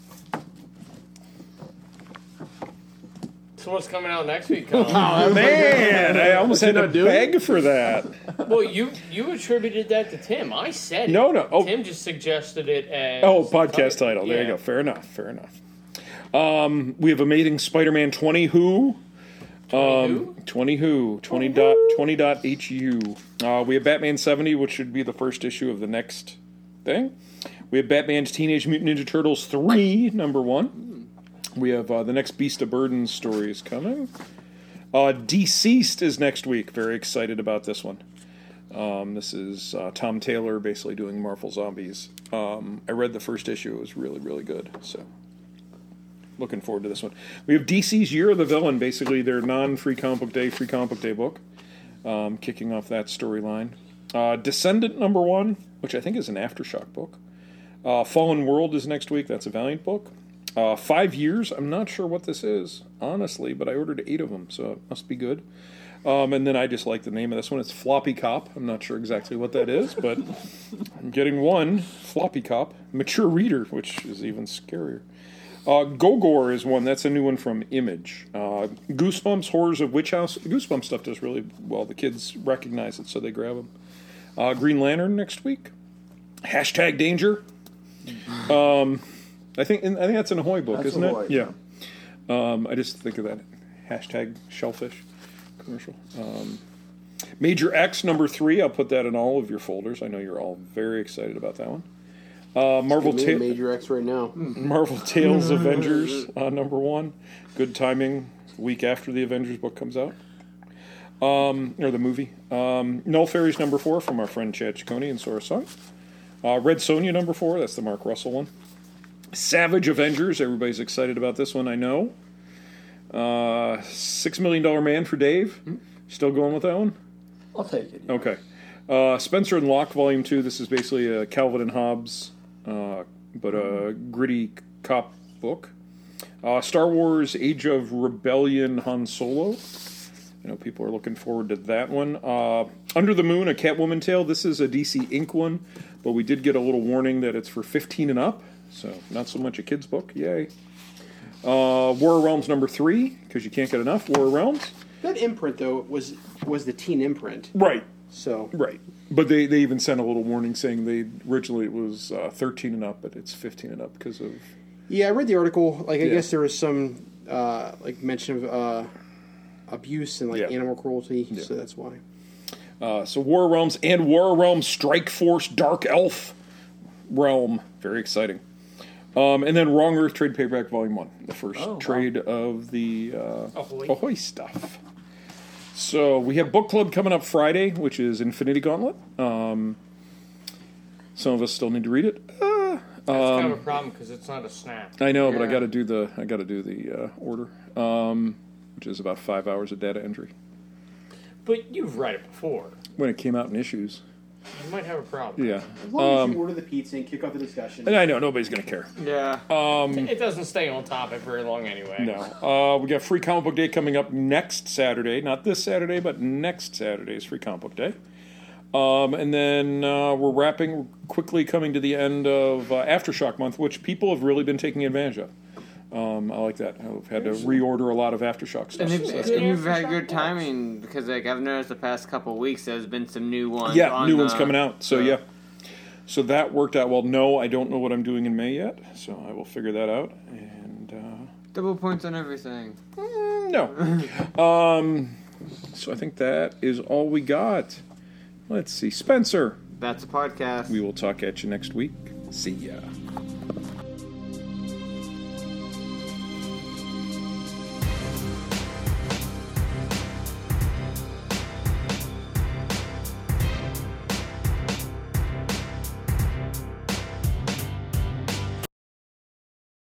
[SPEAKER 4] So what's coming out next week, Colin?
[SPEAKER 1] Man, I almost had to
[SPEAKER 2] not do it?
[SPEAKER 1] beg for that.
[SPEAKER 4] Well, you you attributed that to Tim. I said it.
[SPEAKER 1] No, no. Oh,
[SPEAKER 4] Tim just suggested it as
[SPEAKER 1] oh,
[SPEAKER 4] the
[SPEAKER 1] podcast title. There you
[SPEAKER 4] Yeah.
[SPEAKER 1] go. Fair enough. Fair enough. Um, we have Amazing Spider-Man twenty Who. Um, twenty Who. twenty dot twenty dot H U. Uh, we have Batman seventy, which should be the first issue of the next thing. We have Batman's Teenage Mutant Ninja Turtles three, number one. We have uh, the next Beast of Burden story is coming. Uh, Deceased is next week. Very excited about this one. Um, this is uh, Tom Taylor basically doing Marvel Zombies. Um, I read the first issue. It was really, really good. So, looking forward to this one. We have D C's Year of the Villain, basically their non-free comic book day, free comic book day book. Um, kicking off that storyline. Uh, Descendant number one, which I think is an Aftershock book. Uh, Fallen World is next week. That's a Valiant book. Uh, five Years. I'm not sure what this is, honestly, but I ordered eight of them, so it must be good. Um, and then I just like the name of this one. It's Floppy Cop. I'm not sure exactly what that is, but I'm getting one. Floppy Cop. Mature Reader, which is even scarier. Uh, Gogor is one. That's a new one from Image. Uh, Goosebumps, Horrors of Witch House. Goosebumps stuff does really well. The kids recognize it, so they grab them. Uh, Green Lantern next week. Hashtag Danger. Um... I think I think that's an Ahoy book,
[SPEAKER 5] That's
[SPEAKER 1] isn't
[SPEAKER 5] Ahoy.
[SPEAKER 1] it? Yeah. Um, I just think of that hashtag shellfish commercial. Um, Major X number three. I'll put that in all of your folders. I know you're all very excited about that one. Uh, Marvel
[SPEAKER 2] Give me a
[SPEAKER 1] Ta-
[SPEAKER 2] Major X right now.
[SPEAKER 1] Marvel Tales Avengers uh, number one. Good timing. Week after the Avengers book comes out, um, or the movie. Um, Null Fairies number four from our friend Chad Ciccone and Sora Sung. Uh, Red Sonja number four. That's the Mark Russell one. Savage Avengers. Everybody's excited about this one, I know. Uh, Six Million Dollar Man for Dave. Still going with that one?
[SPEAKER 5] I'll take it.
[SPEAKER 1] Okay. Uh, Spencer and Locke, Volume two. This is basically a Calvin and Hobbes, uh, but a gritty cop book. Uh, Star Wars Age of Rebellion Han Solo. I know people are looking forward to that one. Uh, Under the Moon, a Catwoman tale. This is a D C Ink one, but we did get a little warning that it's for fifteen and up. So, not so much a kid's book. Yay. Uh, War of Realms number three, because you can't get enough. War of Realms.
[SPEAKER 2] That imprint, though, was was the teen imprint.
[SPEAKER 1] Right.
[SPEAKER 2] So
[SPEAKER 1] Right. But they, they even sent a little warning saying they originally it was uh, thirteen and up, but it's fifteen and up because of...
[SPEAKER 2] yeah, I read the article. Like, I
[SPEAKER 1] Yeah.
[SPEAKER 2] guess there was some uh, like mention of uh, abuse and like
[SPEAKER 1] Yeah.
[SPEAKER 2] animal cruelty. So that's why.
[SPEAKER 1] Uh, so War of Realms and War of Realms Strike Force Dark Elf Realm. Very exciting. Um, and then Wrong Earth Trade Paperback Volume one. The first
[SPEAKER 3] Oh, wow.
[SPEAKER 1] trade of the uh,
[SPEAKER 4] Ahoy.
[SPEAKER 1] Ahoy stuff. So we have book club coming up Friday, which is Infinity Gauntlet. Um, some of us still need to read it. Uh,
[SPEAKER 4] That's kind of a problem because it's not a snap.
[SPEAKER 1] I know, but I
[SPEAKER 3] Yeah.
[SPEAKER 1] got to do the I got to do the uh, order, um, which is about five hours of data entry.
[SPEAKER 4] But you've read it before.
[SPEAKER 1] When it came out in issues,
[SPEAKER 4] You might have a problem.
[SPEAKER 1] yeah.
[SPEAKER 2] As long
[SPEAKER 1] Um,
[SPEAKER 2] as you order the pizza and kick off the discussion.
[SPEAKER 1] And I know nobody's going to care.
[SPEAKER 3] Yeah.
[SPEAKER 4] It doesn't stay on topic very long anyway.
[SPEAKER 1] No. Uh, we got Free Comic Book Day coming up next Saturday. Not this Saturday, but next Saturday's Free Comic Book Day. Um, and then uh, we're wrapping, quickly coming to the end of uh, Aftershock month, which people have really been taking advantage of. Um, I like that. I've had to reorder a lot of Aftershock stuff.
[SPEAKER 3] And, if,
[SPEAKER 1] so that's
[SPEAKER 3] and
[SPEAKER 1] good.
[SPEAKER 3] you've had good timing because, like, I've noticed the past couple of weeks there's been some new ones.
[SPEAKER 1] Yeah,
[SPEAKER 3] on
[SPEAKER 1] new ones
[SPEAKER 3] the-
[SPEAKER 1] coming out. So, yeah. So that worked out well. No, I don't know what I'm doing in May yet, so I will figure that out. And uh,
[SPEAKER 3] Double points on everything.
[SPEAKER 1] mm, no. um, so I think that is all we got. Let's see. Spencer,
[SPEAKER 3] That's a podcast.
[SPEAKER 1] we will talk at you next week. See ya.